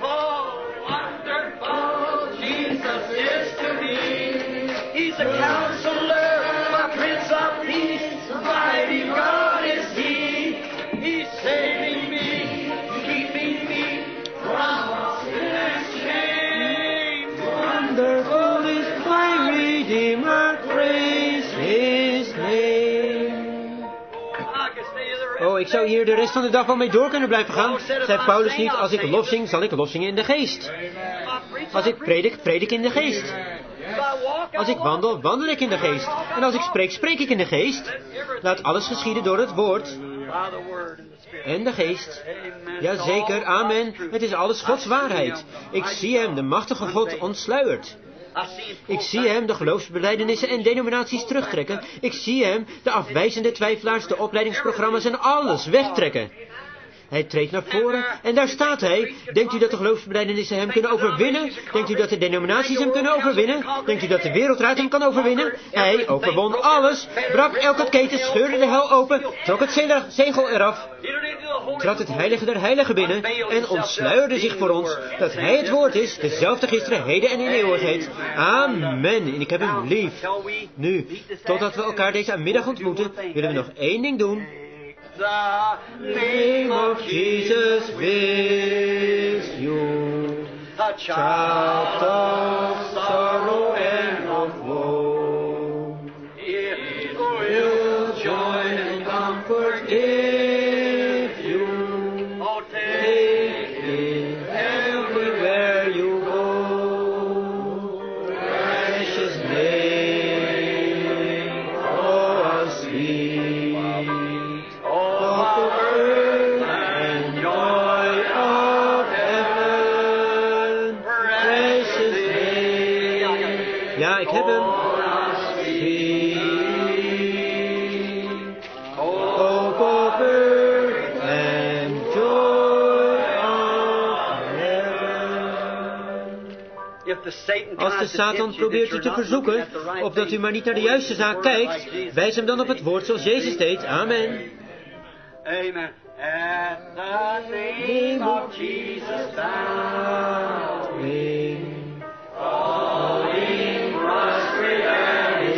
He's a counselor, my Prince of Peace, mighty God is He. He's saving me, keeping me from sin and shame. Wonderful is my Redeemer, praise His name. Oh, ik zou hier de rest van de dag wel mee door kunnen blijven gaan. Zei Paulus niet, als ik lofzing, zal ik lofzingen in de geest. Als ik predik, predik in de geest. Als ik wandel, wandel ik in de geest. En als ik spreek, spreek ik in de geest. Laat alles geschieden door het woord. En de geest. Jazeker, amen. Het is alles Gods waarheid. Ik zie hem, de machtige God, ontsluierd. Ik zie hem de geloofsbelijdenissen en denominaties terugtrekken. Ik zie hem de afwijzende twijfelaars, de opleidingsprogramma's en alles wegtrekken. Hij treedt naar voren en daar staat hij. Denkt u dat de geloofsbelijdenissen hem kunnen overwinnen? Denkt u dat de denominaties hem kunnen overwinnen? Denkt u dat de wereldraad hem kan overwinnen? Hij overwon alles, brak elke keten, scheurde de hel open, trok het zegel eraf, trad het heilige der heiligen binnen en ontsluierde zich voor ons dat hij het woord is, dezelfde gisteren, heden en in eeuwigheid. Amen. En ik heb hem lief. Nu, totdat we elkaar deze middag ontmoeten, willen we nog één ding doen. The name of Jesus with you, a child of sorrow and of woe. feet. Of earth and joy of heaven, precious name. Ja, ik heb hem. Hope of earth and joy of heaven. Als de Satan probeert u te verzoeken, opdat u maar niet naar de juiste zaak kijkt, wijs hem dan op het woord zoals Jezus deed. Amen. Amen. At the name of Jesus bowing, falling prostrate at his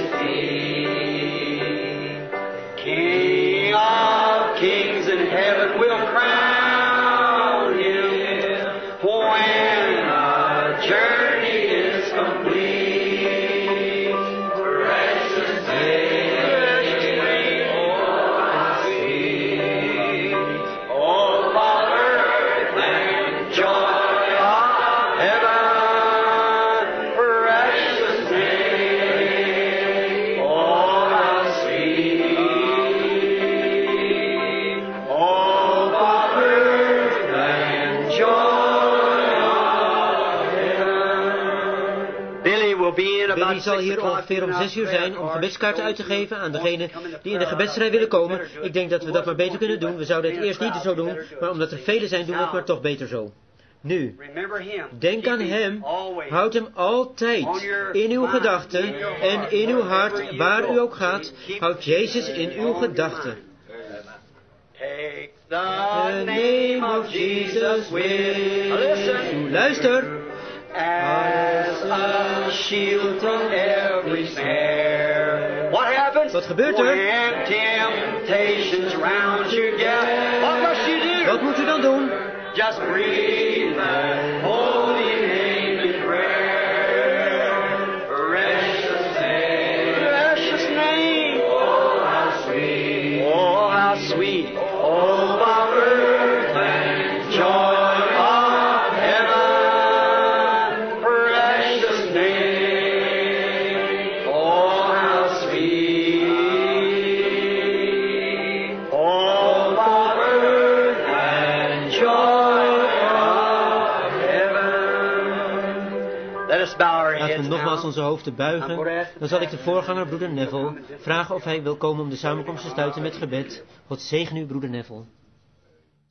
feet, King of kings in heaven will crown him when the journey is complete. Precious name, oh, sweet, oh, Father, and joy of heaven. Precious name, oh, how sweet, oh, Father, and joy of heaven. Billy will be in Billy about zal 6 hier o'clock ongeveer om 6 uur zijn om gebedskaarten uit te geven aan degenen die in de gebedsrij willen komen. Ik denk dat we dat maar beter kunnen doen. We zouden het eerst niet zo doen, maar omdat er velen zijn, doen we het maar toch beter zo. Nu, Remember him. denk aan Keep him hem, always. houd hem altijd in uw gedachten en in uw hart, waar u ook gaat, houd Jezus in uw gedachten. Take The name of Jesus with you. Luister. as a shield from every snare. What happens? Wat gebeurt er? When temptations round you get, what must you do? Wat moet u dan doen? Just breathe the holy name in prayer. Precious name. Precious name. Oh, how sweet. Oh, how sweet. Oh, Father, and joy of heaven. Precious name. Oh, how sweet. Oh, Father, and joy of heaven. Let us bow our Laten we heads nogmaals now. onze hoofden buigen. Dan zal ik de voorganger, broeder Neville, vragen of hij wil komen om de samenkomst te sluiten met gebed. God zegen u, broeder Neville.